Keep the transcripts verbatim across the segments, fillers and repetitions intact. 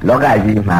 လောကကြီးမှာ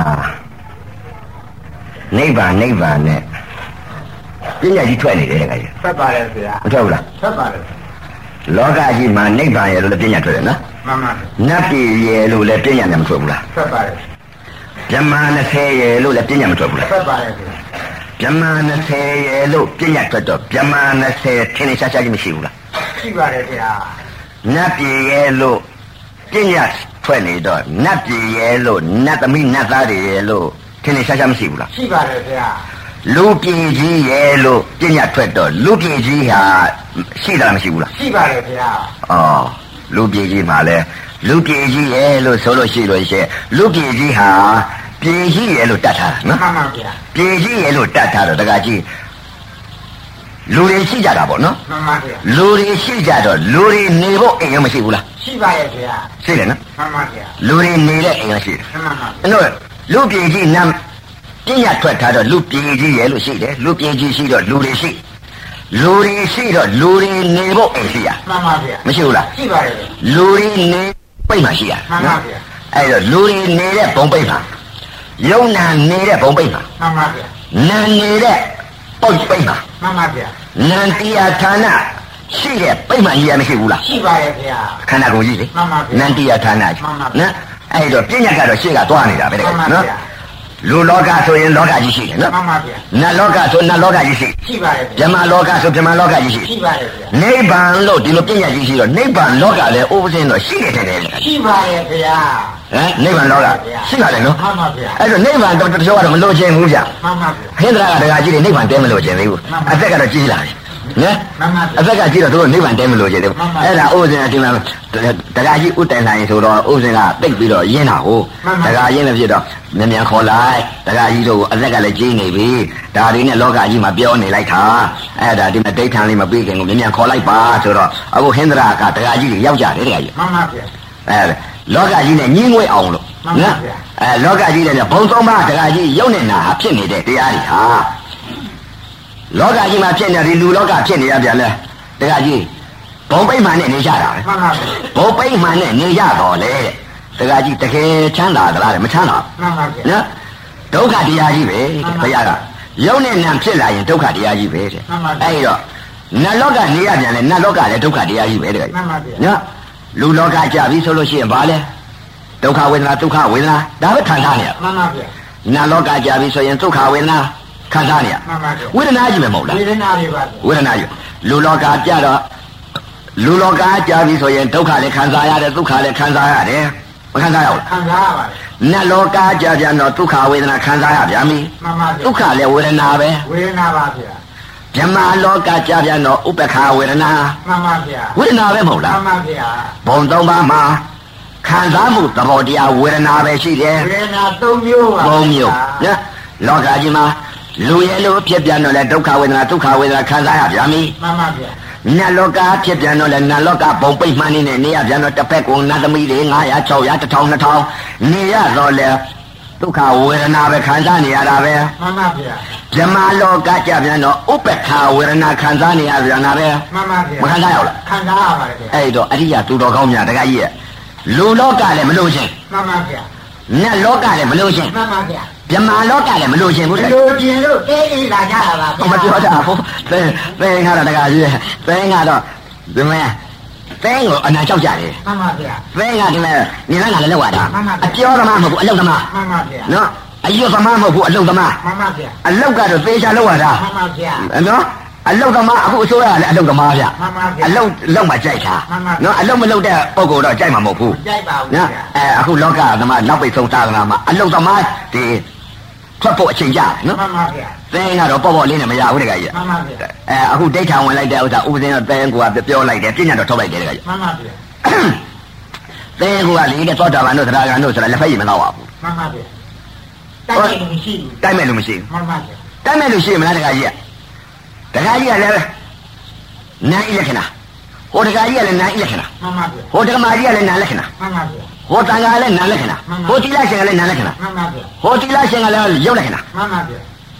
နိဗ္ဗာန်နိဗ္ဗာန်နဲ့ပညာကြီးထွက်နေတယ်တကယ်ကြီးထွက်ပါတယ်ဆရာမထွက်ဘူးလားထွက်ပါတယ်လောကကြီးမှာနိဗ္ဗာန်ရဲ့လို့လည်းပညာထွက်တယ်နော်မှန်ပါနတ်ပြည်ရဲ့လို့လည်းပညာနဲ့မထွက်ဘူးလားထွက်ပါတယ်ဗြဟ္မာနှစ်ဆယ်ရဲ့လို့လည်းပညာမထွက်ဘူးလားထွက်ပါတယ်ဆရာဗြဟ္မာနှစ်ဆယ်ရဲ့လို့ပညာထွက်တော့ဗြဟ္မာနှစ်ဆယ်ထင်ရှားရှားကြီးမရှိဘူးလားရှိပါတယ်ဆရာနတ်ပြည်ရဲ့လို့ပညာထွက်နေတော့နတ်ပြည်ရဲ့လို့နတ်သမီးနတ်သားတွေရဲ့လို့ထင်ရှားရှားမရှိဘူးလားရှိပါတယ်ဆရာလူပြည်ကြီးရဲ့လို့ပညာထွက်တော့လူပြည်ကြီးဟာရှိတာမရှိဘူးလားရှိပါတယ်ဗျာအော်လူပြည်ကြီးမှာလဲလူပြည်ကြီးရဲ့လို့ဆိုလို့ရှိလို့ရှိရင်လူပြည်ကြီးဟာပြည်ကြီးရဲ့လို့တတ်ထားတာနော်မှန်ပါဗျာပြည်ကြီးရဲ့လို့တတ်ထားတော့တကကြီးလူတွေရှိကြတာပေါ့နော်မှန်ပါဗျာလူတွေရှိကြတော့လူတွေနေဖို့အိမ်ရောမရှိဘူးလားရှိပါရဲ့ဗျာရှိတယ်နော်မှန်ပါဗျာလူတွေနေတဲ့အိမ်ရောရှိတယ်မှန်ပါဗျာအဲ့တော့လူပြည်ကြီးနမ်ပညာထွက်ထားတော့လူပြည်ကြီးရဲ့လို့ရှိတယ်လူပြည်ကြီးရှိတော့လူတွေရှိလူတွေရှိတော့လူတွေနေဖို့အိမ်ရှိရမှန်ပါဗျာမရှိဘူးလားရှိပါတယ်လူတွေနေပိတ်မှရှိရမှန်ပါဗျာအဲ့တော့လူတွေနေတဲ့ဘုံပိတ်မှယုံနာနေတဲ့ဘုံပိတ်မှမှန်ပါဗျာနာနေတဲ့ပုတ်ပိတ်မှမှန်ပါဗျာနန္တရားဌာနရှိတဲ့ပိတ်မှကြီးရမရှိဘူးလားရှိပါရဲ့ဗျာခန္ဓာကိုယ်ကြီးလေမှန်ပါဗျာနန္တရားဌာနကြီးနော်အဲ့တော့ပညာကတော့ရှေ့ကသွားနေတာပဲတဲ့နော်လူလောကဆိုရင်လောကကြီးရှိတယ်နော်မှန်ပါဗျာနတ်လောကဆိုနတ်လောကကြီးရှိရှိပါတယ်ဗျာဗြဟ္မာလောကဆိုဗြဟ္မာလောကကြီးရှိရှိပါတယ်ဗျာနိဗ္ဗာန်လို့ဒီလိုပညာကြီးရှိတော့နိဗ္ဗာန်လောကလည်းဥပဇင်းတော့ရှိတယ်တဲ့ရှိပါရဲ့ဗျာဟမ်နိဗ္ဗာန်လောကရှိပါတယ်နော်မှန်ပါဗျာအဲ့တော့နိဗ္ဗာန်တော့တချို့ကတော့မလို့ခြင်းဘူးဗျာမှန်ပါဗျာဟိန္ဒရာကတကကြီးတွေနိဗ္ဗာန်တဲမလို့ခြင်းသေးဘူးအသက်ကတော့ကြီးလာတယ်နော်အသက်ကကြည့်တော့သူတို့နိဗ္ဗာန်တဲမလို့ကြည့်တယ်အဲ့ဒါဥစဉ်အတင်းမှာတကကြီးဥတိုင်ဆိုင်ဆိုတော့ဥစဉ်ကတိတ်ပြီးတော့ရင်းတာကိုတကရင်းလည်းဖြစ်တော့မြန်မြန်ခေါ်လိုက်တကကြီးတို့အသက်ကလည်းကြီးနေပြီဒါတွေနဲ့လောကကြီးမှာပြောနေလိုက်တာအဲ့ဒါဒီမှာဒိဋ္ဌံလေးမပြီးခင်ကိုမြန်မြန်ခေါ်လိုက်ပါဆိုတော့အခုဟိန္ဒရာကတကကြီးတွေရောက်ကြတယ်တကကြီးမှန်ပါဗျာအဲ့လောကကြီးနဲ့ညှင်းငွေအောင်လို့နော်အဲလောကကြီးနဲ့ဘုံသုံးပါးတကကြီးရုပ်နဲ့နာဖြစ်နေတဲ့တရားတွေဟာလောကကြီးမှာဖြစ်နေတယ်လူလောကဖြစ်နေရပြန်လဲတရားကြီးဘုံပိမှန်နဲ့နေကြတာပဲမှန်ပါဗျာဘုံပိမှန်နဲ့နေရတော့လေတရားကြီးတကယ်ချမ်းသာသလားမချမ်းသာမှန်ပါဗျာနော်ဒုက္ခတရားကြီးပဲဘုရားကရုပ်နဲ့နာဖြစ်လာရင်ဒုက္ခတရားကြီးပဲတဲ့အဲ့တော့နတ်လောကနေရပြန်လဲနတ်လောကလည်းဒုက္ခတရားကြီးပဲတဲ့မှန်ပါဗျာနော်လူလောကကြပြီဆိုလို့ရှိရင်ဘာလဲဒုက္ခဝေဒနာဒုက္ခဝေဒနာဒါပဲခံစားနေရမှန်ပါဗျာနတ်လောကကြပြီဆိုရင်ဒုက္ခဝေဒနာခံစားနေရမှန်ပါဗျာဝေဒနာကြီးပဲမဟုတ်လားဝေဒနာတွေပါဝေဒနာကြီးလူလောကကြတော့လူလောကကြပြီဆိုရင်ဒုက္ခလည်းခံစားရတယ်ဒုက္ခလည်းခံစားရတယ်မခံစားရဘူးခံစားရပါတယ်နတ်လောကကြပြန်တော့ဒုက္ခဝေဒနာခံစားရဗျာမီမှန်ပါဗျာဒုက္ခလည်းဝေဒနာပဲဝေဒနာပါဗျာဗြဟ္မာလောကကြပြန်တော့ဥပ္ပခာဝေဒနာမှန်ပါဗျာဝေဒနာပဲမဟုတ်လားမှန်ပါဗျာဘုံသုံးပါးမှာခံစားမှုသဘောတရားဝေဒနာပဲရှိတယ်ဝေဒနာသုံးမျိုးပါသုံးမျိုးနော်လောကကြီးမှာလူရဲ့လို့ဖြစ်ပြန်တော့လေဒုက္ခဝေဒနာဒုက္ခဝေဒနာခံစားရဗျာမီမှန်ပါဗျာနတ်လောကဖြစ်ပြန်တော့လေနတ်လောကဘုံပိတ်မှန်းနေနေရပြန်တော့တစ်ဖက်ကိုနတ်သမီးတွေငါးရာခြောက်ရာတစ်ထောင်နှစ်ထောင်နေရတော့လေဒုက္ခဝေဒနာပဲခံစားနေရတာပဲမှန်ပါဗျာဗြဟ္မာလောကကြပြန်တော့ဥပ္ပခာဝေဒနာခံစားနေရပြန်တာပဲမှန်ပါဗျာမခံစားရဘူးလားခံစားရပါတယ်ဗျာအဲ့တော့အရိယာသူတော်ကောင်းများတကကြီးရဲ့လူလောကလည်းမလို့ချင်းမှန်ပါဗျာနတ်လောကလည်းမလို့ချင်းမှန်ပါဗျာဗြဟ္မာလောကလည်းမလို့ချင်းဘူးမလို့ချင်းလို့တေးအေးလာကြတာပါဗျာမပြောတာဟုတ်သင်သင်ကတော့တကကြီးသင်ကတော့ဒီမဲ့သင်ကိုအနာကြောက်ကြတယ်မှန်ပါဗျာသင်ကဒီမဲ့နေလာလည်းလောက်ရတာအပြောသမားမဟုတ်ဘူးအလုပ်သမားမှန်ပါဗျာနော်အယုသမားမဟုတ်ဘူးအလုပ်သမားမှန်ပါဗျာအလုပ်ကတော့သေချာလောက်ရတာမှန်ပါဗျာနော်အလုတ်သမားအခုအစိုးရကလည်းအလုတ်သမားဗျမှန်ပါဗျာအလုတ်လောက်မှကြိုက်တာနော်အလုတ်မလုတ်တဲ့ပုံကိုတော့ကြိုက်မှာမဟုတ်ဘူးကြိုက်ပါဘူးနော်အဲအခုလောကသမားနောက်ပိတ်ဆုံးသာသနာမှာအလုတ်သမားဒီထွက်ဖို့အချိန်ကြနော်မှန်ပါဗျာသင်ကတော့ပေါ့ပေါ့လေးနဲ့မရဘူးတကကြီးမှန်ပါဗျာအဲအခုဒိဋ္ဌာဝင်လိုက်တဲ့ဥစ္စာဥပဇင်းတော့သင်ကပြောလိုက်တယ်ပြညာတော့ထုတ်လိုက်တယ်တကကြီးမှန်ပါဗျာသင်ကလေတဲ့သောတာပန်တို့သရဂံတို့ဆိုတာလက်ဖက်ရည်မလောက်ပါဘူးမှန်ပါဗျာတိုက်မဲ့လို့မရှိဘူးတိုက်မဲ့လို့မရှိဘူးမှန်ပါဗျာတိုက်မဲ့လို့ရှိမလားတကကြီးတခါကြီးကလည်းနာဣလက္ခဏာဟိုတခါကြီးကလည်းနာဣလက္ခဏာမှန်ပါဗျာဟိုတက္ကမကြီးကလည်းနာလက္ခဏာမှန်ပါဗျာဟိုတန်ခါကလည်းနာလက္ခဏာဟိုတိလရှင်ကလည်းနာလက္ခဏာမှန်ပါဗျာဟိုတိလရှင်ကလည်းရုပ်လက္ခဏာမှန်ပါဗျာဟ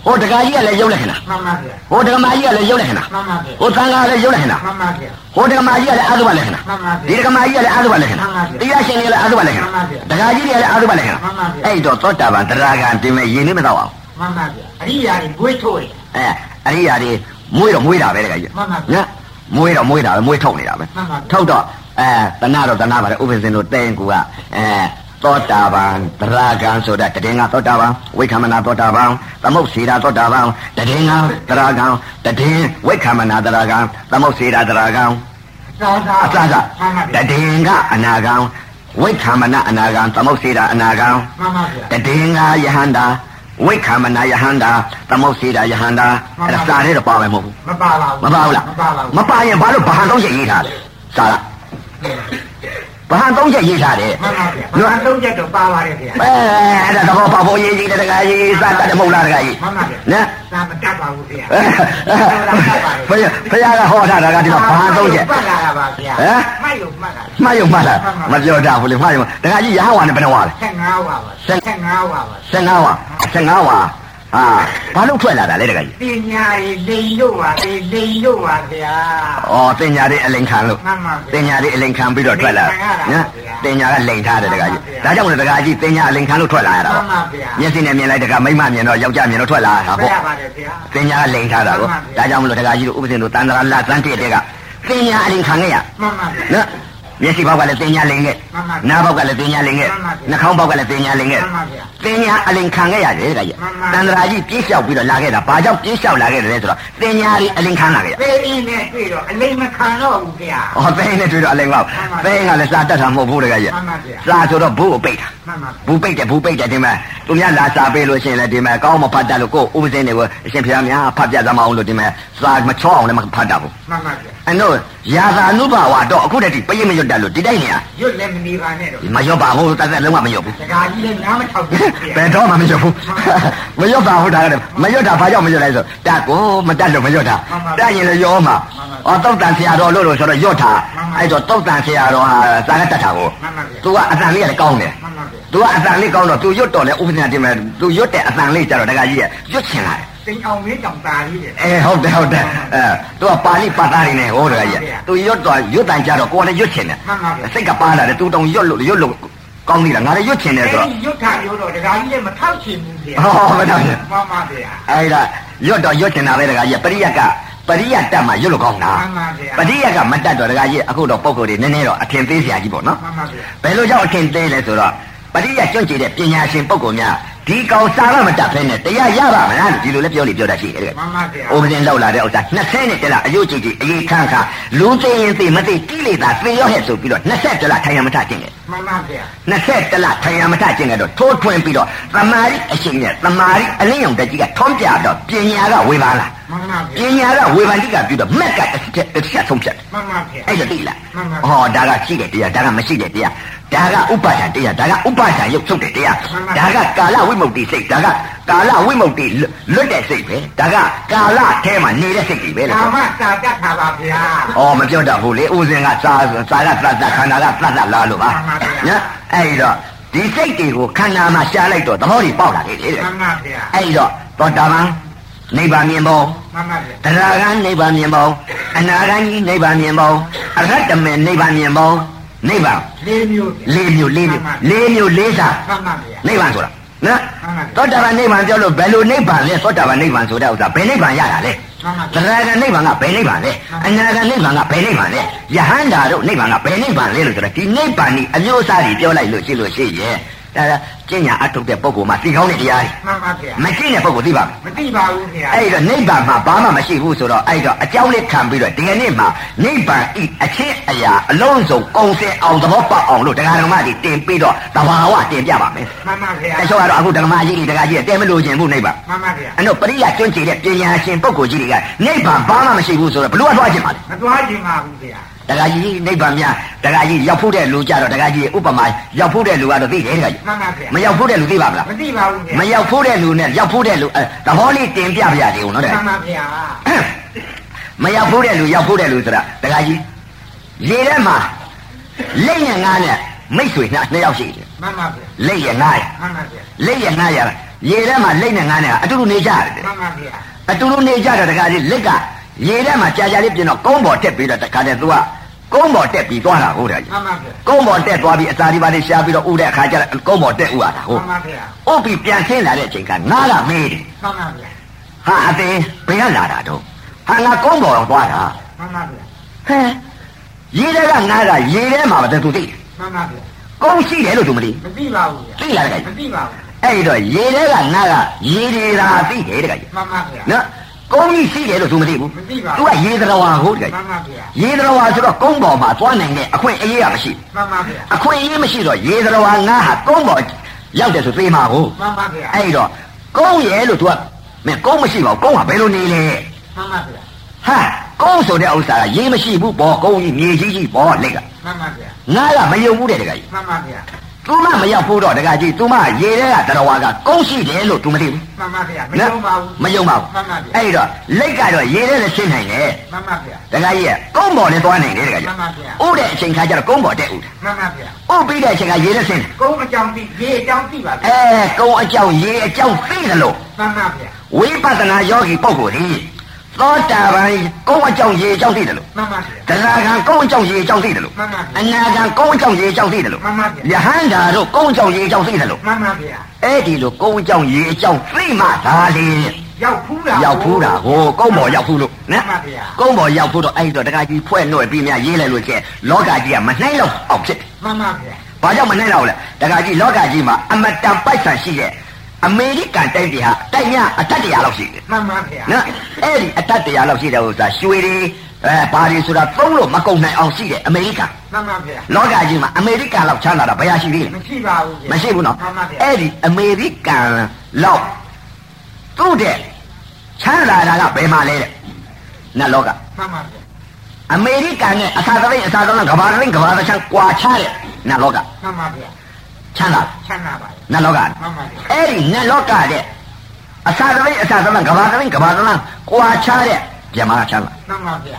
ဟိုတကာကြီးကလည်းရုပ်လက္ခဏာမှန်ပါဗျာဟိုတကမာကြီးကလည်းရုပ်လက္ခဏာမှန်ပါဗျာဟိုသံဃာလည်းရုပ်လက္ခဏာမှန်ပါဗျာဟိုတကမာကြီးကလည်းအာသုဘလက္ခဏာမှန်ပါဗျာဒီတကမာကြီးကလည်းအာသုဘလက္ခဏာမှန်ပါဗျာတရားရှင်တွေကလည်းအာသုဘလက္ခဏာမှန်ပါဗျာတကာကြီးတွေကလည်းအာသုဘလက္ခဏာမှန်ပါဗျာအဲ့တော့သောတာပန်တရားကံတင်မဲ့ယင်နေမတော့အောင်မှန်ပါဗျာအရိယာတွေဘွေးထုတ်ရအဲအရိယာတွေမွေးတော့မွေးတာပဲတကကြီးမှန်ပါဗျာနော်မွေးတော့မွေးတာပဲမွေးထုတ်နေတာပဲမှန်ပါဗျာထုတ်တော့အဲတဏှတော့တဏှပါတယ်ဥပ္ပဇင်တို့တဲ့ကူကအဲသောတာပန်တရားကံဆိုတဲ့တည်ငါသောတာပန်ဝိက္ခမနာသောတာပန်သမုတ်စေတာသောတာပန်တည်ငါတရားကံတည်ဝိက္ခမနာတရားကံသမုတ်စေတာတရားကံသာသာအစစမှန်ပါဗျာတည်ငါအနာကံဝိက္ခမနာအနာကံသမုတ်စေတာအနာကံမှန်ပါဗျာတည်ငါယဟန္တာဝိက္ခမနာယဟန္တာသမုတ်စေတာယဟန္တာအဲ့ဒါစာရဲတော့ပါမယ်မဟုတ်ဘူးမပါပါဘူးမပါဘူးလားမပါပါဘူးမပါရင်ဘာလို့ဘာဟန်သုံးချက်ရေးထားလဲစာလားဘာဟန်သုံးချက်ရေးထားတယ်မှန်ပါဗျာဘာသုံးချက်တော့ပါပါတယ်ဗျာအဲအဲ့ဒါတော့ဘာဖို့ရေးကြီးတဲ့တကကြီးစာတတ်တယ်မဟုတ်လားတကကြီးမှန်ပါဗျာနော်သာမတတ်ပါဘူးဗျာဘုရားဘုရားကဟောထားတာကဒီတော့ဘာဟန်သုံးချက်ပတ်လာတာပါဗျာဟမ်မှတ်လို့မှတ်တာမှားရုံမှားလားမပြောတတ်ဘူးလေမှားရုံတကကြီးရဟဝါနဲ့ဘယ်နှဝါလဲဆယ်ငါးဝါပါဆယ်ငါးဝါပါဆယ်ငါးဝါဆယ်ငါးဝါဟာဘာလို့ထွက်လာတာလဲတကကြီးပညာရေးလိန်လို့ပါလေလိန်လို့ပါဗျာဩတင်ညာတွေအလိန်ခံလို့မှန်ပါဗျာတင်ညာတွေအလိန်ခံပြီးတော့ထွက်လာနော်တင်ညာကလိန်ထားတယ်တကကြီးဒါကြောင့်မို့တကကြီးတင်ညာအလိန်ခံလို့ထွက်လာရတာမှပေါ့န်ပါဗျာမျက်စိနဲ့မြင်လိုက်တကမိမမြင်တော့ယောက်ျားမြင်တော့ထွက်လာတာပြပေါ့ရပါတယ်ဗျာတင်ညာကလိန်ထားတာကိုဒါကြောင့်မလို့တကကြီးတို့ဥပဒေတို့တန်တရာလာတန်တဲ့တဲ့ကတင်ညာအလိန်ခံခဲ့ရမှန်ပါဗျာနော်မျက်စိဘောက်ကလည်းတင်ညာလိန်ခဲ့မှန်ပါနားဘောက်ကလည်းတင်ညာလိန်ခဲ့မှန်ပါဗျာနှာခေါင်းဘောက်ကလည်းတင်ညာလိန်ခဲ့မှန်ပါဗျာတင်ညာအလိန်ခံခဲ့ရတယ်တကကြီးမှန်ပါတန်တရာကြီးပြေးလျှောက်ပြီးတော့လာခဲ့တာဘာကြောင့်ပြေးလျှောက်လာခဲ့တယ်လဲဆိုတော့တင်ညာကြီးအလိန်ခံလာခဲ့ရသေအင်းနဲ့တွေ့တော့အလိမ်မခံတော့ဘူးဗျာ။အော်သိန်းနဲ့တွေ့တော့အလိမ်ကောက်။သိန်းကလည်းစာတတ်တာမဟုတ်ဘူးတကကြီးမှန်ပါဗျာ။စာဆိုတော့ဘူးကိုပိတ်တာမှန်ပါ။ဘူးပိတ်တယ်ဘူးပိတ်တယ်ဒီမှာသူများလာစာပေးလို့ရှိရင်လည်းဒီမှာကောင်းမဖတ်တတ်လို့ကိုယ်ဥပဒေတွေကိုအရှင်ဖျားများဖတ်ပြသမအောင်လို့ဒီမှာစာမချောအောင်လည်းမဖတ်တတ်ဘူးမှန်ပါဗျာ။အဲ့တော့ရာသာနုဘဝတော့အခုတည်းကပြည့်မရွတ်တတ်လို့ဒီတိုင်းနေရရွတ်လည်းမနေပါနဲ့တော့မရွတ်ပါဘူးတသက်လုံးဝမရွတ်ဘူးစကားကြီးလည်းနားမထောက်ဘူးဗျာ။ဘယ်တော့မှမရွတ်ဘူး။မရွတ်ပါဘူးဒါကလည်းမရွတ်တာဘာကြောင့်မရွတ်လဲဆိုတတ်ကိုမတတ်လို့မရွတ်တာ။တတ်ရင်လည်းရောမှာ။အော်တုတ်တန်ဆရာတော်လို့လို့ဆိုတော့ရွတ်တာ။အဲ့တော့တုတ်တန်ဆရာတော်ဟာစာကတတ်တာကိုမှန်ပါဗျာ तू ကအတန်လေးကလည်းကောင်းတယ်မှန်ပါဗျာ तू ကအတန်လေးကောင်းတော့ तू ရွတ်တော့လေဥပဒေတင်မယ် तू ရွတ်တဲ့အတန်လေးကြတော့တကကြီးကရွတ်ချင်လာတယ်စိန်အောင်မင်းတောင်ตาကြီးတယ်အဲဟုတ်တယ်ဟုတ်တယ်အဲ तू ကပါဠိပတ်သားတွေနဲ့ဟောတကကြီး तू ရွတ်တော့ရွတ်တန်ကြတော့ကိုယ်လည်းရွတ်ချင်တယ်မှန်ပါဗျာစိတ်ကပါလာတယ် तू တောင်ရွတ်လို့ရွတ်လို့ကောင်းနေတာငါလည်းရွတ်ချင်တယ်ဆိုတော့အဲ့ဒီရွတ်တာရောတော့ဒကာကြီးလည်းမထောက်ချင်ဘူးဗျာဟောမတော်ဘူးမှန်ပါဗျာအဲ့ဒါရွတ်တော့ရွတ်ချင်တာပဲတကကြီးပရိယတ်ကပရိယတ်တက်မှရွတ်လို့ကောင်းတာမှန်ပါဗျာပရိယတ်ကမတက်တော့တကကြီးအခုတော့ပုံကိုယ်တွေနည်းနည်းတော့အထင်သေးစရာကြီးပေါ့နော်မှန်ပါဗျာဘယ်လိုကြောင့်အထင်သေးလဲဆိုတော့ပရိယတ်ကျွန့်ကျင်တဲ့ပညာရှင်ပုဂ္ဂိုလ်များဒီကောင်စာရမတတ်ဖဲနဲ့တရားရပါမလားဒီလိုလည်းပြောလို့ပြောတတ်ရှိတယ်တဲ့မှန်ပါဗျာဥပဒေလောက်လာတဲ့ဥစ္စာ20နဲ့တလားအယုတ်ကြည့်ကြည့်အရေးခန့်ခါလူသိရင်သိမသိကိလေသာသိရောဟဲ့ဆိုပြီးတော့20တလားထိုင်ရမထကျင့်တယ်မှန်ပါဗျာ 20တလားထိုင်ရမထကျင့်ကြတော့ထိုးထွင်းပြီးတော့သမာဓိအရှင်နဲ့သမာဓိအလင်းယုံတကြီးကထွန်းပြတော့ပညာကဝေဘာလာမှန်ပါပဗျာညာကဝေဘာတိကပြုတော့မက်ကတစ်ချက်တစ်ချက်ဆုံးဖြတ်မှန်ပါဗျာအဲ့ဒါသိလားမှန်ပါဟောဒါကရှိတယ်တရားဒါကမရှိတယ်တရားဒါကဥပါဒံတရားဒါကဥပါဒံရုပ်ထုတ်တယ်တရားဒါကကာလဝိမု ക്തി စိတ်ဒါကကာလဝိမု ക്തി လွတ်တဲ့စိတ်ပဲဒါကကာလထဲမှာနေတဲ့စိတ်ကြီးပဲလေဒါမှစာတတ်တာပါဗျာ။အော်မပြောတတ်ဘူးလေ။ဥစဉ်ကစာစာကသတ်သတ်ခန္ဓာကသတ်သတ်လားလို့ပါ။နော်။အဲ့တော့ဒီစိတ်တွေကိုခန္ဓာမှာရှားလိုက်တော့သဘောတွေပေါက်လာတယ်လေတဲ့မှန်ပါဗျာ။အဲ့တော့သောတာပန်နိဗ္ဗာန်မြင်ဖို့မှန်ပါဗျာတရားကနိဗ္ဗာန်မြင်ဖို့အနာဂတ်ကြီးနိဗ္ဗာန်မြင်ဖို့အရဟတမေနိဗ္ဗာန်မြင်ဖို့နိဗ္ဗာန်လေးမျိုးလေးမျိုးလေးမျိုးလေးမျိုးလေးစားမှန်ပါဗျာနိဗ္ဗာန်ဆိုတာနော်မှန်ပါဗျာသောတာပန်နိဗ္ဗာန်ပြောလို့ဘယ်လိုနိဗ္ဗာန်လဲသောတာပန်နိဗ္ဗာန်ဆိုတဲ့ဥစ္စာဘယ်နိဗ္ဗာန်ရတာလဲမှန်ပါသရဂနိဗ္ဗာန်ကဘယ်နိဗ္ဗာန်လဲအနာဂတ်နိဗ္ဗာန်ကဘယ်နိဗ္ဗာန်လဲယဟန္တာတို့နိဗ္ဗာန်ကဘယ်နိဗ္ဗာန်လဲလို့ဆိုတော့ဒီနိဗ္ဗာန်ကြီးအမျိုးအစားကြီးပြောလိုက်လို့ရှိလို့ရှိရဲ့ဒါကကျင့်ညာအထုတ်တဲ့ပုဂ္ဂိုလ်မှာသိကောင်းတဲ့တရားတွေမှန်ပါဗျာမကျင့်တဲ့ပုဂ္ဂိုလ်သိပါ့မမသိပါဘူးဗျာအဲ့တော့နိဗ္ဗာန်မှာဘာမှမရှိဘူးဆိုတော့အဲ့တော့အကြောင်းလေးခံပြီးတော့ဒီကနေ့မှာနိဗ္ဗာန်ဤအချင်းအရာအလုံးစုံကုံစင်အောင်သဘောပေါက်အောင်လို့တရားဓမ္မကြီးတင်ပြီးတော့သဘာဝတင်ပြပါမယ်မှန်ပါဗျာတချို့ကတော့အခုဓမ္မကြီးတွေတရားကြီးတဲမလို့ခြင်းဘူးနိဗ္ဗာန်မှန်ပါဗျာအဲ့တော့ပရိယကျွန့်ကျင်တဲ့ပညာရှင်ပုဂ္ဂိုလ်ကြီးတွေကနိဗ္ဗာန်ဘာမှမရှိဘူးဆိုတော့ဘလို့သွားခြင်းပါလဲမသွားခြင်းပါဘူးဗျာတရားကြီးနိဗ္ဗာန်များတရားကြီးရောက်ဖို့တဲ့လူကြတော့တရားကြီးဥပမာရောက်ဖို့တဲ့လူကတော့သိတယ်တရားကြီးမှန်ပါဗျာမရောက်ဖို့တဲ့လူသိပါမလားမသိပါဘူးဗျာမရောက်ဖို့တဲ့လူနဲ့ရောက်ဖို့တဲ့လူအဲသဘောလေးတင်ပြပြကြည့်ဦးနော်တဲ့မှန်ပါဗျာမရောက်ဖို့တဲ့လူရောက်ဖို့တဲ့လူဆိုတာတရားကြီးရေထဲမှာလက်ရငါးနဲ့မိတ်ဆွေနှစ်နှစ်ယောက်ရှိတယ်မှန်ပါဗျာလက်ရငါးရမှန်ပါဗျာလက်ရငါးရရေထဲမှာလိတ်နဲ့ငါးနဲ့ကအတူတူနေကြရတယ်မှန်ပါဗျာအတူတူနေကြတဲ့တခါကြီးလက်ကရေထဲမှာကြာကြာလေးပြင်တော့ကုန်းပေါ်တက်ပြီးတော့တခါတည်းသူကကုန်းပေါ်တက်ပြီးသွားတာဟုတ်တယ်မှန်ပါဗျာကုန်းပေါ်တက်သွားပြီးအစာဒီပါလေးရှားပြီးတော့ဥတဲ့အခါကျတော့ကုန်းပေါ်တက်ဥရတာဟုတ်မှန်ပါဗျာဥပြီးပြန်ဆင်းလာတဲ့အချိန်ကငါးကမေးတယ်မှန်ပါဗျာဟာအသေးဘယ်ကလာတာတော့ဟာငါကုန်းပေါ်သွားတာမှန်ပါဗျာဟဲရေထဲကငါးကရေထဲမှာမတူတူသိမှန်ပါဗျာကုန်းရှိတယ်လို့သူမသိမသိပါဘူးသိလားတကယ်မသိပါဘူးအဲ့တော့ရေထဲကငါးကရေတွေသာသိတယ်တကယ်မှန်ပါဗျာနော်ကုန်းကြီးရှိတယ်လို့သူမသိဘူးမသိပါဘူးသူကရေတော်ဝါဟုတ်တယ်မှန်ပါဗျာရေတော်ဝါဆိုတော့ကုန်းပေါ်မှာသွားနိုင်တဲ့အခွင့်အရေးကမရှိမှန်ပါဗျာအခွင့်အရေးမရှိတော့ရေတော်ဝါငါးဟာကုန်းပေါ်ရောက်တယ်ဆိုသိမှာဟုတ်မှန်ပါဗျာအဲ့တော့ကုန်းရဲလို့သူကမင်းကုန်းမရှိပါဘူးကုန်းကဘယ်လိုနေလဲမှန်ပါဗျာဟာကုန်းဆိုတဲ့ဥစ္စာကရေမရှိဘူးပေါ်ကုန်းကြီးမြေကြီးကြီးပေါ်လက်ကမှန်ပါဗျာငါးကမယုံဘူးတဲ့တကကြီးမှန်ပါဗျာသူမမရောက်ဘူးတော့တကကြီးသူမရေထဲကတော်ဝါကကုန်းရှိတယ်လို့သူမသိဘူးမှန်ပါဗျာမယုံပါဘူးမယုံပါဘူးမှန်ပါဗျာအဲ့တော့လက်ကတော့ရေထဲလည်းရှင်းနိုင်တယ်မှန်ပါဗျာတကကြီးကကုန်းပေါ်လည်းသွားနိုင်တယ်တကကြီးမှန်ပါဗျာဥတဲ့အချိန်ခါကျတော့ကုန်းပေါ်တက်ဥတယ်မှန်ပါဗျာဥပြီးတဲ့အချိန်ကရေထဲရှင်းတယ်ကုန်းအကြောင်းသိရေအကြောင်းသိပါဗျာအဲကုန်းအကြောင်းရေအကြောင်းသိတယ်လို့မှန်ပါဗျာဝိပဿနာယောဂီပုဂ္ဂိုလ်ကြီးသောတာပန်ကုန်းအကြောင်းရေအကြောင်းသိတယ်လို့မှန်ပါဗျာတရားခံကုန်းအကြောင်းရေအကြောင်းသိတယ်လို့မှန်ပါဗျာအနာခံကုန်းအကြောင်းရေအကြောင်းသိတယ်လို့မှန်ပါဗျာယဟန္တာတို့ကုန်းအကြောင်းရေအကြောင်းသိတယ်လို့မှန်ပါဗျာအဲ့ဒီလိုကုန်းအကြောင်းရေအကြောင်းသိမှသာလေရောက်ဖူးတာရောက်ဖူးတာဟိုကုန်းပေါ်ရောက်ဖူးလို့နော်မှန်ပါဗျာကုန်းပေါ်ရောက်ဖူးတော့အဲ့တော့တရားကြီးဖွဲ့နှွယ်ပြီးမြရေးလိုက်လို့ကျဲလောကကြီးကမနှိုင်းတော့အောင်ဖြစ်မှန်ပါဗျာဘာကြောင့်မနှိုင်းတော့လဲတရားကြီးလောကကြီးမှာအမတန်ပိုက်ဆံရှိတဲ့အမေရိကန်တိုက်တွေဟာတိုက်ရအတတ်တရားလောက်ရှိတယ်မှန်ပါဗျာနော်အဲ့ဒီအတတ်တရားလောက်ရှိတဲ့ဥစ္စာရွှေတွေအဲဘာတွေဆိုတာသုံးလို့မကုန်နိုင်အောင်ရှိတယ်အမေရိကန်မှန်ပါဗျာလောကကြီးမှာအမေရိကန်လောက်ချမ်းသာတာဘယ်ရရှိသေးလဲမရှိပါဘူးမရှိဘူးနော်မှန်ပါဗျာအဲ့ဒီအမေရိကန်လောက်သူ့တဲ့ချမ်းသာတာကဘယ်မှာလဲတဲ့နတ်လောကမှန်ပါဗျာအမေရိကန်နဲ့အသာတရိတ်အသာတရိတ်ကဘာတရိတ်ကဘာတချမ်းကွာခြားတဲ့နတ်လောကမှန်ပါဗျာချမ်းသာချမ်းသာပါနတ်လောကမှန်ပါဗျာအဲ့ဒီနတ်လောကတဲ့အစာတရိတ်အစာတလန်ကဘာတရိတ်ကဘာတလန်ကွာခြားတဲ့ဗြဟ္မာချမ်းသာမှန်ပါဗျာ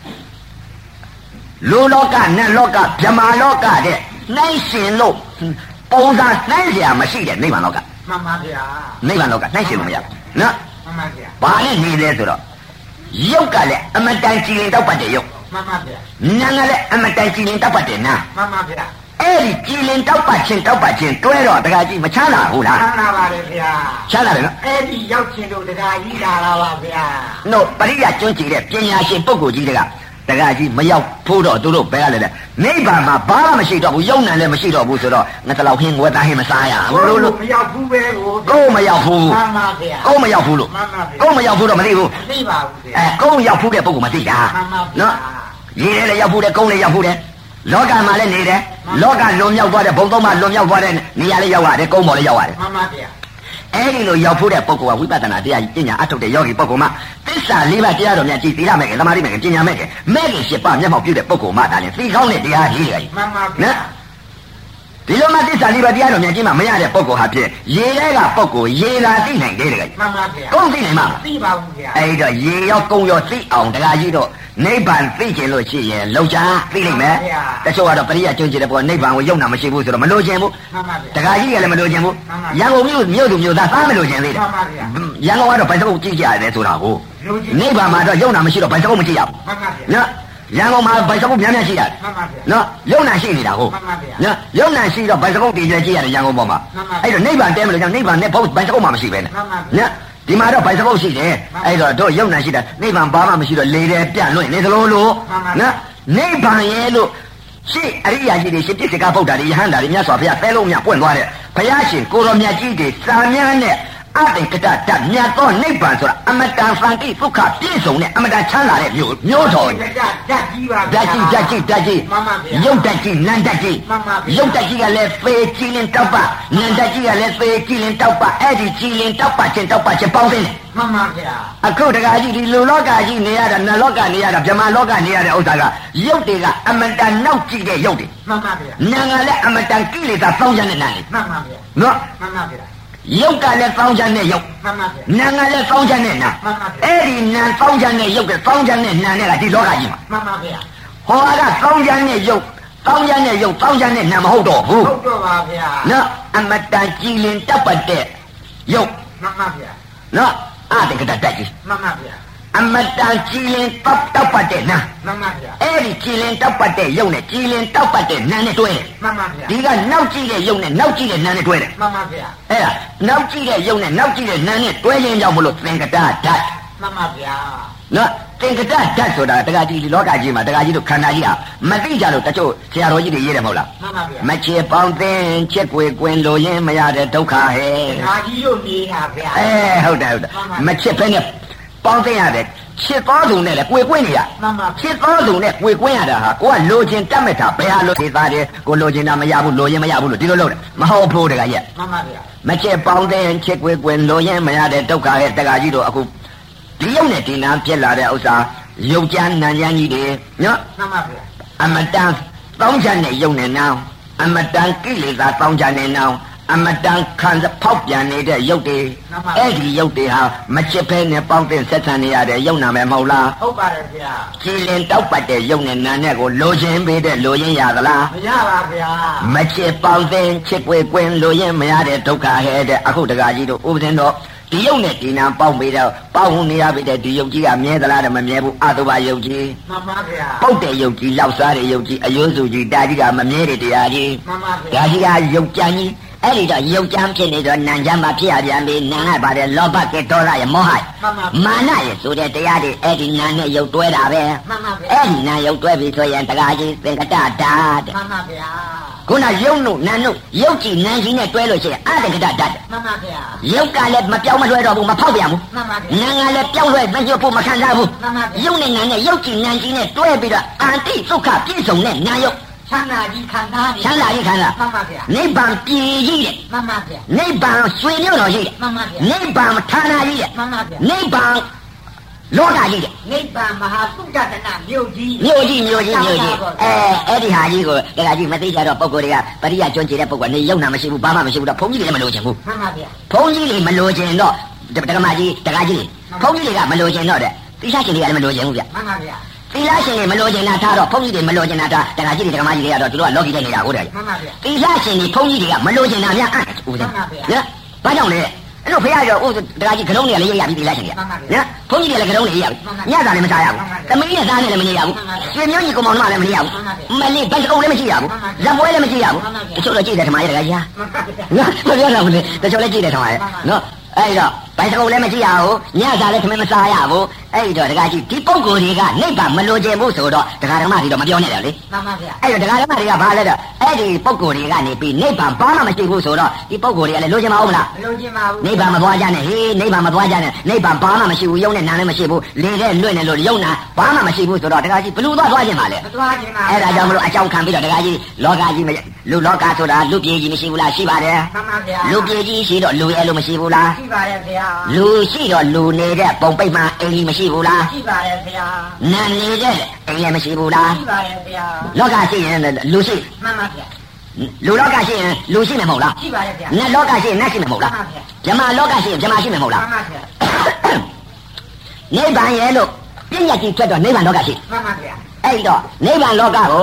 လူလောကနတ်လောကဗြဟ္မာလောကတဲ့နှိုင်းရှင်လို့ပုံစံနှိုင်းเสียမရှိတဲ့နိဗ္ဗာန်လောကမှန်ပါဗျာနိဗ္ဗာန်လောကနှိုင်းရှင်လို့မရဘူးနော်မှန်ပါဗျာဘာနဲ့နေလဲဆိုတော့ရုပ်ကလည်းအမတန်ကြည်ရင်တောက်ပတ်တဲ့ရုပ်မှန်ပါဗျာနာကလည်းအမတန်ကြည်ရင်တောက်ပတ်တဲ့နာမှန်ပါဗျာအဲ့ဒီကြည်လင်တောက်ပတ်ချင်းတောက်ပတ်ချင်းတွဲတော့တခါကြီးမချမ်းသာဘူးလားချမ်းသာပါတယ်ဗျာချမ်းသာတယ်နော်အဲ့ဒီရောက်ချင်းတို့တခါကြီးလာတာပါဗျာနော်ပရိယကျွန်းကြည့်တဲ့ပညာရှင်ပုဂ္ဂိုလ်ကြီးတွေကတခါကြီးမရောက်ဖို့တော့သူတို့ဘယ်ကလဲလဲနိဗ္ဗာန်မှာဘာမှမရှိတော့ဘူးယုံနံလည်းမရှိတော့ဘူးဆိုတော့ငါတလောက်ဟင်းဝက်သားဟင်းမစားရဘူးလို့လို့မရောက်ဘူးပဲကိုကိုမရောက်ဘူးမှန်ပါဗျာကိုမရောက်ဘူးလို့မှန်ပါဗျာကိုမရောက်ဘူးတော့မသိဘူးမသိပါဘူးဗျာအဲကိုရောက်ဘူးတဲ့ပုဂ္ဂိုလ်မသိတာမှန်ပါဗျာနော်ရေထဲလည်းရောက်ဘူးတဲ့ကုန်းလည်းရောက်ဘူးတဲ့လောကမှာလည်းနေတယ်လောကလွန်မြောက်သွားတဲ့ဘုံသုံးပါလွန်မြောက်သွားတဲ့နေရာလေးရောက်ရတယ်ကုန်းပေါ်လေးရောက်ရတယ်မှန်ပါဗျာအဲ့ဒီလိုရောက်ဖို့တဲ့ပုဂ္ဂိုလ်ကဝိပဿနာတရားပညာအထုတ်တဲ့ယောဂီပုဂ္ဂိုလ်မှသစ္စာလေးပါးတရားတော်များကြည်သီလမဲ့ခင်သမာဓိမဲ့ခင်ပညာမဲ့ခင်မဲ့ခင်ရှစ်ပါးမျက်မှောက်ပြုတဲ့ပုဂ္ဂိုလ်မှဒါလည်းသိကောင်းတဲ့တရားကြီးတွေမှန်ပါဗျာနော်ဒီလိုမှသစ္စာလေးပါးတရားတော်များကြည်မှမရတဲ့ပုဂ္ဂိုလ်ဟာဖြင့်ရေထဲကပုဂ္ဂိုလ်ရေသာသိနိုင်တယ်တကယ်မှန်ပါဗျာကုန်းသိနိုင်မှာသိပါဘူးဗျာအဲ့တော့ရေရောကုန်းရောသိအောင်တကကြီးတော့နိဗ္ဗာန်သိကျင်လို့ရှိရင်လောက်ချာသိလိမ့်မယ်တချို့ကတော့ပရိယကျွန်းကျင်တဲ့ဘောနိဗ္ဗာန်ကိုယုံနာမရှိဘူးဆိုတော့မလိုချင်ဘူးမှန်ပါဗျာတခါကြီးကလည်းမလိုချင်ဘူးရန်ကုန်မြို့မြို့သူမြို့သားသားမလိုချင်သေးတယ်မှန်ပါဗျာရန်ကုန်ကတော့ဗိုက်စကုတ်ကြည့်ကြရတယ်ဆိုတာကိုနိဗ္ဗာန်မှာတော့ယုံနာမရှိတော့ဗိုက်စကုတ်မကြည့်ရဘူးမှန်ပါဗျာနော်ရန်ကုန်မှာဗိုက်စကုတ်များများရှိရတယ်မှန်ပါဗျာနော်ယုံနာရှိနေတာကိုမှန်ပါဗျာနော်ယုံနာရှိတော့ဗိုက်စကုတ်တည်ကြည့်ရတယ်ရန်ကုန်ပေါ်မှာအဲ့တော့နိဗ္ဗာန်တဲမလို့ကြောင့်နိဗ္ဗာန်နဲ့ဗိုက်စကုတ်မှမရှိပဲနဲ့နော်ဒီမှာတော့ဗိုက်စကုတ်ရှိတယ်အဲ့တော့တို့ယုံနာရှိတာနိဗ္ဗာန်ဘာမှမရှိတော့လေတယ်ပြန့်လွင့်နေသလိုလိုနော်နိဗ္ဗာန်ရဲ့လို့ရှေ့အရိယာကြီးတွေရှေ့ပြစ္ဆေကဗုဒ္ဓတွေယဟန္တာတွေမြတ်စွာဘုရားသဲလုံးမြပွင့်သွားတဲ့ဘုရားရှင်ကိုရောမြတ်ကြီးတွေစာမြန်းနဲ့အတေကတတမြတ်သောနိဗ္ဗာန်ဆိုတာအမတန်သံတိဒုက္ခပြည့်စုံတဲ့အမတန်ချမ်းသာတဲ့မျိုးမျိုးတော်ဓာတ်ကြီးပါဓာတ်ကြီးဓာတ်ကြီးဓာတ်ကြီးရုပ်ဓာတ်ကြီးနံဓာတ်ကြီးရုပ်ဓာတ်ကြီးကလည်းပေကြည်လင်တောက်ပနံဓာတ်ကြီးကလည်းပေကြည်လင်တောက်ပအဲ့ဒီကြည်လင်တောက်ပချင်းတောက်ပချင်းပေါင်းသိတယ်မှန်ပါဗျာအခုတကကြီးဒီလူလောကကြီးနေရတာနတ်လောကနေရတာဗြဟ္မာလောကနေရတဲ့ဥစ္စာကရုပ်တွေကအမတန်နောက်ကြည့်တဲ့ရုပ်တွေမှန်ပါဗျာနာကလည်းအမတန်ကိလေသာစောင်းရတဲ့နာလေမှန်ပါဗျာနော်မှန်ပါဗျာရုပ်ကလည်းစောင်းချမ်းတဲ့ရုပ်မှန်ပါဗျာနာကလည်းစောင်းချမ်းတဲ့နာမှန်ပါဗျာအဲ့ဒီနာစောင်းချမ်းတဲ့ရုပ်ကစောင်းချမ်းတဲ့နာနဲ့ကဒီလောကကြီးမှာမှန်ပါဗျာဟောကစောင်းချမ်းတဲ့ရုပ်စောင်းချမ်းတဲ့ရုပ်စောင်းချမ်းတဲ့နာမဟုတ်တော့ဘူးဟုတ်တော့ပါဗျာနော်အမတန်ကြည်လင်တပ်ပတ်တဲ့ရုပ်မှန်ပါဗျာနော်အတက္ကတတက်ကြီးမှန်ပါဗျာအမတန်ကြည်လင်တောက်တောက်ပတ်တဲ့နာမှန်ပါဗျာအဲ့ဒီကြည်လင်တောက်ပတ်တဲ့ရုပ်နဲ့ကြည်လင်တောက်ပတ်တဲ့နာနဲ့တွဲတယ်မှန်ပါဗျာဒီကနောက်ကြည့်တဲ့ရုပ်နဲ့နောက်ကြည့်တဲ့နာနဲ့တွဲတယ်မှန်ပါဗျာအဲ့ဒါနောက်ကြည့်တဲ့ရုပ်နဲ့နောက်ကြည့်တဲ့နာနဲ့တွဲခြင်းကြောင့်မလို့သင်္ကတဓာတ်မှန်ပါဗျာနော်သင်္ကတဓာတ်ဆိုတာတက္ကကြီးလောကကြီးမှာတက္ကကြီးတို့ခန္ဓာကြီးဟာမသိကြလို့တချို့ဆရာတော်ကြီးတွေရေးတယ်မဟုတ်လားမှန်ပါဗျာမချေပေါင်းသင်ချက်ွယ်ကွင်လိုရင်းမရတဲ့ဒုက္ခဟဲ့ဓာကြီးတို့နေတာဗျာအဲဟုတ်တယ်ဟုတ်တယ်မချစ်ဖဲနဲ့ပေါင်းသင်ရတဲ့ချစ်တော်သူနဲ့လေကွယ်ကွင်းနေရမှန်ပါချစ်တော်သူနဲ့ကွယ်ကွင်းရတာဟာကိုကလိုချင်တတ်မဲ့တာဘယ်ဟာလို့သိသားတယ်ကိုလိုချင်တာမရဘူးလိုရင်မရဘူးလို့ဒီလိုလုပ်တယ်မဟုတ်ဘူးတက္ကကြီးမှန်ပါဗျာမချစ်ပေါင်းသင်ချက်ွယ်ကွင်လိုရင်းမရတဲ့ဒုက္ခဟဲ့တက္ကကြီးတို့အခုဒီရုပ်နဲ့ဒီနာဖြစ်လာတဲ့ဥစ္စာရုပ်ကြမ်းနာကြမ်းကြီးတွေနော်မှန်ပါဗျာအမတန်တောင်းချတဲ့ရုပ်နဲ့နောင်အမတန်ကိလေသာတောင်းချတဲ့နောင်အမတန်ခံဖောက်ပြန်နေတဲ့ရုပ်တွေအဲ့ဒီရုပ်တွေဟာမချစ်ဖဲနဲ့ပေါင်းတင်ဆက်ဆံနေရတဲ့ရုပ်နာမယ်မဟုတ်လားဟုတ်ပါတယ်ဗျာကြည်လင်တောက်ပတ်တဲ့ရုပ်နဲ့နာနဲ့ကိုလိုချင်ပေးတဲ့လိုရင်းရသလားမရပါဗျာမချစ်ပေါင်းတင်ချစ်ပွေကွင်းလိုရင်းမရတဲ့ဒုက္ခဟဲ့တဲ့အခုတကကြီးတို့ဥပဒေတော့ဒီရုပ်နဲ့ဒီနာပေါက်ပြီးတော့ပေါက်နေရပြီတဲ့ဒီရုပ်ကြီးကမြဲသလားတဲ့မမြဲဘူးအတုပါရုပ်ကြီးမှန်ပါဗျာပုတ်တဲ့ရုပ်ကြီးလောက်စားတဲ့ရုပ်ကြီးအယိုးစုကြီးတာကြီးကမမြဲတဲ့တရားကြီးမှန်ပါဗျာဒါကြီးကရုပ်ကြမ်းကြီးအဲ့ဒီတော့ရုပ်ကြမ်းဖြစ်နေတော့နံကြမ်းမှဖြစ်ရပြန်ပြီနံကပါတယ်လောဘကေဒေါသရဲ့မောဟရဲ့မာနရဲ့ဆိုတဲ့တရားတွေအဲ့ဒီနံနဲ့ရုပ်တွဲတာပဲမှန်ပါဗျာအဲ့ဒီနံရုပ်တွဲပြီဆိုရင်တရားကြီးသင်္ကတဓာတ်တဲ့မှန်ပါဗျာခုနရုပ်တို့နံတို့ရုပ်ကြည့်နံကြီးနဲ့တွဲလို့ရှိရင်အတက္ကတဓာတ်မှန်ပါဗျာရုပ်ကလည်းမပြောင်းမလွှဲတော့ဘူးမဖောက်ပြန်ဘူးမှန်ပါဗျာနံကလည်းပြောင်းလွှဲမညှို့ဖို့မခံစားဘူးမှန်ပါဗျာရုပ်နဲ့နံနဲ့ရုပ်ကြည့်နံကြီးနဲ့တွဲပြီးတော့အန္တိဒုက္ခပြည့်စုံတဲ့နံရုပ်ချမ်းသာကြီးခံစားနေချမ်းသာကြီးခံစားမှန်ပါဗျာနိဗ္ဗာန်ပြည်ကြီးတဲ့မှန်ပါဗျာနိဗ္ဗာန်ဆွေမျိုးတော်ကြီးတဲ့မှန်ပါဗျာနိဗ္ဗာန်ဌာနကြီးတဲ့မှန်ပါဗျာနိဗ္ဗာန်လောကကြီးတဲ့နိဗ္ဗာန်မဟာသုတတနာမြို့ကြီးမြို့ကြီးမြို့ကြီးမြို့ကြီးအဲအဲ့ဒီဟာကြီးကိုတကကြီးမသိကြတော့ပုံကိုယ်တွေကပရိယကျွန်းကျင်တဲ့ပုံကနေရုံနာမရှိဘူးဘာမှမရှိဘူးတော့ဘုန်းကြီးတွေလည်းမလိုချင်ဘူးမှန်ပါဗျာဘုန်းကြီးတွေမလိုချင်တော့တက္ကမကြီးတက္ကကြီးဘုန်းကြီးတွေကမလိုချင်တော့တဲ့သီလရှင်တွေကလည်းမလိုချင်ဘူးဗျမှန်ပါဗျာသီလရှင်တွေမလိုချင်တာထားတော့ဘုန်းကြီးတွေမလိုချင်တာထားတက္ကကြီးတွေတက္ကမကြီးတွေကတော့သူတို့ကလောကီတဲ့နေတာဟုတ်တယ်မှန်ပါဗျာသီလရှင်တွေဘုန်းကြီးတွေကမလိုချင်တာများအဲ့ဦးစင်းနော်ဘာကြောင့်လဲအဲ့လိုဖရာရောဦးတက္ကကြီးခလုံးတွေကလည်းရရပြီးသီလရှင်တွေကနော်ဘုန်းကြီးတွေလည်းခလုံးတွေရရပြီညစာလည်းမစားရဘူးသမီးနဲ့သားနဲ့လည်းမနေရဘူးဆွေမျိုးကြီးကောင်မောင်နှမလည်းမနေရဘူးမလေးဘိုက်ကုန်းလည်းမရှိရဘူးဇက်ပွဲလည်းမရှိရဘူးတချို့တော့ကြည့်တယ်ထမရဲ့တက္ကကြီးဟာမှန်ပါဗျာနော်မပြောတော့ဘူးလေတချို့လည်းကြည့်တယ်ထမရဲ့နော်အဲ့တော့ဘိုက်ကုန်းလည်းမရှိရဘူးညစာလည်းထမင်းမစားရဘူးအဲ့တော့တက္ကကြီးဒီပုံကိုယ်တွေကနိဗ္ဗာန်မလိုချင်ဘူးဆိုတော့တက္ကဓမ္မတွေတော့မပြောနဲ့တယ်လေမှန်ပါဗျာအဲ့တော့တရားဓမ္မတွေကဘာလဲတော့အဲ့ဒီပုံကိုယ်တွေကနေပြီးနိဗ္ဗာန်ဘာမှမရှိဘူးဆိုတော့ဒီပုံကိုယ်တွေကလည်းလိုချင်မအောင်မလားမလို့ချင်းပါဘူးနိဗ္ဗာန်မသွားကြနဲ့ဟေးနိဗ္ဗာန်မသွားကြနဲ့နိဗ္ဗာန်ဘာမှမရှိဘူးယုံနဲ့နာလည်းမရှိဘူးလေတဲ့လွတ်နေလို့ယုံနာဘာမှမရှိဘူးဆိုတော့တရားကြီးဘလူသွားသွားခြင်းပါလေမသွားချင်းပါအဲ့ဒါကြောင့်မလို့အကြောင်းခံပြီးတော့တရားကြီးလောကကြီးလူလောကဆိုတာလူပြေကြီးမရှိဘူးလားရှိပါတယ်မှန်ပါဗျာလူပြေကြီးရှိတော့လူရဲလို့မရှိဘူးလားရှိပါတယ်ဗျာလူရှိတော့လူနေတဲ့ပုံပိတ်မှအိမ်ကြီးမရှိဘူးလားရှိပါတယ်ဗျာနာနေတဲ့အိမ်လည်းမရှိဘူးလားရှိပါတယ်ဗျာလောကရှိရင်လူရှိမှန်ပါဗျာလူလောကရှိရင်လူရှိမယ်မဟုတ်လားရှိပါတယ်ဗျာနတ်လောကရှိရင်နတ်ရှိမယ်မဟုတ်လားမှန်ပါဗျာဇမလောကရှိရင်ဇမရှိမယ်မဟုတ်လားမှန်ပါဗျာနိဗ္ဗာန်ရဲ့လို့ပြည့်ညတ်ကြီးထွက်တော့နိဗ္ဗာန်လောကရှိမှန်ပါဗျာအဲ့တော့နိဗ္ဗာန်လောကကို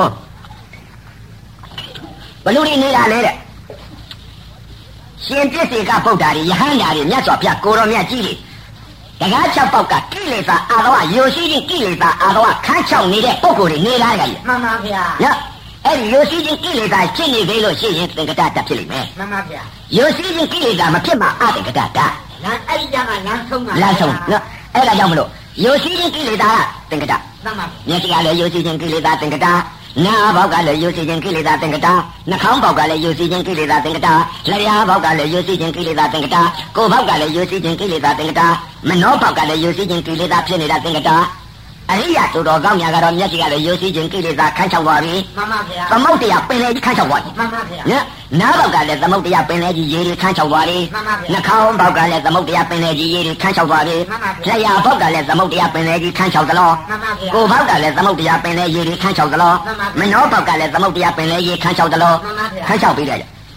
ဘလူတွေနေတာလေတဲ့ရှင်ပြည့်စေကဗုဒ္ဓတွေယဟန္တာတွေမြတ်စွာဘုရားကိုရောမြတ်ကြီးတွေတကား၆ပေါက်ကကိလေသာအာတော်ယိုရှိခြင်းကိလေသာအာတော်ခန်းချောက်နေတဲ့ပုံကိုယ်တွေနေလာကြကြီးမှန်ပါဗျာညအဲ့ဒီယိုရှိခြင်းကိလေသာရှင်းနေသေးလို့ရှိရင်သင်္ကတတတ်ဖြစ်လိမ့်မယ်မှန်ပါဗျာယိုရှိခြင်းကိလေသာမဖြစ်မှအသင်္ကတတတ်လမ်းအဲ့ဒီကြမှာလမ်းဆုံးတာလမ်းဆုံးနော်အဲ့ဒါကြောင့်မလို့ယိုရှိခြင်းကိလေသာကသင်္ကတမှန်ပါမျက်စိကလည်းယိုရှိခြင်းကိလေသာသင်္ကတနားဘောက်ကလည်းယိုရှိခြင်းကိလေသာသင်္ကတနှာခေါင်းဘောက်ကလည်းယိုရှိခြင်းကိလေသာသင်္ကတလျှာဘောက်ကလည်းယိုရှိခြင်းကိလေသာသင်္ကတကိုယ်ဘောက်ကလည်းယိုရှိခြင်းကိလေသာသင်္ကတမနောဘောက်ကလည်းယိုရှိခြင်းကိလေသာဖြစ်နေတာသင်္ကတအရိယသူတော်ကောင်းများကတော့မျက်စိကလည်းယိုရှိခြင်းကိလေသာခန်းချောက်သွားပြီမှန်ပါဗျာသမုတ်တရားပင်လေကြီးခန်းချောက်သွားပြီမှန်ပါဗျာနော်နားဘောက်ကလည်းသမုတ်တရားပင်လေကြီးရေတွေခန်းချောက်သွားပြီမှန်ပါဗျာနှာခေါင်းဘောက်ကလည်းသမုတ်တရားပင်လေကြီးရေတွေခန်းချောက်သွားပြီမှန်ပါဗျာလျှာဘောက်ကလည်းသမုတ်တရားပင်လေကြီးခန်းချောက်သလားမှန်ပါဗျာကိုယ်ဘောက်ကလည်းသမုတ်တရားပင်လေရေတွေခန်းချောက်သလားမှန်ပါဗျာမနောဘောက်ကလည်းသမုတ်တရားပင်လေရေခန်းချောက်သလားမှန်ပါဗျာခန်းချောက်ပြီးတယ်အ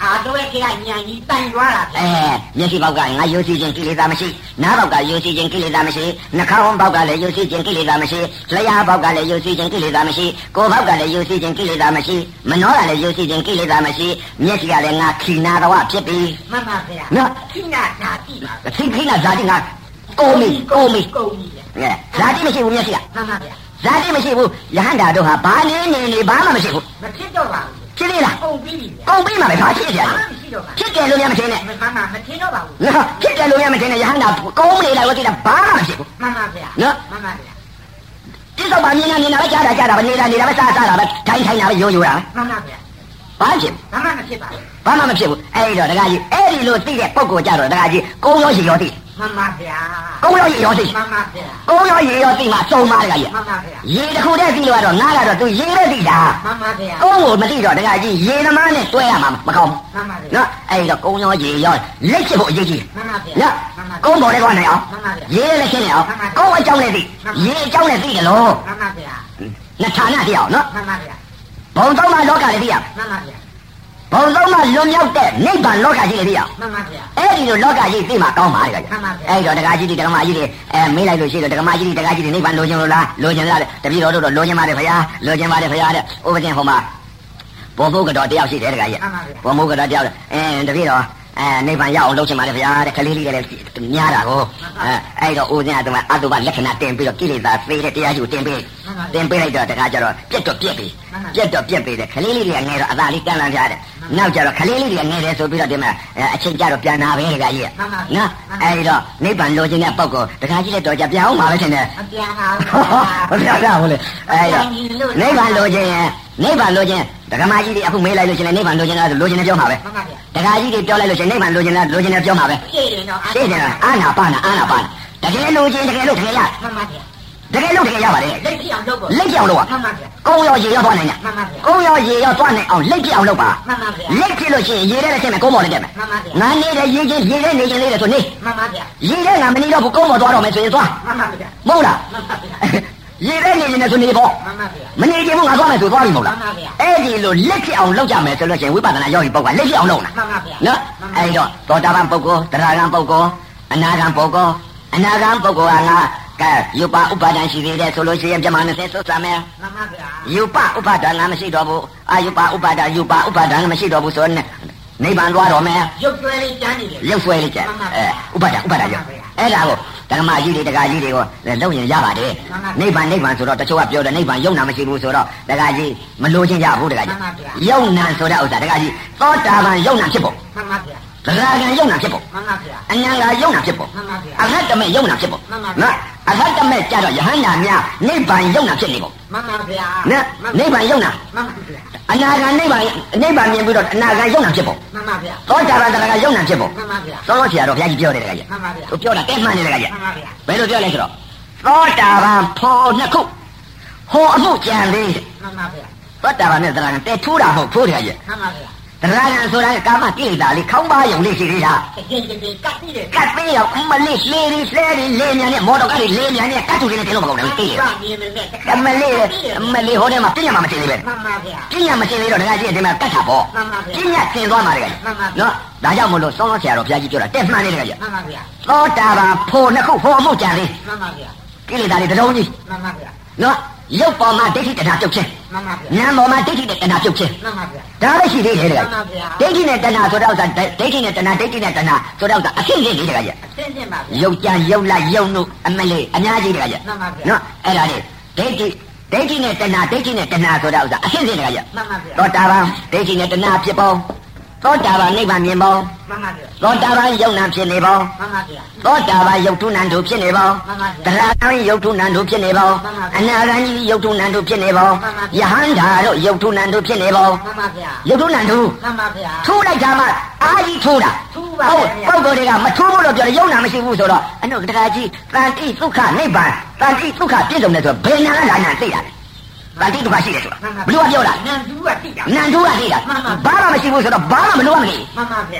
အာတော့ခေကညာကြီးတိုင်သွားတာအဲမျက်စိပေါက်ကငါယုံကြည်ခြင်းကိလေသာမရှိနားပေါက်ကယုံကြည်ခြင်းကိလေသာမရှိနှာခေါင်းပေါက်ကလည်းယုံကြည်ခြင်းကိလေသာမရှိလျှာပေါက်ကလည်းယုံကြည်ခြင်းကိလေသာမရှိကိုယ်ပေါက်ကလည်းယုံကြည်ခြင်းကိလေသာမရှိမနှောကလည်းယုံကြည်ခြင်းကိလေသာမရှိမျက်စိကလည်းငါခိနာတော်ဖြစ်ပြီမှန်ပါဗျာနော်ခိနာဇာတိပါခိခိနာဇာတိငါကိုမီကိုမီကိုမီအဲဇာတိမရှိဘူးမျက်စိကမှန်ပါဗျာဇာတိမရှိဘူးယဟန္တာတို့ဟာဘာနေနေနေဘာမှမရှိဘူးမဖြစ်တော့ပါဘူးဖြစ်သေးလားကုန်ပြီကုန်ပြီမှာပဲဘာဖြစ်ကြလဲဖြစ်တယ်လို့များမထင်နဲ့မှန်ပါမထင်တော့ပါဘူးနော်ဖြစ်တယ်လို့များမထင်နဲ့ယဟန္တာကုန်းနေလိုက်လို့သိတာဘာမှမရှိဘူးမှန်ပါဗျာနော်မှန်ပါဗျာဒီတော့ဗာမြင်နေနေတာပဲကြားတာကြားတာပဲနေတာနေတာပဲစားစားတာပဲထိုင်ထိုင်တာပဲရိုးရိုးတာမှန်ပါဗျာဘာဖြစ်ဘာမှမဖြစ်ပါဘူးဘာမှမဖြစ်ဘူးအဲ့တော့တခါကြီးအဲ့ဒီလိုသိတဲ့ပုံကိုကြတော့တခါကြီးကုန်းရောရေရောသိမှန်ပါဗျာကုန်းရောရေရောသိမှန်ပါဗျာကုန်းရောရေရောသိမှစုံပါတခါကြီးမှန်ပါဗျာရေတစ်ခုတည်းသိလို့ကတော့နားကတော့သူရေလည်းသိတာမှန်ပါဗျာကုန်းကိုမသိတော့တခါကြီးရေသမားနဲ့တွဲရမှာမကောင်းမှန်ပါဗျာနော်အဲ့တော့ကုန်းရောရေရောလက်ချဖို့အရေးကြီးမှန်ပါဗျာနော်ကုန်းပေါ်လေးသွားနိုင်အောင်မှန်ပါဗျာရေလည်းရှင်းနေအောင်ကုန်းအကြောင်းနဲ့သိရေအကြောင်းနဲ့သိတယ်လို့မှန်ပါဗျာနှစ်ဌာနသိအောင်နော်မှန်ပါဗျာဘုံသုံးပါးလောကလည်းသိရမှန်ပါဗျာဘုံသုံးပါးလွန်မြောက်တဲ့နိဗ္ဗာန်လောကကြီးလည်းသိရမှန်ပါဗျာအဲ့ဒီလိုလောကကြီးသိမှကောင်းပါလေကြာမှန်ပါဗျာအဲ့တော့တရားကြီးတွေဓမ္မကြီးတွေအဲမေးလိုက်လို့ရှိတော့ဓမ္မကြီးတွေတရားကြီးတွေနိဗ္ဗာန်လိုချင်လို့လားလိုချင်လားတပည့်တော်တို့တော့လိုချင်ပါတယ်ခင်ဗျာလိုချင်ပါတယ်ခင်ဗျာတဲ့ဥပဇင်ဟိုမှာဘုံဘုကတော်တယောက်ရှိတယ်တရားကြီးဘုံဘုကတော်တယောက်အဲတပည့်တော်အဲနိဗ္ဗာန်ရအောင်လုပ်ချင်ပါတယ်ဗျာတဲ့ခလေးလေးလည်းများတာကိုအဲအဲ့တော့ဦးဇင်းအတုမအတုပလက္ခဏာတင်ပြီးတော့ကိလေသာသေးတဲ့တရားကြီးကိုတင်ပြီးတင်ပေးလိုက်တော့တခါကျတော့ပြက်တော့ပြက်ပြီပြက်တော့ပြက်ပြီတဲ့ခလေးလေးတွေကငဲတော့အသာလေးကန့်လန့်ပြတဲ့နောက်ကျတော့ခလေးလေးတွေကငဲတယ်ဆိုပြီးတော့ဒီမှာအချိန်ကျတော့ပြန်လာပဲတခါကြီးနော်အဲ့တော့နိဗ္ဗာန်လိုချင်တဲ့ပုဂ္ဂိုလ်တခါကြီးလည်းတော့ကြပြန်အောင်ပါပဲထင်တယ်မပြန်ပါဘူးမပြန်ပါဘူးလေအဲ့တော့နိဗ္ဗာန်လိုချင်ရင်နိဗ္ဗာန်လိုချင်ဒကမာကြီးတွေအခုမေးလိုက်လို့ရှင်နိဗ္ဗာန်လိုချင်လားဆိုလိုချင်တယ်ပြောမှာပဲဒကာကြီးတွေပြောလိုက်လို့ရှင်နိဗ္ဗာန်လိုချင်လားလိုချင်တယ်ပြောမှာပဲရှင်းတယ်နော်ရှင်းတယ်အာနာပါနာအာနာပါနာတကယ်လိုချင်တကယ်လို့တကယ်ရမှန်ပါဗျာတကယ်လို့တကယ်ရပါတယ်လက်ပြအောင်လုပ်ပါလက်ပြအောင်လုပ်ပါမှန်ပါဗျာကုန်းရောရေရောသွားနိုင်ညမှန်ပါဗျာကုန်းရောရေရောသွားနိုင်အောင်လက်ပြအောင်လုပ်ပါမှန်ပါဗျာလက်ပြလို့ရှိရင်ရေထဲလည်းထည့်မယ်ကုန်းပေါ်လည်းထည့်မယ်မှန်ပါဗျာငါနေတဲ့ရေချင်းရေထဲနေချင်းလေးတယ်ဆိုနေမှန်ပါဗျာရေထဲငါမနေတော့ဘူးကုန်းပေါ်သွားတော့မယ်ဆိုရင်သွားမှန်ပါဗျာမဟုတ်လားမှန်ပါဗျာရေထဲနေနေဆိုနေပေါ့မှန်ပါဗျာမနေချင်ဘူးငါသွားမယ်ဆိုသွားပြီမဟုတ်လားမှန်ပါဗျာအဲ့ဒီလိုလက်ပြအောင်လုပ်ကြမယ်ဆိုလို့ရှိရင်ဝိပဿနာယောဂီပုဂ္ဂိုလ်လက်ပြအောင်လုပ်လားမှန်ပါဗျာနော်အဲ့တော့သောတာပန်ပုဂ္ဂိုလ်သရဂံပုဂ္ဂိုလ်အနာဂံပုဂ္ဂိုလ်အနာဂံပုဂ္ဂိုလ်ကငါကဲယူပဥပါဒံရှိသေးတယ်ဆိုလို့ရှိရင်ပြမနှစ်ဆယ်သုတ်စာမယ်မှန်ပါဗျာယူပဥပါဒံငါမရှိတော့ဘူးအာယူပဥပါဒံယူပဥပါဒံမရှိတော့ဘူးဆိုတော့နိဗ္ဗာန်သွားတော့မယ်ရုပ်ဆွဲလေးကျမ်းနေတယ်ရုပ်ဆွဲလေးကျမ်းအဲဥပါဒံဥပါဒံရုပ်အဲ့ဒါကိုဓမ္မကြီးတွေတရားကြီးတွေကိုလုံရင်ရပါတယ်နိဗ္ဗာန်နိဗ္ဗာန်ဆိုတော့တချို့ကပြောတယ်နိဗ္ဗာန်ယုံနာမရှိဘူးဆိုတော့တရားကြီးမလို့ချင်းကြဘူးတရားကြီးယုံနာဆိုတဲ့ဥစ္စာတရားကြီးသောတာပန်ယုံနာဖြစ်ဖို့မှန်ပါဗျာသရဂံယုံနာဖြစ်ဖို့မှန်ပါဗျာအနန္တယုံနာဖြစ်ဖို့မှန်ပါဗျာအရဟတမေယုံနာဖြစ်ဖို့နော်အရဟတမေကြတော့ယဟန္တာများနိဗ္ဗာန်ယုံနာဖြစ်နေဖို့မှန်ပါဗျာနော်နိဗ္ဗာန်ယုံနာမှန်ပါဗျာအနာဂံနိဗ္ဗာန်နိဗ္ဗာန်မြင်ပြီးတော့အနာဂံယုံနာဖြစ်ဖို့မှန်ပါဗျာသောတာပန်သရဂံယုံနာဖြစ်ဖို့မှန်ပါဗျာသောတော်ဆရာတော်ဘုရားကြီးပြောတယ်တကယ်ကြီးမှန်ပါဗျာသူပြောတာတဲ့မှန်တယ်တကယ်ကြီးမှန်ပါဗျာဘယ်လိုပြောလဲဆိုတော့သောတာပန်ဖော်နှစ်ခုဟောအမှုကြံသေးတယ်မှန်ပါဗျာသောတာပန်နဲ့သရဂံတဲထိုးတာမဟုတ်ထိုးတယ်ကြီးမှန်ပါဗျာသရဂံဆိုတာကာမကိလေသာလေးခေါင်းပါယုံလေးရှိသေးတာတကယ်တကယ်ကတ်ပြီးတယ်ကတ်ပြီးတော့မလေးလေရီဆဲရီလေမြန်နဲ့မော်တော်ကားတွေလေမြန်နဲ့ကတ်တူလေးနဲ့တင်လို့မကုန်ဘူးသိတယ်အမလေးအမလေးဟိုထဲမှာပြညတ်မှမတင်သေးပဲမှန်ပါဗျာပြညတ်မတင်သေးတော့ဒကာကြီးဒီမှာကတ်တာပေါ့မှန်ပါဗျာပြညတ်တင်သွားမှာတကယ်နော်ဒါကြောင့်မလို့စောစောဆရာတော်ဘုရားကြီးပြောတာတက်မှန်နေတကယ်မှန်ပါဗျာသောတာပန်ဖို့နှစ်ခုဟောမှုကြံသေးမှန်ပါဗျာကိလေသာတွေတလုံးကြီးမှန်ပါဗျာနော်ရုပ်ပေါ်မှာဒိဋ္ဌိတဏှာပြုတ်ခြင်းမှန်ပါဗျာနာမ်ပေါ်မှာဒိဋ္ဌိနဲ့တဏှာပြုတ်ခြင်းမှန်ပါဗျာဒါလည်းရှိသေးတယ်တကယ်မှန်ပါဗျာဒိဋ္ဌိနဲ့တဏှာဆိုတဲ့ဥစ္စာဒိဋ္ဌိနဲ့တဏှာဒိဋ္ဌိနဲ့တဏှာဆိုတဲ့ဥစ္စာအရှင်းလေးတကယ်ကြီးအရှင်းရှင်းပါဗျာရုပ်ကြံရုပ်လိုက်ရုပ်နုအမလေးအများကြီးတကယ်ကြီးမှန်ပါဗျာနော်အဲ့ဒါလေးဒိဋ္ဌိဒိဋ္ဌိနဲ့တဏှာဒိဋ္ဌိနဲ့တဏှာဆိုတဲ့ဥစ္စာအရှင်းရှင်းတကယ်ကြီးမှန်ပါဗျာသောတာပန်ဒိဋ္ဌိနဲ့တဏှာဖြစ်ပေါ်သောတာပန်နိဗ္ဗာန်မြင်ပေါ်မှန်ပါဗျာသောတာပန်ယုံနာဖြစ်နေပေါ်မှန်ပါဗျာသောတာပန်ယုတ်ထုနန္တုဖြစ်နေပေါ်မှန်ပါဗျာသရဂံယုတ်ထုနန္တုဖြစ်နေပေါ်အနာဂံကြီးယုတ်ထုနန္တုဖြစ်နေပေါ်ယဟန္တာတို့ယုတ်ထုနန္တုဖြစ်နေပေါ်မှန်ပါဗျာယုတ်ထုနန္တုမှန်ပါဗျာထိုးလိုက်တာမှအာကြီးထိုးတာထိုးပါဗျာပုဂ္ဂိုလ်တွေကမထိုးဘူးလို့ပြောတယ်ယုံနာမရှိဘူးဆိုတော့အနုတခါကြီးတန်တိဒုက္ခနိဗ္ဗာန်တန်တိဒုက္ခပြည့်စုံတယ်ဆိုတော့ဘယ်နာလာညာသိရတယ်တန်တိဒုက္ခရှိတယ်ဆိုတာဘယ်လိုပြောတာနန္တူကသိတာနန္တူကသိတာဘာမှမရှိဘူးဆိုတော့ဘာမှမလို့မနေမှန်ပါဗျာကဲ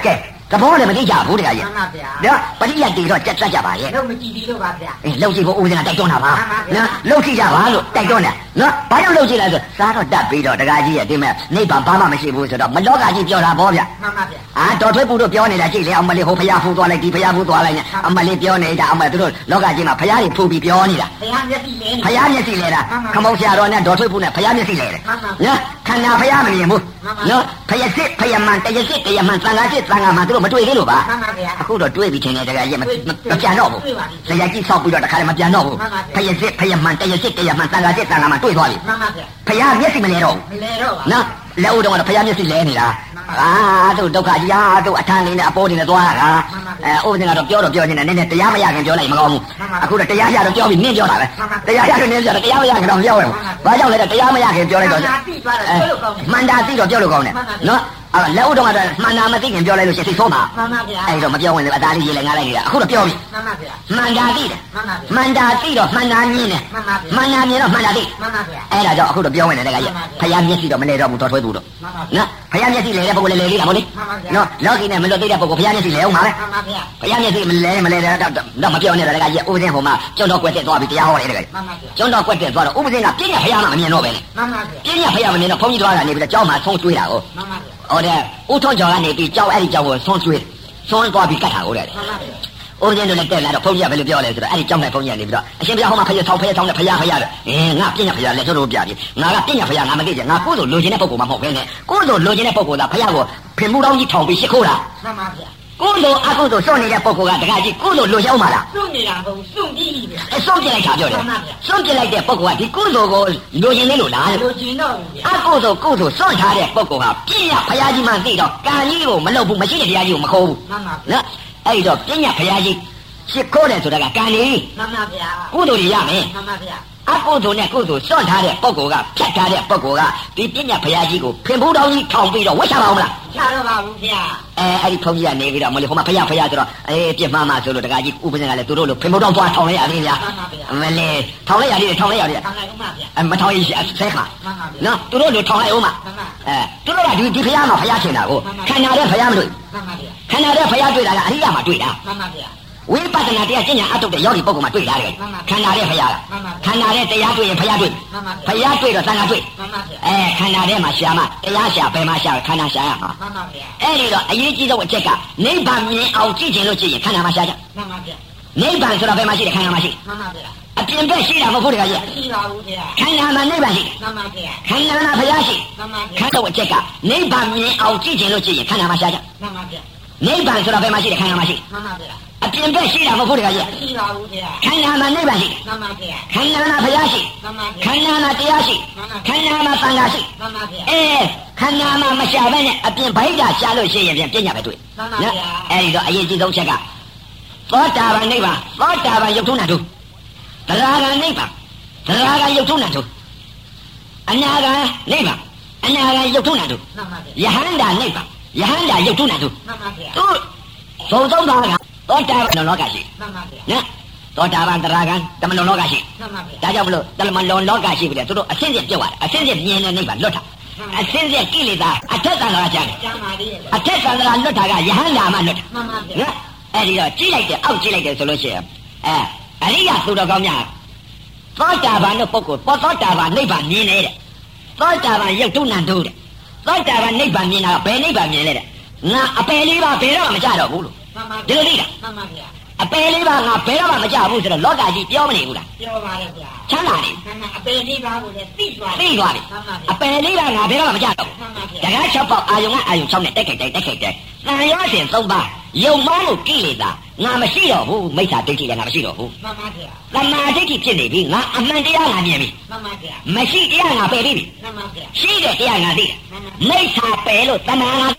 သဘောလည်းမသိကြဘူးတကယ်ကြီးမှန်ပါဗျာဒါပရိယတ်တီတော့ကြက်ကြပါရဲ့လုံးမကြည့်သေးလို့ပါဗျာအေးလှုပ်ကြည့်ဖို့ဦးစင်ကတိုက်တွန်းတာပါနော်လှုပ်ကြည့်ကြပါလို့တိုက်တွန်းတယ်နော်ဘာကြောင့်လှုပ်ကြည့်လဲဆိုစားတော့တက်ပြီးတော့တကယ်ကြီးရဲ့ဒီမဲ့နိဗ္ဗာန်ဘာမှမရှိဘူးဆိုတော့မလောကကြီးပြောတာပေါ့ဗျမှန်ပါဗျာအာတော်ထွေးပူတို့ပြောနေတာကြည့်လေအမလေးဟိုဖရားဖူးသွားလိုက်ဒီဖရားဖူးသွားလိုက်နဲ့အမလေးပြောနေတာအမတို့လောကကြီးမှာဖရားတွေဖူးပြီးပြောနေတာဘုရားမျက်စိလဲဖရားမျက်စိလဲတာခမုံဆရာတော်နဲ့ဒေါ်ထွေးဖူးနဲ့ဖရားမျက်စိလဲတယ်နော်ခန္ဓာဖရားမမြင်ဘူးနော်ဖယစစ်ဖယမန်တယစစ်တယမန်သံဃာစစ်သံဃာမန်တို့မတွေ့သေးလို့ပါမှန်ပါဗျာအခုတော့တွေ့ပြီထင်တယ်တကယ်ကြီးမပြန်တော့ဘူးဆရာကြီးဆောက်ပြီးတော့တခါလည်းမပြန်တော့ဘူးဖယစစ်ဖယမန်တယစစ်တယမန်သံဃာစစ်သံဃာမန်တွေ့သွားပြီမှန်ပါဗျာဖရားမျက်စိမလဲတော့မလဲတော့ပါနော်လက်ဦးတော့ဖရားမျက်စိလဲနေတာအာတို့ဒုက္ခကြီးဟာတို့အထမ်းလေးနဲ့အပေါ်လေးနဲ့သွားရတာအဲဥပဒေကတော့ပြောတော့ပြောနေတယ်နည်းနည်းတရားမရခင်ပြောလိုက်မကောင်းဘူးအခုတော့တရားရတော့ပြောပြီးနင်းပြောတာပဲတရားရတော့နင်းပြောတယ်တရားမရခင်တော့ပြောရဘူးဘာကြောင့်လဲတရားမရခင်ပြောလိုက်တော့မှန်တာသိတော့ပြောလို့ကောင်းတယ်နော်အဲ့လက်ဦးတော့ကတော့မှန်တာမသိခင်ပြောလိုက်လို့ရှိရင်သိဆုံးပါမှန်ပါဗျာအဲ့တော့မပြောဝင်လည်းအသားလေးရေးလိုက်ငါလိုက်နေတာအခုတော့ပြောပြီမှန်ပါဗျာမှန်တာသိတယ်မှန်ပါဗျာမှန်တာသိတော့မှန်တာမြင်တယ်မှန်ပါဗျာမှန်တာမြင်တော့မှန်တာသိမှန်ပါဗျာအဲ့ဒါကြောင့်အခုတော့ပြောဝင်တယ်တကယ်ကြီးဖယားမျက်စိတော့မလဲတော့ဘူးတော်ထွေးဘူးတော့မှန်ပါဗျာနော်ဖယားမျက်စိလဲတဲ့ပုဂ္ဂိုလ်လဲလေးတာဗောလေမှန်ပါဗျာနော်လောကီနဲ့မလွတ်သေးတဲ့ပုဂ္ဂိုလ်ဖယားမျက်စိလဲအောင်ပါပဲမှန်ပါဗျာဖယားမျက်စိမလဲမလဲတော့တော့မပြောနဲ့တကယ်ကြီးဥပဒေဟိုမှာကျွန်းတော်ကွက်တက်သွားပြီးတရားဟောတယ်တကယ်ကြီးမှန်ပါဗျာကျွန်းတော်ကွက်တက်သွားတော့ဥပဒေကပြည့်ညက်ဖယားမှမမြင်တော့ပဲလေမှန်ပါဗျာပြည့်ညက်ဖယားမမြင်တော့ဘုန်းကြီးသွားတာနေပြီးတော့ကျောင်းမှာဆုံးကျွေးတာကိုမှန်ပါဗျာဟောတဲ့ဥထုံးကျော်ကနေပြီးကျောင်းအဲ့ဒီကျောင်းကိုဆုံးကျွေးဆုံးသွားပြီးကတ်တာဟုတ်တယ်မှန်ပါဗျာဦးဇင်းတို့လည်းတက်လာတော့ဘုန်းကြီးကဘယ်လိုပြောလဲဆိုတော့အဲ့ဒီကျောင်း၌ဘုန်းကြီးကနေပြီးတော့အရှင်ဘုရားဟောမှာဖယားဆောင်ဖယားဆောင်နဲ့ဖယားဖယားတဲ့အင်းငါပြည့်ညက်ဖယားလက်တို့တို့ပြပြီငါကပြည့်ညက်ဖယားငါမသိချင်ငါကိုယ်ဆိုလိုချင်တဲ့ပုဂ္ဂိုလ်မှမဟုတ်ဘဲနဲ့ကိုယ်ဆိုလိုချင်တဲ့ပုဂ္ဂိုလ်ကဖယားကိုဖင်မှုတော်ကြီးထောင်ပြီးရှစ်ခိုးတာမှန်ပါဗျာကိုယ်လိုအကုသို့စွန့်နေတဲ့ပုဂ္ဂိုလ်ကတခါကြီးကိုယ်လိုလိုရောက်မှာလားစွန့်နေတာဘုံစွန့်ပြီးပြီဗျာအစွန့်ပြလိုက်တာပြောတယ်စွန့်ပြလိုက်တဲ့ပုဂ္ဂိုလ်ကဒီကိုယ်လိုကိုလိုချင်နေလို့လားလိုချင်တော့ဘူးဗျာအကုသို့ကိုယ်ဆိုစွန့်ထားတဲ့ပုဂ္ဂိုလ်ဟာပြည့်ညက်ဖယားကြီးမှသိတော့ကံကြီးကိုမလုပ်ဘူးမရှိတဲ့တရားကြီးကိုမခိုးဘူးမှန်ပါဗျာနော်အဲ့ဒီတော့ပြည့်ညက်ဖယားကြီးရှစ်ခိုးတယ်ဆိုတာကကံလေးမှန်ပါဗျာကုသိုလ်တွေရမယ်မှန်ပါဗျာအကုသိုလ်နဲ့ကုသိုလ်စွန့်ထားတဲ့ပုဂ္ဂိုလ်ကဖြတ်ထားတဲ့ပုဂ္ဂိုလ်ကဒီပညာဘုရားကြီးကိုဖင်ဖို့တော်ကြီးထောင်ပြီးတော့ဝတ်ချပါအောင်မလားချတော့ပါဘူးဗျာအဲအဲ့ဒီဘုန်းကြီးကနေပြီးတော့မလို့ဟိုမှာဘုရားဘုရားဆိုတော့အေးပြစ်မှားမှာဆိုလို့တကကြီးဥပဒေကလည်းသူတို့လိုဖင်ဖို့တော်သွားထောင်လိုက်ရသေးဗျာမလေးထောင်လိုက်ရသေးတယ်ထောင်လိုက်ရသေးတယ်ထောင်လိုက်ဦးမှာဗျာအဲမထောင်ရင်ဆဲခါမှန်ပါဗျာနော်သူတို့လိုထောင်လိုက်ဦးမှာမှန်ပါအဲသူတို့ကဒီဒီဘုရားမှာဘုရားရှင်တာကိုခန္ဓာတဲ့ဘုရားမလို့မှန်ပါဗျာခန္ဓာတဲ့ဘုရားတွေ့တာကအရိယာမှာတွေ့တာမှန်ပါဗျာဝိပဿနာတရားကျင့်ကြံအထုတ်တဲ့ယောဂီပုဂ္ဂိုလ်မှာတွေ့တာလေခန္ဓာတဲ့ဘုရားကခန္ဓာတဲ့တရားတွေ့ရင်ဘုရားတွေ့ဘုရားတွေ့တော့သံဃာတွေ့မှန်ပါဗျာအဲခန္ဓာထဲမှာရှာမှတရားရှာဘယ်မှာရှာခန္ဓာရှာရမှာမှန်ပါဗျာအဲ့ဒီတော့အရေးကြီးဆုံးအချက်ကနိဗ္ဗာန်မြင်အောင်ကြည့်ခြင်းလို့ကြည့်ရင်ခန္ဓာမှာရှာကြမှန်ပါဗျာနိဗ္ဗာန်ဆိုတာဘယ်မှာရှိတယ်ခန္ဓာမှာရှိမှန်ပါဗျာအပြင်ဘက်ရှိတာမဟုတ်ဘူးတခါကြီးရှိပါဘူးဗျာခန္ဓာမှာနိဗ္ဗာန်ရှိမှန်ပါဗျာခန္ဓာမှာဘုရားရှိမှန်ပါဗျာခန္ဓာအချက်ကနိဗ္ဗာန်မြင်အောင်ကြည့်ခြင်းလို့ကြည့်ရင်ခန္ဓာမှာရှာကြမှန်ပါဗျာနိဗ္ဗာန်ဆိုတာဘယ်မှာရှိတယ်ခန္ဓာမှာရှိမှန်ပါဗျာအပြင်ဘက်ရှိတာမဟုတ်ဘူးတခါကြီးရှိပါဘူးဗျာခန္ဓာမှာနိဗ္ဗာန်ရှိမှန်ပါဗျာခန္ဓာမှာဘုရားရှိမှန်ပါဗျာခန္ဓာမှာတရားရှိခန္ဓာမှာသံဃာရှိမှန်ပါဗျာအဲခန္ဓာမှာမရှာဘဲနဲ့အပြင်ဘိုက်တာရှာလို့ရှိရင်ပြန်ပြညာပဲတွေ့မှန်ပါဗျာအဲ့ဒီတော့အရေးကြီးဆုံးချက်ကသောတာပန်နိဗ္ဗာန်သောတာပန်ယုတ်ထုံးနာတုသရဂံနိဗ္ဗာန်သရဂံယုတ်ထုံးနာတုအနာဂံနိဗ္ဗာန်အနာဂံယုတ်ထုံးနာတုမှန်ပါဗျာယဟန္တာနိဗ္ဗာန်ယဟန္တာယုတ်ထုံးနာတုမှန်ပါဗျာသူသုံးသုံးပါးကသောတာပန်လောကရှိမှန်ပါဗျာနော်သောတာပန်သရဂံတမလွန်လောကရှိမှန်ပါဗျာဒါကြောင့်မလို့တမလွန်လောကရှိပြီလေသူတို့အစင်းစင်းပြုတ်သွားတယ်အစင်းစင်းမြင်တဲ့နိဗ္ဗာန်လွတ်တာအစင်းစင်းကိလေသာအထက်သံဃာကျမ်းတယ်ကျမ်းပါသေးရဲ့အထက်သံဃာလွတ်တာကယဟန္တာမှလွတ်တာမှန်ပါဗျာနော်အဲ့ဒီတော့ကြည့်လိုက်တယ်အောက်ကြည့်လိုက်တယ်ဆိုလို့ရှိရင်အဲအရိယသူတော်ကောင်းများသောတာပန်တို့ပုဂ္ဂိုလ်သောတာပန်နိဗ္ဗာန်မြင်နေတဲ့သောတာပန်ရုပ်ထုံးနံတို့တဲ့သောတာပန်နိဗ္ဗာန်မြင်တာကဘယ်နိဗ္ဗာန်မြင်လဲတဲ့ငါအပယ်လေးပါဘယ်တော့မှမကြတော့ဘူးလို့မှန်ပါဒီလိုသိတာမှန်ပါဗျာအပယ်လေးပါငါဘယ်တော့မှမကြဘူးဆိုတော့လောကကြီးပြောမနေဘူးလားပြောပါလေဗျာချမ်းသာနေမှန်ပါအပေလေးပါကိုလည်းသိသွားသိသွားပြီမှန်ပါဗျာအပယ်လေးပါငါဘယ်တော့မှမကြတော့ဘူးမှန်ပါဗျာတကား၆ပေါက်အာယုံကအာယုံ၆နဲ့တက်ခိုက်တိုက်တက်ခိုက်တိုက်တန်ရောစဉ်၃ပါးယုံမောမှုကိလေသာငါမရှိတော့ဘူးမိစ္ဆာဒိဋ္ဌိလည်းငါမရှိတော့ဘူးမှန်ပါဗျာသမာဓိဋ္ဌိဖြစ်နေပြီငါအမှန်တရားငါမြင်ပြီမှန်ပါဗျာမရှိတရားငါပယ်ပြီမှန်ပါဗျာရှိတဲ့တရားငါသိတယ်မိစ္ဆာပယ်လို့တမာငါ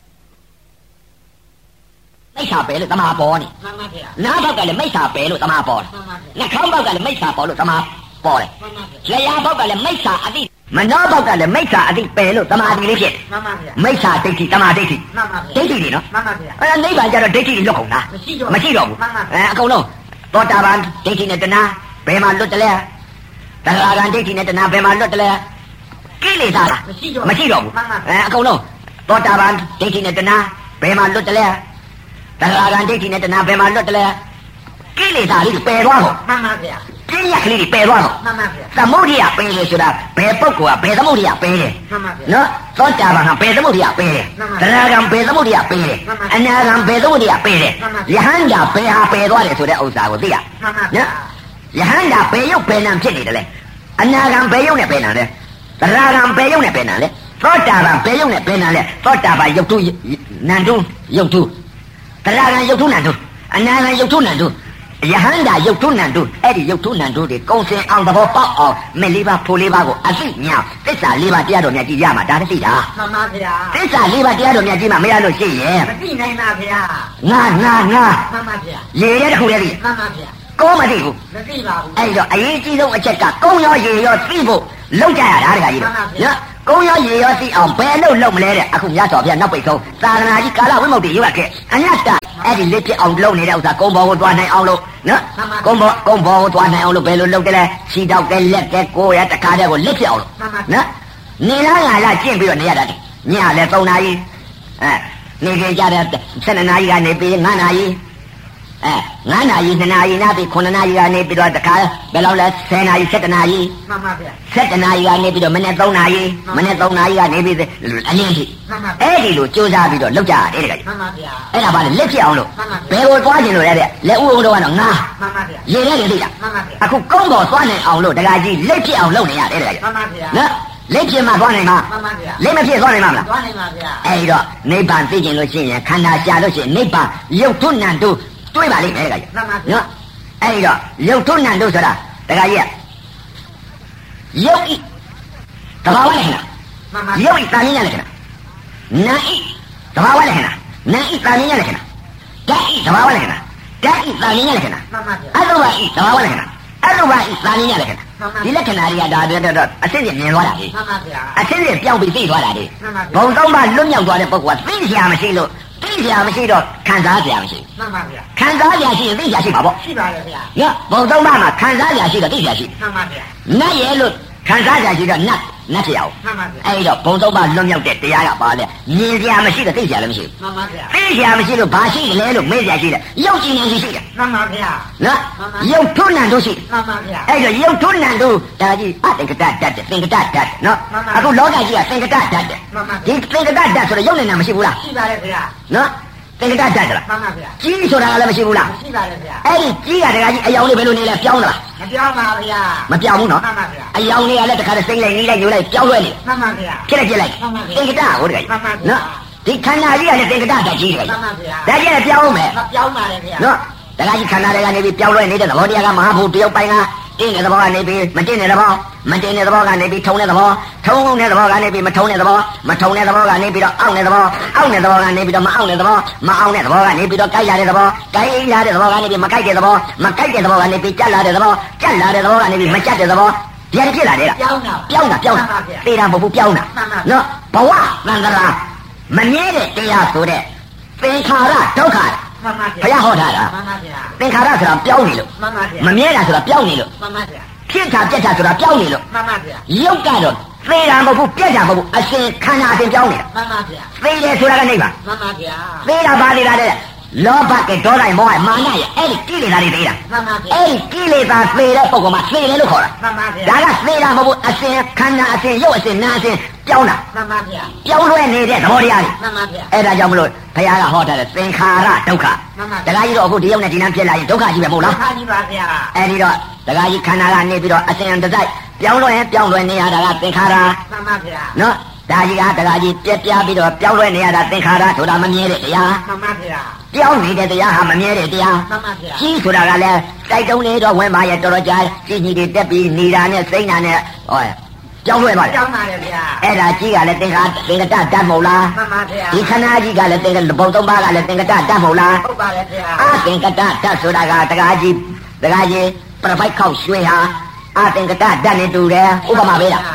မိစ္ဆာပယ်လို့တမာပေါ်နေမှန်ပါဗျာနားဘောက်ကလည်းမိစ္ဆာပယ်လို့တမာပေါ်တယ်မှန်ပါဗျာနှာခေါင်းဘောက်ကလည်းမိစ္ဆာပေါ်လို့တမာပေါ်တယ်မှန်ပါဗျာလျှာဘောက်ကလည်းမိစ္ဆာအတိမနောဘောက်ကလည်းမိစ္ဆာအတိပယ်လို့တမာတိလေးဖြစ်တယ်မှန်ပါဗျာမိစ္ဆာဒိဋ္ဌိတမာဒိဋ္ဌိမှန်ပါဗျာဒိဋ္ဌိတွေနော်မှန်ပါဗျာအဲ့ဒါနိဗ္ဗာန်ကျတော့ဒိဋ္ဌိတွေလွတ်ကုန်လားမရှိတော့မရှိတော့ဘူးမှန်ပါအဲအကုန်လုံးသောတာပန်ဒိဋ္ဌိနဲ့တဏှာဘယ်မှာလွတ်တယ်လဲသရဂံဒိဋ္ဌိနဲ့တဏှာဘယ်မှာလွတ်တယ်လဲကိလေသာလားမရှိတော့မရှိတော့ဘူးမှန်ပါအဲအကုန်လုံးသောတာပန်ဒိဋ္ဌိနဲ့တဏှာဘယ်မှာလွတ်တယ်လဲသတရားကံဒိဋ္ဌိနဲ့တဏှာဘယ်မှာလွတ်တယ်လဲကိလေသာလေးပယ်သွားဖို့မှန်ပါဗျာပြင်းရကလေးပယ်သွားဖို့မှန်ပါဗျာသမုဒိယပယ်လေဆိုတာဘယ်ပုဂ္ဂိုလ်ကဘယ်သမုဒိယပယ်တယ်မှန်ပါဗျာနော်သောတာပန်ကဘယ်သမုဒိယပယ်တယ်တရားကံဘယ်သမုဒိယပယ်တယ်အနာကံဘယ်သမုဒိယပယ်တယ်ယဟန္တာဘယ်ဟာပယ်သွားတယ်ဆိုတဲ့ဥစ္စာကိုသိရမှန်ပါဗျာယဟန္တာဘယ်ရုပ်ဘယ်နာဖြစ်နေတယ်လဲအနာကံဘယ်ရုပ်နဲ့ဘယ်နာလဲတရားကံဘယ်ရုပ်နဲ့ဘယ်နာလဲသောတာပန်ဘယ်ရုပ်နဲ့ဘယ်နာလဲသောတာပန်ရုပ်ထုနန္တုရုပ်ထုတရားကံရုပ်ထုနန္တုအနာကံရုပ်ထုနန္တုယဟန္တာရုပ်ထုနန္တုအဲ့ဒီရုပ်ထုနန္တုတွေကုံစင်အောင်သဘောပေါက်အောင်မဲ့လေးပါးဖိုလေးပါးကိုအသိဉာဏ်သစ္စာလေးပါးတရားတော်မြတ်ကြီးရမှာဒါတသိတာမှန်ပါဗျာသစ္စာလေးပါးတရားတော်မြတ်ကြီးမှမရလို့ရှိရင်မသိနိုင်ပါဗျာငါငါငါမှန်ပါဗျာရေရဲတစ်ခုလေးသိမှန်ပါဗျာကိုမသိဘူးမသိပါဘူးအဲ့တော့အရေးကြီးဆုံးအချက်ကကုံရောရေရောသိဖို့လောက်ကြရတာတခါကြီးနော်ကုံရောရေရောသိအောင်ဘယ်လို့လုပ်မလဲတဲ့အခုမြတ်စွာဘုရားနောက်ပိတ်ဆုံးသာသနာကြီးကာလဝိမု ക്തി ရွတ်ခဲ့အညတ္တအဲ့ဒီလက်ပြအောင်လုပ်နေတဲ့ဥစ္စာကုံဘောကိုတွားနိုင်အောင်လို့နော်ကုံဘောကုံဘောကိုတွားနိုင်အောင်လို့ဘယ်လိုလုပ်တယ်လဲခြိတောက်တဲ့လက်ကဲကိုရတခါတည်းကိုလက်ပြအောင်လို့နော်နေလားငါလားကျင့်ပြီးတော့နေရတာညလဲသုံးနာရီအဲနေကြကြတဲ့ဆယ်နှစ်နာရီကနေပြီးငါးနာရီအဲငါးနာရီနှစ်နာရီနားပြီးခုနှစ်နာရီကနေပြီးတော့တခါဘယ်လောက်လဲဆယ်နာရီဆက်တနာရီမှန်ပါဗျာဆက်တနာရီကနေပြီးတော့မနေ့သုံးနာရီမနေ့သုံးနာရီကနေပြီးအလင်းထိအဲ့ဒီလိုကြိုးစားပြီးတော့လောက်ကြရတယ်တကယ်မှန်ပါဗျာအဲ့ဒါပါလေလက်ဖြစ်အောင်လို့ဘယ်ကိုသွားကျင်လို့လဲတဲ့လက်ဦးဦးတော့ကတော့ငါမှန်ပါဗျာရေထဲနေသိတာမှန်ပါဗျာအခုကုန်းတော်သွားနိုင်အောင်လို့တကယ်ကြီးလက်ဖြစ်အောင်လုပ်နေရတယ်တကယ်မှန်ပါဗျာနော်လက်ဖြစ်မှသွားနိုင်မှာမှန်ပါဗျာလက်မဖြစ်သွားနိုင်မှာမလားသွားနိုင်ပါဗျာအဲ့တော့နိဗ္ဗာန်သိကျင်လို့ရှိရင်ခန္ဓာရှာလို့ရှိရင်နိဗ္ဗာန်ရုပ်ထုနံတို့တွေးပါလိမ့်မယ်တကယ်ကြီးနော်အဲ့ဒီတော့ရုပ်ထုနံတို့ဆိုတာတကယ်ကြီးရုပ်ဤသဘာဝလက္ခဏာရုပ်ဤတာဉာဏ်လက္ခဏာနာဤသဘာဝလက္ခဏာနာဤတာဉာဏ်လက္ခဏာဓာတ်ဤသဘာဝလက္ခဏာဓာတ်ဤတာဉာဏ်လက္ခဏာအတုပဤသဘာဝလက္ခဏာအတုပဤတာဉာဏ်လက္ခဏာဒီလက္ခဏာတွေကဒါတော့အစစ်စစ်မြင်သွားတာလေအစစ်စစ်ပြောင်းပြီးသိသွားတာလေဘုံသုံးပါလွတ်မြောက်သွားတဲ့ပုဂ္ဂိုလ်ကသိစရာမရှိလို့သိစရာမရှိတော့ခံစားစရာမရှိမှန်ပါဗျာခံစားစရာရှိရင်သိစရာရှိပါပေါ့ရှိပါလေဗျာညဘုံသုံးပါမှာခံစားစရာရှိတော့သိစရာရှိမှန်ပါဗျာနတ်ရဲ့လို့ခံစားစရာရှိတော့နတ်နတ်ဖြစ်အောင်မှန်ပါဗျာအဲ့တော့ဘုံသုံးပါလွတ်မြောက်တဲ့တရားကပါလေမြင်စရာမရှိတော့သိစရာလည်းမရှိဘူးမှန်ပါဗျာသိစရာမရှိလို့ဘာရှိလဲလို့မေးစရာရှိတယ်ရုပ်ကြည်နေရှိတယ်မှန်ပါဗျာနော်ရုပ်ထုနံတို့ရှိမှန်ပါဗျာအဲ့တော့ရုပ်ထုနံတို့ဒါကြီးအသင်္ကတတတ်တယ်သင်္ကတတတ်နော်အခုလောကကြီးကသင်္ကတတတ်တယ်ဒီသင်္ကတတတ်ဆိုတော့ရုပ်နဲ့နာမရှိဘူးလားရှိပါလေဗျာနော်သင်္ကတတတ်တယ်လားမှန်ပါဗျာကြီးဆိုတာကလည်းမရှိဘူးလားရှိပါလေဗျာအဲ့ဒီကြီးကတကကြီးအယောင်လေးဘယ်လိုနေလဲပြောင်းလားမပြောင်းပါဗျာမပြောင်းဘူးနော်မှန်ပါဗျာအယောင်လေးကလည်းတခါတည်းစိမ့်လိုက်နေလိုက်ညိုလိုက်ပြောင်းလဲနေမှန်ပါဗျာဖြစ်လိုက်ဖြစ်လိုက်သင်္ကတဟိုတကကြီးနော်ဒီခန္ဓာကြီးကလည်းသင်္ကတတတ်ကြီးတယ်မှန်ပါဗျာဒါကြီးလည်းပြောင်းမယ်မပြောင်းပါလေဗျာနော်တကကြီးခန္ဓာတွေကနေပြီးပြောင်းလဲနေတဲ့သဘောတရားကမဟာဘုတရုပ်ပိုင်းကတင်းတဲ့သဘောကနေပြီးမတင်းတဲ့သဘောမတင်းတဲ့သဘောကနေပြီးထုံတဲ့သဘောထုံတဲ့သဘောကနေပြီးမထုံတဲ့သဘောမထုံတဲ့သဘောကနေပြီးတော့အောင့်တဲ့သဘောအောင့်တဲ့သဘောကနေပြီးတော့မအောင့်တဲ့သဘောမအောင့်တဲ့သဘောကနေပြီးတော့ကြိုက်ရတဲ့သဘောကြိုက်ရတဲ့သဘောကနေပြီးမကြိုက်တဲ့သဘောမကြိုက်တဲ့သဘောကနေပြီးကြက်လာတဲ့သဘောကြက်လာတဲ့သဘောကနေပြီးမကြက်တဲ့သဘောဒီအဖြစ်လာတဲ့ကပြောင်းတာပြောင်းတာပြောင်းတာသေတာမဟုတ်ဘူးပြောင်းတာနော်ဘဝသံဃာမမြဲတဲ့တရားဆိုတဲ့သင်္ခါရဒုက္ခမှန်ပါဗျာဘုရားဟောထားတာမှန်ပါဗျာသင်္ခါရဆိုတာပြောင်းနေလို့မှန်ပါဗျာမမြဲတာဆိုတာပြောင်းနေလို့မှန်ပါဗျာဖြစ်တာပြက်တာဆိုတာပြောင်းနေလို့မှန်ပါဗျာရုပ်ကတော့သေတာမဟုတ်ဘူးပြက်တာမဟုတ်ဘူးအရှင်ခန္ဓာအရှင်ပြောင်းနေတာမှန်ပါဗျာသေတယ်ဆိုတာကနိဗ္ဗာန်မှန်ပါဗျာသေတာပါနေတာတဲ့လောဘကဒေါသမောဟမာနရဲ့အဲ့ဒီကိလေသာတွေသေတာမှန်ပါဗျာအဲ့ဒီကိလေသာသေတဲ့ပုဂ္ဂိုလ်မှာသေတယ်လို့ခေါ်တာမှန်ပါဗျာဒါကသေတာမဟုတ်ဘူးအရှင်ခန္ဓာအရှင်ရုပ်အရှင်နာအရှင်ပြောင်းတာမှန်ပါဗျာပြောင်းလဲနေတဲ့သဘောတရားတွေမှန်ပါဗျာအဲ့ဒါကြောင့်မလို့ဘုရားကဟောထားတဲ့သင်္ခါရဒုက္ခမှန်ပါတခါကြီးတော့အခုဒီရုပ်နဲ့ဒီနာဖြစ်လာရင်ဒုက္ခကြီးပဲမဟုတ်လားဒုက္ခကြီးပါဗျာအဲ့ဒီတော့တခါကြီးခန္ဓာကနေပြီးတော့အရှင်တစိုက်ပြောင်းလဲရင်ပြောင်းလဲနေရတာကသင်္ခါရမှန်ပါဗျာနော်ဒါကြီးကတခါကြီးပြက်ပြားပြီးတော့ပြောင်းလဲနေရတာသင်္ခါရဆိုတာမမြဲတဲ့တရားမှန်ပါဗျာပြောင်းနေတဲ့တရားဟာမမြဲတဲ့တရားမှန်ပါဗျာကြီးဆိုတာကလည်းတိုက်တုံးနေတော့ဝင်ပါရဲ့တော်တော်ကြာကြီးကြီးတွေတက်ပြီးနေတာနဲ့စိမ့်တာနဲ့ဟောပြောင်းလဲပါလေပြောင်းပါလေဗျာအဲ့ဒါကြီးကလည်းသင်္ခါသင်္ကတတတ်မဟုတ်လားမှန်ပါဗျာဒီခန္ဓာကြီးကလည်းသင်္ကဘုံသုံးပါးကလည်းသင်္ကတတတ်မဟုတ်လားဟုတ်ပါလေဗျာအသင်္ကတတတ်ဆိုတာကတခါကြီးတခါကြီးပြပိုက်ခောက်ရွှေဟာအသင်္ကတတတ်နဲ့တူတယ်ဥပမာပေးတာ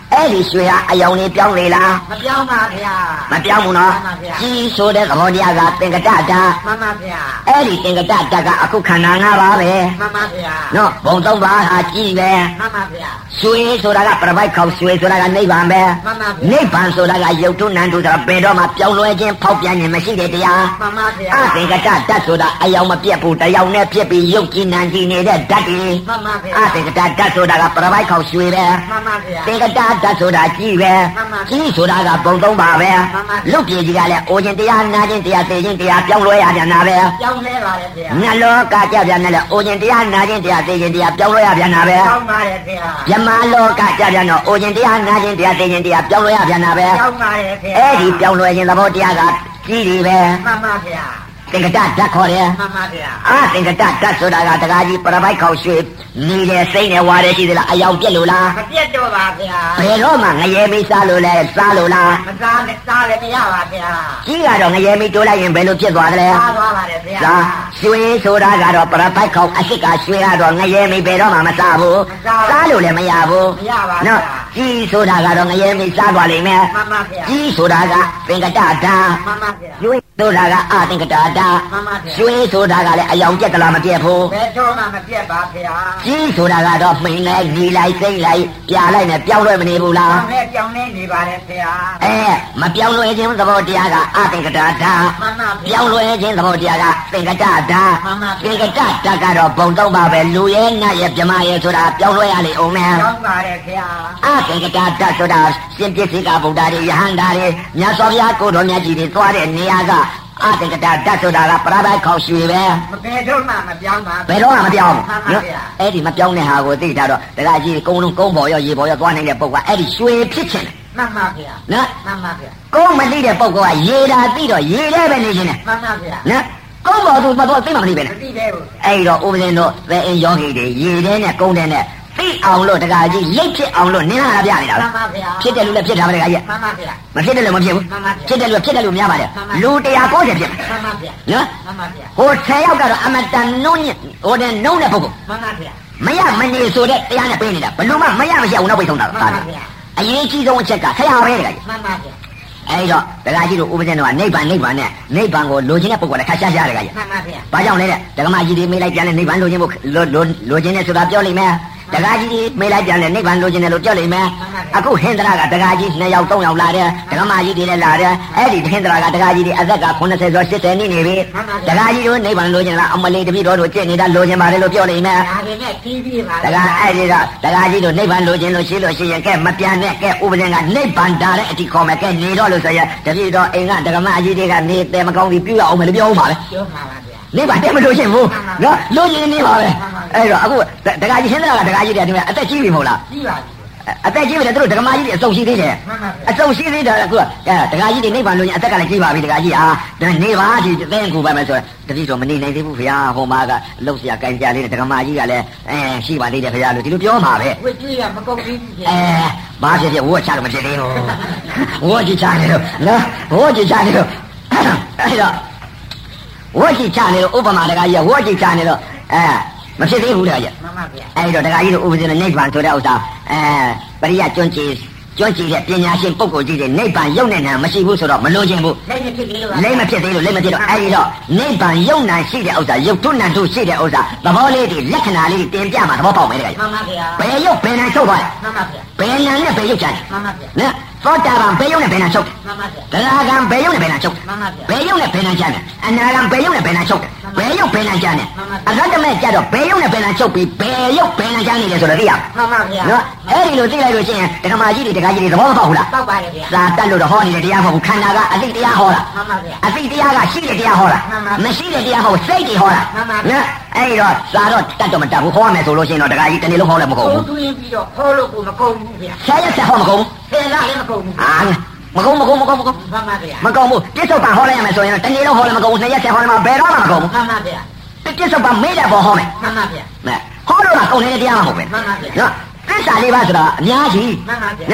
အဲ့ဒီရွှေဟာအယောင်လေးပြောင်းလေလားမပြောင်းပါဗျာမပြောင်းဘူးနော်ကြီးဆိုတဲ့သဘောတရားကသင်္ကတဓာတ်မှန်ပါဗျာအဲ့ဒီသင်္ကတဓာတ်ကအခုခန္ဓာ၅ပါးပဲမှန်ပါဗျာနော်ဘုံသုံးပါးဟာကြီးပဲမှန်ပါဗျာရွှေဆိုတာကပရပိုက်ခေါက်ရွှေဆိုတာကနိဗ္ဗာန်ပဲမှန်ပါဗျာနိဗ္ဗာန်ဆိုတာကယုတ်ထုနန္တုဆိုတာဘယ်တော့မှပြောင်းလဲခြင်းဖောက်ပြန်ခြင်းမရှိတဲ့တရားမှန်ပါဗျာအသင်္ကတဓာတ်ဆိုတာအယောင်မပြတ်ဘူးတရားနဲ့ဖြစ်ပြီးယုတ်ကြည်နံကြည်နေတဲ့ဓာတ်တွေမှန်ပါဗျာအသင်္ကတဓာတ်ဆိုတာကပရပိုက်ခေါက်ရွှေပဲမှန်ပါဗျာသင်္ကတဓာတ်ဆိုတာကြီးပဲကြီးဆိုတာကဘုံသုံးပါပဲလုတ်ပြေကြီးကလည်းအိုခြင်းတရားနာခြင်းတရားသိခြင်းတရားပြောင်းလဲရပြန်တာပဲပြောင်းလဲပါလေဗျာနတ်လောကကြပြန်တယ်လေအိုခြင်းတရားနာခြင်းတရားသိခြင်းတရားပြောင်းလဲရပြန်တာပဲပြောင်းပါလေဗျာဗြဟ္မာလောကကြပြန်တော့အိုခြင်းတရားနာခြင်းတရားသိခြင်းတရားပြောင်းလဲရပြန်တာပဲပြောင်းပါလေဗျာအဲ့ဒီပြောင်းလဲခြင်းသဘောတရားကကြီးတယ်ပဲမှန်ပါဗျာသင်္ကတဓာတ်ခေါ်တယ်မှန်ပါဗျာအာသင်္ကတဓာတ်ဆိုတာကတကားကြီးပရပိုက်ခေါက်ရွှေနေတဲ့စိတ်နဲ့ဝါတယ်ရှိသလားအယောင်ပြက်လို့လားမပြက်တော့ပါဗျာဘယ်တော့မှငရဲမီးစားလို့လဲစားလို့လားမစားနဲ့စားလည်းမရပါဗျာကြီးကတော့ငရဲမီးတိုးလိုက်ရင်ဘယ်လိုဖြစ်သွားသလဲစားသွားပါတယ်ဗျာစားရွှေဆိုတာကတော့ပရပိုက်ခေါက်အစ်စ်ကရွှေကတော့ငရဲမီးဘယ်တော့မှမစားဘူးစားလို့လည်းမရဘူးမရပါဘူးနော်ကြီးဆိုတာကတော့ငရဲမီးစားသွားလိမ့်မယ်မှန်ပါဗျာကြီးဆိုတာကသင်္ကတဓာတ်မှန်ပါဗျာရွှေဆိုတာကအသင်္ကတဓာတ်မှန်ပါဗျာရွှေဆိုတာကလည်းအယောင်ပြက်သလားမပြက်ဘူးဘယ်တော့မှမပြက်ပါဗျာကြီးဆိုတာကတော့မှိန်လိုက်ညီလိုက်စိမ့်လိုက်ပြာလိုက်နဲ့ပြောင်းလဲမနေဘူးလားပြောင်းလဲပြောင်းလဲနေပါလေဗျာအဲမပြောင်းလဲခြင်းသဘောတရားကအသင်္ကတဓာတ်မှန်ပါဗျာပြောင်းလဲခြင်းသဘောတရားကသင်္ကတဓာတ်မှန်ပါသင်္ကတဓာတ်ကတော့ဘုံသုံးပါပဲလူရဲ့နတ်ရဲ့မြမရဲ့ဆိုတာပြောင်းလဲရလေအောင်မယ်ပြောင်းပါလေဗျာအသင်္ကတဓာတ်ဆိုတာရှင်ပြည့်စိကဗုဒ္ဓတွေယဟန္တာတွေမြတ်စွာဘုရားကိုယ်တော်မြတ်ကြီးတွေသွားတဲ့နေရာကအသင်္ကတဓာတ်ဆိုတာကပရပိုက်ခေါက်ရွှေပဲမဘယ်တော့မှမပြောင်းပါဘယ်တော့မှမပြောင်းနော်အဲ့ဒီမပြောင်းတဲ့ဟာကိုသိထားတော့တခါကြီးကုန်းလုံးကုန်းပေါ်ရောရေပေါ်ရောသွားနိုင်တဲ့ပုဂ္ဂိုလ်အဲ့ဒီရွှေဖြစ်ခြင်းမှန်ပါဗျာနော်မှန်ပါဗျာကုန်းမသိတဲ့ပုဂ္ဂိုလ်ကရေတာသိတော့ရေထဲပဲနေခြင်းနဲ့မှန်ပါဗျာနော်ကုန်းပေါ်သူမတော့သိမှမသိပဲနဲ့မသိသေးဘူးအဲ့တော့ဥပဇင်းတို့သဲအင်းယောဂီတွေရေထဲနဲ့ကုန်းထဲနဲ့သိအောင်လို့တခါကြီးလိတ်ဖြစ်အောင်လို့နင်းလာပြနေတာမှန်ပါဗျာဖြစ်တယ်လို့လည်းဖြစ်တာပဲတခါကြီးမှန်ပါဗျာမဖြစ်တယ်လို့မဖြစ်ဘူးဖြစ်တယ်လို့ဖြစ်တယ်လို့များပါတယ်လူတစ်ရာကိုးဆယ်ဖြစ်မှန်ပါဗျာနော်မှန်ပါဗျာဟိုဆယ်ယောက်ကတော့အမတန်နုံးညဟိုတဲ့နုံးတဲ့ပုဂ္ဂိုလ်မှန်ပါဗျာမရမနေဆိုတဲ့တရားနဲ့ပေးနေတာဘလို့မှမရမရှိအောင်နောက်ပိတ်ဆုံးတာမှန်ပါဗျာအရေးကြီးဆုံးအချက်ကဆရာပဲတခါကြီးမှန်ပါဗျာအဲ့တော့တခါကြီးတို့ဥပဇင်းတို့ကနိဗ္ဗာန်နိဗ္ဗာန်နဲ့နိဗ္ဗာန်ကိုလိုချင်တဲ့ပုဂ္ဂိုလ်ကခါရှားရှားတခါကြီးမှန်ပါဗျာဘာကြောင့်လဲတဲ့ဒကမကြီးတွေမေးလိုက်ပြန်လဲနိဗ္ဗာန်လိုချင်ဖို့လိုလိုချင်တဲ့ဆိုတာပြောလိမ့်မယ်တကားကြီးမေးလိုက်ပြန်တယ်နိဗ္ဗာန်လိုချင်တယ်လို့ပြောလိမ့်မယ်အခုဟင်္ဒရာကတကားကြီးနှစ်ယောက်သုံးယောက်လာတယ်ဒကမကြီးတွေလည်းလာတယ်အဲ့ဒီဟင်္ဒရာကတကားကြီးတွေအသက်ကခုနှစ်ဆယ်ကျော်ရှစ်ဆယ်နှစ်နေပြီတကားကြီးတို့နိဗ္ဗာန်လိုချင်လားအမလေးတပည့်တော်တို့ကျင့်နေတာလိုချင်ပါတယ်လို့ပြောလိမ့်မယ်ဒါပေမဲ့ပြီးပြီးပါတကားအဲ့ဒီတော့တကားကြီးတို့နိဗ္ဗာန်လိုချင်လို့ရှိလို့ရှိရင်ကဲမပြန်နဲ့ကဲဥပဒေကနိဗ္ဗာန်တာတဲ့အတိခေါ်မယ်ကဲနေတော့လို့ဆိုရင်တပည့်တော်အိမ်ကဒကမကြီးတွေကနေတယ်မကောင်းပြီးပြုရအောင်မယ်လို့ပြောအောင်ပါလေပြောပါပါနိဗ္ဗာန်တဲ့မလို့ရှင်ဘူးနော်လိုချင်နေပါပဲအဲ့တော့အခုတခါကြီးရှင်းတာကတခါကြီးတယ်ဒီမှာအသက်ကြီးပြီမဟုတ်လားကြီးပါပြီအသက်ကြီးပြီလေတို့ဒကမာကြီးတွေအစုံရှိသေးတယ်အစုံရှိသေးတယ်အခုကဒကာကြီးတွေနိဗ္ဗာန်လိုရင်အသက်ကလည်းကြီးပါပြီဒကာကြီးဟာနေပါဒီသင်ကူပါမယ်ဆိုတော့တတိတော်မနေနိုင်သေးဘူးခင်ဗျာဟိုမှာကလှုပ်เสียကြိုင်ကြလေးနဲ့ဒကမာကြီးကလည်းအဲရှိပါသေးတယ်ခင်ဗျာလို့ဒီလိုပြောမှာပဲဝှကြီးကမကုန်သေးဘူးအဲဘာဖြစ်ဖြစ်ဝှချတော့မဖြစ်သေးဘူးဝှကြီးချနေတော့နော်ဝှကြီးချနေတော့အဲ့တော့ဝှကြီးချနေတော့ဥပမာဒကာကြီးကဝှကြီးချနေတော့အဲမဖြစ်သေးဘူးတခါကြီးမှန်ပါဗျာအဲ့တော့တခါကြီးတို့ဥပဇင်းနိဗ္ဗာန်ဆိုတဲ့ဥစ္စာအဲပရိယကျွန်းကြည်ကျွန်းကြည်တဲ့ပညာရှင်ပုဂ္ဂိုလ်ကြီးတွေနိဗ္ဗာန်ယုံနဲ့နာမရှိဘူးဆိုတော့မလို့ခြင်းဘူးလိမ့်မဖြစ်သေးလို့လိမ့်မဖြစ်သေးလို့လိမ့်မဖြစ်တော့အဲ့ဒီတော့နိဗ္ဗာန်ယုံနာရှိတဲ့ဥစ္စာယုတ်ထုနန္တုရှိတဲ့ဥစ္စာသဘောလေးတွေလက္ခဏာလေးတွေတင်ပြမှာသဘောပေါက်မယ်တခါကြီးမှန်ပါဗျာဘယ်ယုတ်ဘယ်နာချုပ်သွားလဲမှန်ပါဗျာဘယ်နာနဲ့ဘယ်ယုတ်ချတယ်မှန်ပါဗျာနော်သောတာပန်ဘယ်ယုတ်နဲ့ဘယ်နာချုပ်မှန်ပါဗျာဒရာဂံဘယ်ယုတ်နဲ့ဘယ်နာချုပ်မှန်ပါဗျာဘယ်ယုတ်နဲ့ဘယ်နာချတယ်အနာဂံဘယ်ယုတ်နဲ့ဘယ်နာချုပ်ဘယ်ယုတ်ဘယ်နာချတယ်အရတ္တမဲ့ကြတော့ဘယ်ယုတ်နဲ့ဘယ်နာချုပ်ပြီးဘယ်ယုတ်ဘယ်နာချနေတယ်ဆိုတော့သိရမှန်ပါဗျာနော်အဲ့ဒီလိုသိလိုက်လို့ရှိရင်ဒကမာကြီးတွေဒကာကြီးတွေသဘောမပေါက်ဘူးလားပေါက်ပါတယ်ဗျာသာတက်လို့တော့ဟောနေတဲ့တရားမဟုတ်ဘူးခန္ဓာကအသိတရားဟောတာမှန်ပါဗျာအသိတရားကရှိတဲ့တရားဟောတာမရှိတဲ့တရားဟောစိတ်တွေဟောတာမှန်ပါနော်အဲ့ဒီတော့သာတော့တတ်တော့မတတ်ဘူးဟောရမယ်ဆိုလို့ရှိရင်တော့ဒကာကြီးတနေ့လုံးဟောလည်းမကုန်ဘူးသူရင်ပြီးတော့ဟောလို့ကိုမကုန်ဘူးဗျာဆရာဆက်ဟောမကုန်ဘူးဆရာလည်းမကုန်ဘူးအာမကုန်မကုန်မကုန်မကုန်မှန်ပါဗျာမကုန်ဘူးပြစ္ဆုတ်ပံဟောလိုက်ရမယ်ဆိုရင်တနေ့လုံးဟောလည်းမကုန်ဘူးနှစ်ရက်ဆက်ဟောလည်းမဘယ်တော့မှမကုန်ဘူးမှန်ပါဗျာပြစ္ဆုတ်ပံမေးတဲ့ပေါ်ဟောမယ်မှန်ပါဗျာဟောလို့ကကုန်နေတဲ့တရားမဟုတ်ပဲမှန်ပါဗျာနော်သစ္စာလေးပါဆိုတာအများကြီးမှန်ပါဗျာနော်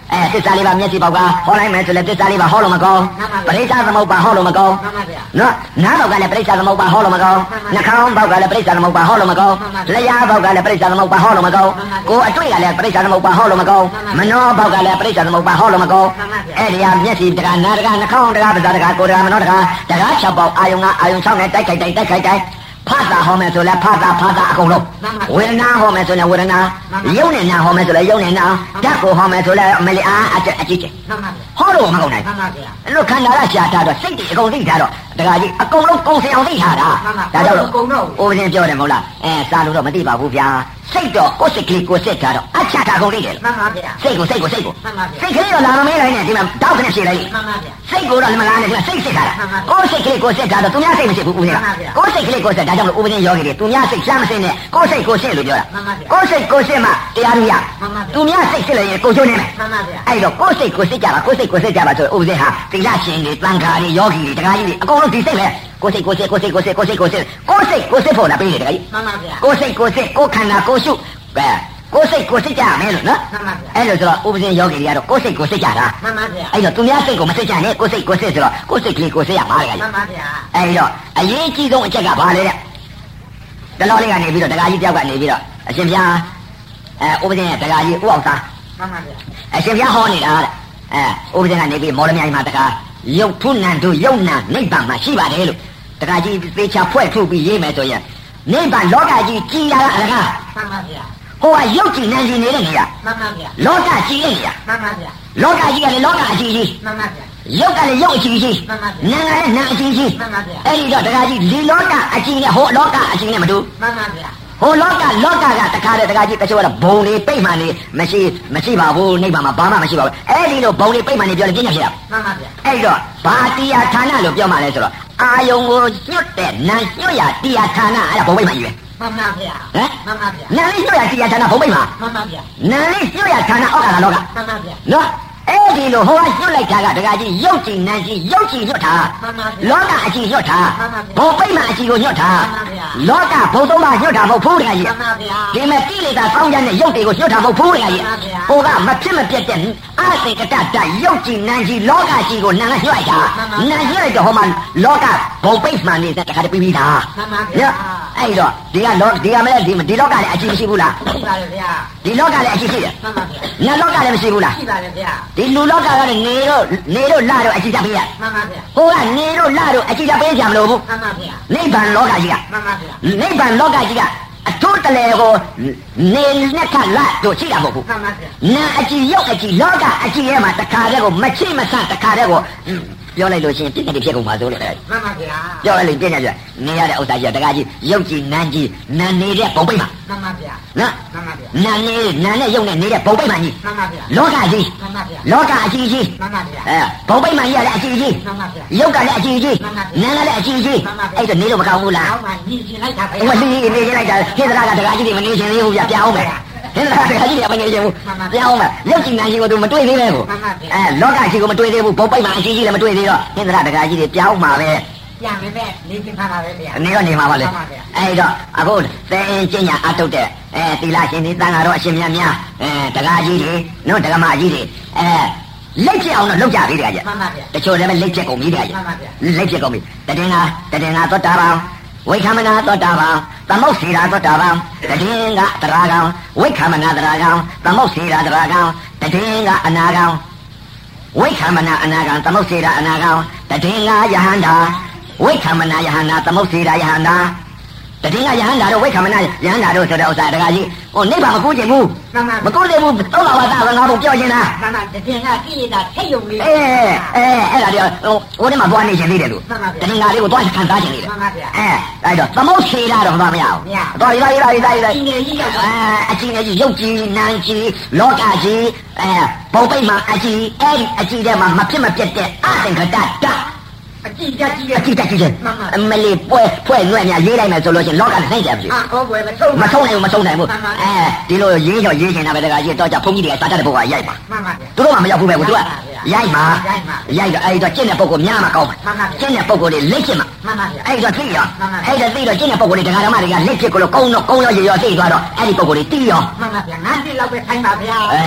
အဲသစ္စာလေးပါမျက်စိပေါက်ကဟောလိုက်မယ်ဆိုလဲသစ္စာလေးပါဟောလို့မကောင်းပရိစ္ဆာသမုပ္ပါဟောလို့မကောင်းနော်နားပေါက်ကလည်းပရိစ္ဆာသမုပ္ပါဟောလို့မကောင်းနှာခေါင်းပေါက်ကလည်းပရိစ္ဆာသမုပ္ပါဟောလို့မကောင်းလျှာပေါက်ကလည်းပရိစ္ဆာသမုပ္ပါဟောလို့မကောင်းကိုယ်အတွေ့ကလည်းပရိစ္ဆာသမုပ္ပါဟောလို့မကောင်းမနောပေါက်ကလည်းပရိစ္ဆာသမုပ္ပါဟောလို့မကောင်းအဲ့ဒီဟာမျက်စိတကာနားတကာနှာခေါင်းတကာပါးစပ်တကာကိုယ်တကာမနောတကာတကာ၆ပေါက်အာယုံကအာယုံ၆နဲ့တိုက်ခိုက်တိုက်တိုက်ခိုက်တိုက်ဖတ်တာဟောမယ်ဆိုလဲဖတ်တာဖတ်တာအကုန်လုံးဝေဒနာဟောမယ်ဆိုလဲဝေဒနာယုံနဲ့နာဟောမယ်ဆိုလဲယုံနဲ့နာဓာတ်ကိုဟောမယ်ဆိုလဲမလီအားအကျအကြည့်ချင်းဟောလို့မကုန်နိုင်အဲ့လိုခန္ဓာရရှာထားတော့စိတ်တွေအကုန်သိထားတော့တခါကြီးအကုန်လုံးကုန်စင်အောင်သိထားတာဒါကြောင့်လို့ဥပဇင်းပြောတယ်မဟုတ်လားအဲစာလို့တော့မသိပါဘူးဗျာစိတ်တော့ကိုယ်စိတ်ကလေးကိုယ်စိတ်ထားတော့အချတာကုန်သိတယ်မှန်ပါဗျာစိတ်ကိုစိတ်ကိုစိတ်ကိုစိတ်ကလေးတော့လာမမေးလိုက်နဲ့ဒီမှာတောက်ခနဲ့ရှင်းလိုက်မှန်ပါဗျာစိတ်ကိုတော့မလာနဲ့ဒီမှာစိတ်စိတ်ထားတာကိုယ်စိတ်ကလေးကိုယ်စိတ်ထားတော့သူများစိတ်မရှိဘူးဦးဇင်းကကိုယ်စိတ်ကလေးကိုယ်စိတ်ဒါကြောင့်လို့ဥပဇင်းယောဂီတွေသူများစိတ်ရှားမစင်းနဲ့ကိုယ်စိတ်ကိုယ်စိတ်လို့ပြောတာကိုယ်စိတ်ကိုယ်စိတ်မှတရားရရသူများစိတ်စစ်လိုက်ရင်ကိုယ်ကျိုးနေမယ်မှန်ပါဗျာအဲ့တော့ကိုယ်စိတ်ကိုယ်စိတ်ကြပါကိုယ်စိတ်ကိုယ်စိတ်ကြပါဆိုဥပဇင်းဟာသီလရှင်တွေတန်ခါတွေယောဂီတွေတရားကြီးတွေအကုန်လုံးဒီစိတ်ပဲကိုယ်စိတ်ကိုယ်စိတ်ကိုယ်စိတ်ကိုယ်စိတ်ကိုယ်စိတ်ကိုယ်စိတ်ကိုယ်စိတ်ကိုယ်စိတ်ဖို့လာပေးတယ်တကကြီးမှန်ပါဗျာကိုယ်စိတ်ကိုယ်စိတ်ကိုယ်ခန္ဓာကိုယ်ရှုပဲကိုယ်စိတ်ကိုယ်စိတ်ကြမယ်လို့နော်မှန်ပါဗျာအဲ့လိုဆိုတော့ဥပဇင်းယောဂီတွေကတော့ကိုယ်စိတ်ကိုယ်စိတ်ကြတာမှန်ပါဗျာအဲ့တော့သူများစိတ်ကိုမစိတ်ကြနဲ့ကိုယ်စိတ်ကိုယ်စိတ်ဆိုတော့ကိုယ်စိတ်ကလေးကိုယ်စိတ်ရပါလေမှန်ပါဗျာအဲ့တော့အရေးကြီးဆုံးအချက်ကဘာလဲတဲ့တလောလေးကနေပြီးတော့တရားကြီးတယောက်ကနေပြီးတော့အရှင်ဘုရားအဲဥပဇင်းရဲ့တရားကြီးဥအောင်သားမှန်ပါဗျာအရှင်ဘုရားဟောနေတာတဲ့အဲဥပဇင်းကနေပြီးမော်လမြိုင်မှာတကားရုပ်ထုနံတို့ယုံနာနိဗ္ဗာန်မှာရှိပါတယ်လို့တရားကြီးသေချာဖွဲ့ထုတ်ပြီးရေးမယ်ဆိုရင်နိဗ္ဗာန်လောကကြီးကြည်ရတာအလကားမှန်ပါဗျာဟိုကရုပ်ကြည်နံကြည်နေတဲ့နေရာမှန်ပါဗျာလောကကြည်တဲ့နေရာမှန်ပါဗျာလောကကြီးကလည်းလောကအကြည်ကြီးမှန်ပါဗျာရုပ်ကလည်းရုပ်အကြည်ကြီးမှန်ပါဗျာနာကလည်းနာအကြည်ကြီးမှန်ပါဗျာအဲ့ဒီတော့တရားကြီးဒီလောကအကြည်နဲ့ဟိုလောကအကြည်နဲ့မတူမှန်ပါဗျာဟိုလောကလောကကတခါတည်းတခါကြီးတချို့ကတော့ဘုံလေးပိတ်မှန်လေးမရှိမရှိပါဘူးနိဗ္ဗာန်မှာဘာမှမရှိပါဘူးအဲ့ဒီလိုဘုံလေးပိတ်မှန်လေးပြောရင်ပြညာဖြစ်တာမှန်ပါဗျာအဲ့တော့ဘာတရားဌာနလို့ပြောမှလဲဆိုတော့အာယုံကိုညွတ်တဲ့နာညွတ်ရတရားဌာနအဲ့ဒါဘုံပိတ်မှန်ကြီးပဲမှန်ပါဗျာဟမ်မှန်ပါဗျာနာလေးညွတ်ရတရားဌာနဘုံပိတ်မှန်မှန်ပါဗျာနာလေးညွတ်ရဌာနအောက်ကလာလောကမှန်ပါဗျာနော်အဲ့ဒီလိုဟိုကညွတ်လိုက်တာကတခါကြီးရုပ်ကြည်နံကြည်ရုပ်ကြည်ညွတ်တာလောကအကြည်ညွတ်တာဘုံပိတ်မှအကြည်ကိုညွတ်တာလောကဘုံသုံးပါးညွတ်တာမဟုတ်ဘူးတခါကြီးဒီမဲ့တိလေသာကောင်းရတဲ့ရုပ်တွေကိုညွတ်တာမဟုတ်ဘူးတခါကြီးဟိုကမဖြစ်မပြတ်တဲ့အသေကတတရုပ်ကြည်နံကြည်လောကကြည်ကိုနံကညွတ်လိုက်တာနံညွတ်လိုက်တော့ဟိုမှာလောကဘုံပိတ်မှနေတဲ့တခါတည်းပြီးပြီးတာညအဲ့တော့ဒီကလောဒီကမလဲဒီဒီလောကလည်းအကြည်မရှိဘူးလားရှိပါလေဗျာဒီလောကလည်းအကြည်ရှိတယ်မှန်ပါဗျာနတ်လောကလည်းမရှိဘူးလားရှိပါလေဗျာဒီလူလောကကလည်းနေတော့နေတော့လာတော့အကြည့်ကြပေးရမှန်ပါဗျာဟိုကနေတော့လာတော့အကြည့်ကြပေးကြမလို့ဘူးမှန်ပါဗျာနိဗ္ဗာန်လောကကြီးကမှန်ပါဗျာနိဗ္ဗာန်လောကကြီးကအထိုးတလေကိုနေနဲ့ခလာတို့ရှိတာမဟုတ်ဘူးမှန်ပါဗျာနာအကြည့်ရုပ်အကြည့်လောကအကြည့်ရဲ့မှာတခါတည်းကိုမချိမဆတခါတည်းကိုပြောလိုက်လို့ရှိရင်ပြည့်နေဖြစ်ကုန်ပါစိုးလို့လေမှန်ပါဗျာပြောလိုက်လို့ပြည့်နေပြနေရတဲ့ဥစ္စာကြီးတခါကြီးရုပ်ကြည့်နန်းကြီးနန်းနေတဲ့ဘုံပိတ်မှာမှန်ပါဗျာနော်မှန်ပါဗျာနန်းနေနန်းနဲ့ရုပ်နဲ့နေတဲ့ဘုံပိတ်မှာကြီးမှန်ပါဗျာလောကကြီးမှန်ပါဗျာလောကအကြည့်ကြီးမှန်ပါဗျာအဲဘုံပိတ်မှာကြီးရတဲ့အကြည့်ကြီးမှန်ပါဗျာရုပ်ကလည်းအကြည့်ကြီးနန်းကလည်းအကြည့်ကြီးအဲ့တော့နေလို့မကောင်းဘူးလားဟောမှညီချင်လိုက်တာပဲဟိုနေနေချင်လိုက်တာခေတ္တကတခါကြီးတွေမနေချင်သေးဘူးဗျပြအောင်ပဲဟင်လားတခါကြီးတွေမနေချင်ဘူးပြအောင်ပဲရုပ်ကြည့်နန်းကြီးကိုသူမတွေ့သေးပဲကိုအဲလောကကြီးကိုမတွေ့သေးဘူးဘုံပိတ်မှာအကြည့်ကြီးလည်းမတွေ့သေးတော့ဟင်လားတခါကြီးတွေပြအောင်မှာပဲပြန်မယ်ပဲနေချင်ပါပဲဗျာနေတော့နေမှာပါလေအဲ့တော့အခုသင်ကျင့်ညာအထုတ်တဲ့အဲသီလရှင်တွေတန်ဃာတော်အရှင်မြတ်များအဲတက္ကကြီးတွေနော်တက္ကမကြီးတွေအဲလက်ကျအောင်တော့လောက်ကြပြီတကကြီးမှန်ပါဗျာတချို့လည်းပဲလက်ကျကုန်ပြီတကကြီးမှန်ပါဗျာလက်ကျကုန်ပြီတတင်ကတတင်ကသောတာပန်ဝိခမနာသောတာပန်သမုတ်စီရာသောတာပန်တတင်ကတရာကောင်ဝိခမနာတရာကောင်သမုတ်စီရာတရာကောင်တတင်ကအနာကောင်ဝိခမနာအနာကောင်သမုတ်စီရာအနာကောင်တတင်ကယဟန္တာဝိခမနာယဟန္တာသမုတ်စီရာယဟန္တာတတိယယဟန္တာတို့ဝိခမနာယဟန္တာတို့ဆိုတဲ့ဥစ္စာတကကြီးဟိုနိဗ္ဗာန်မကူးချင်ဘူးမကူးသေးဘူးသုံးတော်ဝါသကငါဘုံပြောခြင်းလားမှန်ပါတတိယကကိလေသာထိတ်ယုံလေးအဲအဲအဲ့ဒါတွေဟိုထဲမှာသွားနေခြင်းလေးတယ်လို့တတိယလေးကိုသွားခံစားခြင်းလေးတယ်အဲအဲ့တော့သမုတ်စီရာတော့မမရဘူးတော်ရရရရရအချင်းကြီးရောက်အဲအချင်းကြီးရုပ်ကြီးနာမ်ကြီးလောကကြီးအဲဘုံပိတ်မှာအကြီးအဲ့ဒီအကြီးထဲမှာမဖြစ်မပြတ်တဲ့အသင်္ခတတအကြည့်ကြည့်အကြည့်ကြည့်မလေးပွဲပွဲညွှဲ့များရေးလိုက်မယ်ဆိုလို့ရှိရင်လောကနဲ့နိုင်ကြပြီအာဟောပွဲမဆုံးမဆုံးနိုင်ဘူးမဆုံးနိုင်ဘူးအဲဒီလိုရေးတော့ရေးနေတာပဲတကကြီးတော့ကြဘုန်းကြီးတွေကစာတတ်တဲ့ပုဂ္ဂိုလ်ကရိုက်ပါမှန်ပါသူတို့ကမရောက်ဘူးပဲကိုသူကရိုက်မှာရိုက်တော့အဲဒီတော့ကျင့်တဲ့ပုဂ္ဂိုလ်များမှာကောင်းမှာကျင့်တဲ့ပုဂ္ဂိုလ်တွေလက်ကျင့်မှာမှန်ပါအဲဒီတော့သိရောအဲဒီတော့သိတော့ကျင့်တဲ့ပုဂ္ဂိုလ်တွေတရားဓမ္မတွေကလက်ကျင့်ကိုလို့ကုန်းတော့ကုန်းရောရေရောသိသွားတော့အဲဒီပုဂ္ဂိုလ်တွေသိရောမှန်ပါဗျာငါးတိလောက်ပဲထိုင်ပါဗျာအဲ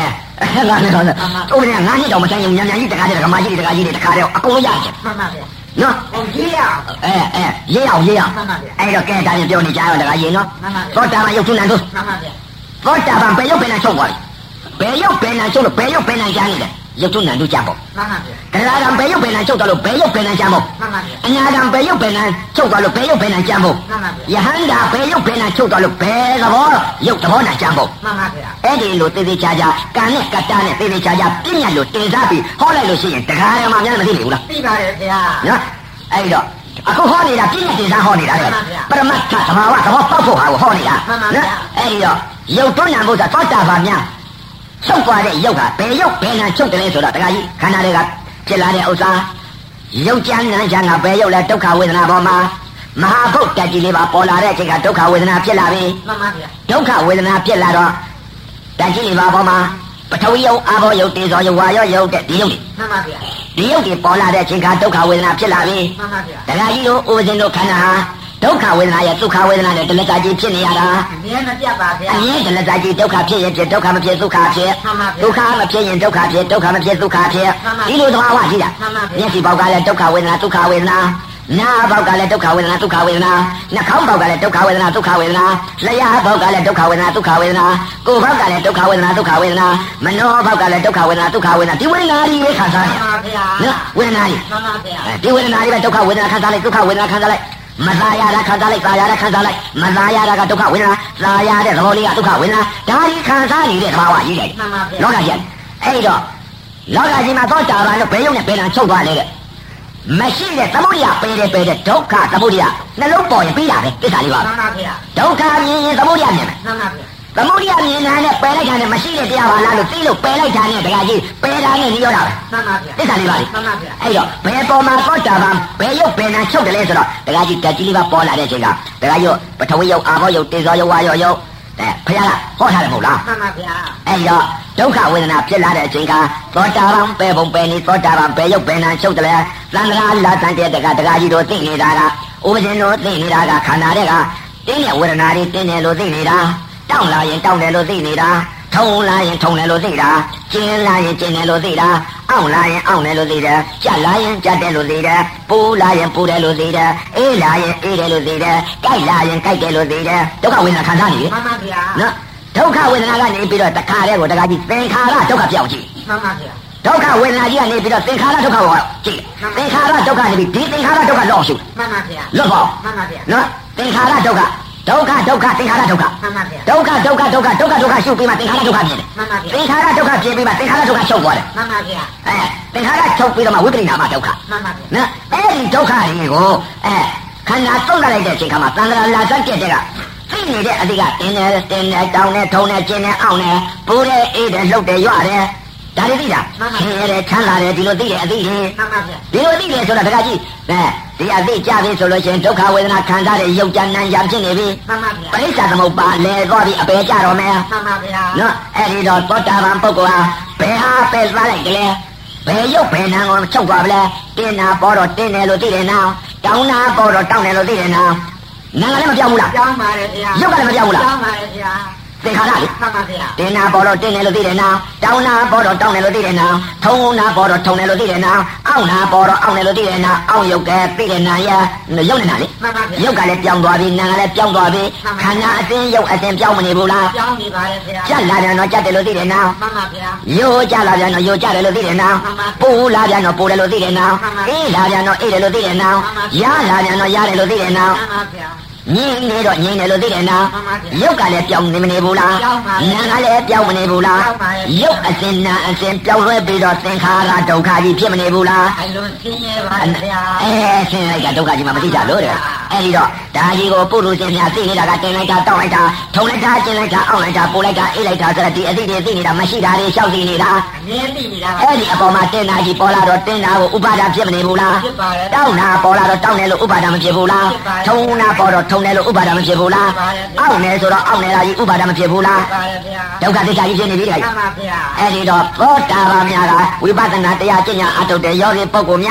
ငါလည်းတော့ဥပဒေငါးနှစ်တော့မဆိုင်ရင်မြန်မြန်ကြီးတကားတဲ့ကမာကြီးတကားကြီးတွေတခါတော့အကုန်လုံးရတယ်မှန်ပါဗျာနော်ဟုတ်ရေးရအောင်အဲအဲရေးအောင်ရေးအောင်အဲ့တော့ကဲဒါရင်ပြောနေကြရောတကားရေးနော်သောတာပန်ရုပ်ထုံနံတို့မှန်ပါဗျာသောတာပန်ဘယ်ရုပ်ဘယ်နဲ့ချုပ်သွားပြီဘယ်ရုပ်ဘယ်နဲ့ချုပ်လို့ဘယ်ရုပ်ဘယ်နဲ့ကြားနေတယ်ရုပ်ထုံနံတို့ကြပေါ့မှန်ပါဗျာကရာကံဘယ်ရုပ်ဘယ်နဲ့ချုပ်သွားလို့ဘယ်ရုပ်ဘယ်နဲ့ကြားဖို့မှန်ပါဗျာအညာကံဘယ်ရုပ်ဘယ်နဲ့ချုပ်သွားလို့ဘယ်ရုပ်ဘယ်နဲ့ကြားဖို့မှန်ပါဗျာယဟန္တာဘယ်ရုပ်ဘယ်နဲ့ချုပ်သွားလို့ဘယ်သဘောရုပ်သဘောနဲ့ကြားဖို့မှန်ပါဗျာအဲ့ဒီလိုသေသေးချာချာကံနဲ့ကတ္တနဲ့သေသေးချာချာပြညာလို့တင်စားပြီးဟောလိုက်လို့ရှိရင်တကားရမှာများမသိဘူးလားသိပါတယ်ဗျာနော်အဲ့တော့အခုဟောနေတာပြညာတင်စားဟောနေတာလေပရမတ္ထသဘာဝသဘောပေါက်ဖို့ဟာကိုဟောနေတာနော်အဲ့ဒီတော့ရုပ်တွန်းညာဖို့ဆိုသောတာပန်များချုပ်သွားတဲ့ရုပ်ဟာဘယ်ရုပ်ဘယ်နာချုပ်တယ်လဲဆိုတော့တခါကြီးခန္ဓာတွေကဖြစ်လာတဲ့ဥစ္စာရုပ်ကြမ်းနာကြမ်းကဘယ်ရုပ်လဲဒုက္ခဝေဒနာပေါ်မှာမဟာဘုတ်တတိလေးပါပေါ်လာတဲ့အချိန်ကဒုက္ခဝေဒနာဖြစ်လာပြီမှန်ပါဗျာဒုက္ခဝေဒနာဖြစ်လာတော့တတိလေးပါပေါ်မှာပထဝီယုတ်အာဘောယုတ်တေဇောယုတ်ဝါယောယုတ်တဲ့ဒီယုတ်တွေမှန်ပါဗျာဒီယုတ်တွေပေါ်လာတဲ့အချိန်ကဒုက္ခဝေဒနာဖြစ်လာပြီမှန်ပါဗျာတခါကြီးတို့ဥပဇင်တို့ခန္ဓာဟာဒုက္ခဝေဒနာရဲ့ဒုက္ခဝေဒနာနဲ့တလစာကြီးဖြစ်နေရတာအမြဲမပြတ်ပါဗျာအမြဲတလစာကြီးဒုက္ခဖြစ်ရင်ဖြစ်ဒုက္ခမဖြစ်ဒုက္ခဖြစ်ဒုက္ခမဖြစ်ရင်ဒုက္ခဖြစ်ဒုက္ခမဖြစ်ဒုက္ခဖြစ်ဒီလိုသဘာဝရှိတာမျက်စိပေါက်ကလည်းဒုက္ခဝေဒနာဒုက္ခဝေဒနာနားပေါက်ကလည်းဒုက္ခဝေဒနာဒုက္ခဝေဒနာနှာခေါင်းပေါက်ကလည်းဒုက္ခဝေဒနာဒုက္ခဝေဒနာလျှာပေါက်ကလည်းဒုက္ခဝေဒနာဒုက္ခဝေဒနာကိုယ်ပေါက်ကလည်းဒုက္ခဝေဒနာဒုက္ခဝေဒနာမနောပေါက်ကလည်းဒုက္ခဝေဒနာဒုက္ခဝေဒနာဒီဝေဒနာတွေပဲခံစားရပါဗျာနော်ဝေဒနာတွေမှန်ပါဗျာဒီဝေဒနာတွေပဲဒုက္ခဝေဒနာခံစားလိုက်ဒုက္ခဝေဒနာခံစားလိုက်မသာရတာခံစားလိုက်သာရတာခံစားလိုက်မသာရတာကဒုက္ခဝေဒနာသာရတဲ့သဘောလေးကဒုက္ခဝေဒနာဒါဒီခံစားနေတဲ့သဘာဝကြီးတယ်လောကကြီးအဲ့တော့လောကကြီးမှာသောတာပန်တို့ဘယ်ရုပ်နဲ့ဘယ်နာချုပ်သွားလဲတဲ့မရှိတဲ့သမုဒိယပယ်တယ်ပယ်တဲ့ဒုက္ခသမုဒိယနှလုံးပေါ်ရင်ပြီးတာပဲကိစ္စလေးပါမှန်ပါဗျာဒုက္ခမြင်ရင်သမုဒိယမြင်မယ်မှန်ပါဗျာသမုဒိယမြင်တာနဲ့ပယ်လိုက်တာနဲ့မရှိတဲ့တရားပါလားလို့သိလို့ပယ်လိုက်တာနဲ့တကကြီးပယ်တာနဲ့ညှိရတာပဲမှန်ပါဗျာကိစ္စလေးပါလေမှန်ပါဗျာအဲ့တော့ဘယ်ပေါ်မှာသောတာပန်ဘယ်ရုပ်ဘယ်နာချုပ်တယ်လဲဆိုတော့တကကြီးတက်ကြီးလေးပါပေါ်လာတဲ့အချိန်ကတကကြီးပထဝီယုတ်အာဘောယုတ်တေဇောယုတ်ဝါယောယုတ်အဲဖခင်ကဟောထားတယ်မဟုတ်လားမှန်ပါဗျာအဲ့တော့ဒုက္ခဝေဒနာဖြစ်လာတဲ့အချိန်ကသောတာပန်ပဲပုံပဲနေသောတာပန်ပဲရုပ်ပဲနာချုပ်တယ်သံဃာလာတန်တဲ့တကတကကြီးတို့သိနေတာကဥပဇင်တို့သိနေတာကခန္ဓာတဲ့ကတင်းတဲ့ဝေဒနာတွေတင်းတယ်လို့သိနေတာတောင်းလာရင်တောင်းတယ်လို့သိနေတာထုံလာရင်ထုံတယ်လို့သိတာကျင်းလာရင်ကျင်းတယ်လို့သိတာအောင့်လာရင်အောင့်တယ်လို့သိတယ်ကြက်လာရင်ကြက်တယ်လို့သိတယ်ပူလာရင်ပူတယ်လို့သိတယ်အေးလာရင်အေးတယ်လို့သိတယ်ကြိုက်လာရင်ကြိုက်တယ်လို့သိတယ်ဒုက္ခဝေဒနာခံစားနေပြီမှန်ပါဗျာနော်ဒုက္ခဝေဒနာကနေပြီးတော့တခါတည်းကိုတခါကြီးသင်္ခါရဒုက္ခပြောင်းကြည့်မှန်ပါဗျာဒုက္ခဝေဒနာကြီးကနေပြီးတော့သင်္ခါရဒုက္ခကိုကြည့်သင်္ခါရဒုက္ခနေပြီးဒီသင်္ခါရဒုက္ခလောက်ရှုမှန်ပါဗျာလွတ်ပါမှန်ပါဗျာနော်သင်္ခါရဒုက္ခဒုက္ခဒုက္ခသင်္ခါရဒုက္ခမှန်ပါဗျာဒုက္ခဒုက္ခဒုက္ခဒုက္ခဒုက္ခရှုပြီးမှသင်္ခါရဒုက္ခဖြစ်တယ်မှန်ပါဗျာသင်္ခါရဒုက္ခဖြစ်ပြီးမှသင်္ခါရဒုက္ခချုပ်သွားတယ်မှန်ပါဗျာအဲသင်္ခါရချုပ်ပြီးတော့မှဝိပရိနာမဒုက္ခမှန်ပါဗျာနော်အဲ့ဒီဒုက္ခတွေကိုအဲခန္ဓာသုံးလိုက်တဲ့အချိန်ခါမှာသံဃာလာစက်တဲ့တဲ့ကသိနေတဲ့အတိကတင်းနေတင်းနေတောင်းနေထုံနေကျင်းနေအောင်နေပူတယ်အေးတယ်လှုပ်တယ်ရွတယ်ဒါတွေသိတာဆင်းရဲတယ်ချမ်းသာတယ်ဒီလိုသိတယ်အသိရင်မှန်ပါဗျာဒီလိုသိတယ်ဆိုတော့တခါကြီးအဲဒီအသိကြပြီဆိုလို့ရှိရင်ဒုက္ခဝေဒနာခံစားတဲ့ရုပ်ကြနံကြဖြစ်နေပြီမှန်ပါဗျာပရိစ္ဆာသမုပ္ပါလဲသွားပြီးအပေကြတော့မယ်မှန်ပါဗျာနော်အဲ့ဒီတော့သောတာပန်ပုဂ္ဂိုလ်ဟာဘယ်ဟာပဲသွားလိုက်ကြလဲဘယ်ရုပ်ဘယ်နာကိုချုပ်သွားပလဲတင်းနာပေါ်တော့တင်းတယ်လို့သိတယ်နော်တောင်းနာပေါ်တော့တောင်းတယ်လို့သိတယ်နော်နာကလည်းမပြောင်းဘူးလားပြောင်းပါတယ်ဗျာရုပ်ကလည်းမပြောင်းဘူးလားပြောင်းပါတယ်ဗျာသင်္ခါရလေမှန်ပါဗျာတင်းနာပေါ်တော့တင်းတယ်လို့သိတယ်နော်တောင်းနာပေါ်တော့တောင်းတယ်လို့သိတယ်နော်ထုံနာပေါ်တော့ထုံတယ်လို့သိတယ်နော်အောင့်နာပေါ်တော့အောင့်တယ်လို့သိတယ်နော်အောင့်ရုပ်ကသိတယ်နာရရုပ်နေတာလေမှန်ပါဗျာရုပ်ကလည်းပြောင်းသွားပြီနာကလည်းပြောင်းသွားပြီခန္ဓာအသိရုပ်အသိပြောင်းမနေဘူးလားပြောင်းနေပါတယ်ဗျာကြက်လာပြန်တော့ကြက်တယ်လို့သိတယ်နော်မှန်ပါဗျာရိုးကြလာပြန်တော့ရိုးကြတယ်လို့သိတယ်နော်ပူလာပြန်တော့ပူတယ်လို့သိတယ်နော်အေးလာပြန်တော့အေးတယ်လို့သိတယ်နော်ရလာပြန်တော့ရတယ်လို့သိတယ်နော်မှန်ပါဗျာငင်းနေတော့ငင်းတယ်လို့သိတယ်နော်ရုပ်ကလည်းပြောင်းနေမနေဘူးလားနာကလည်းပြောင်းမနေဘူးလားရုပ်အစဉ်နာအစဉ်ပြောင်းလဲပြီးတော့သင်္ခါရဒုက္ခကြီးဖြစ်မနေဘူးလားအဲလိုသိရပါဗျာအဲဆင်းလိုက်တာဒုက္ခကြီးမှမသိကြလို့တဲ့အဲဒီတော့ဒါကြီးကိုပုရုษင်များသိနေတာကတင်လိုက်တာတောက်လိုက်တာထုံလိုက်တာကျင်းလိုက်တာအောင့်လိုက်တာပို့လိုက်တာအေးလိုက်တာဆိုတော့ဒီအသိတွေသိနေတာမရှိတာတွေရှောက်သိနေတာအမြဲသိနေတာအဲဒီအပေါ်မှာတင်တာကြီးပေါ်လာတော့တင်တာကိုဥပါဒဖြစ်မနေဘူးလားဖြစ်ပါတယ်တောက်နာပေါ်လာတော့တောက်တယ်လို့ဥပါဒမဖြစ်ဘူးလားထုံနာပေါ်တော့ထုံတယ်လို့ဥပါဒမဖြစ်ဘူးလားအောင့်နေဆိုတော့အောင့်နေတာကြီးဥပါဒမဖြစ်ဘူးလားဒုက္ခသစ္စာကြီးဖြစ်နေပြီတဲ့မှန်ပါဗျာအဲဒီတော့သောတာပန်များကဝိပဿနာတရားကျင့်ကြအထုတ်တဲ့ယောဂီပုဂ္ဂိုလ်များဒ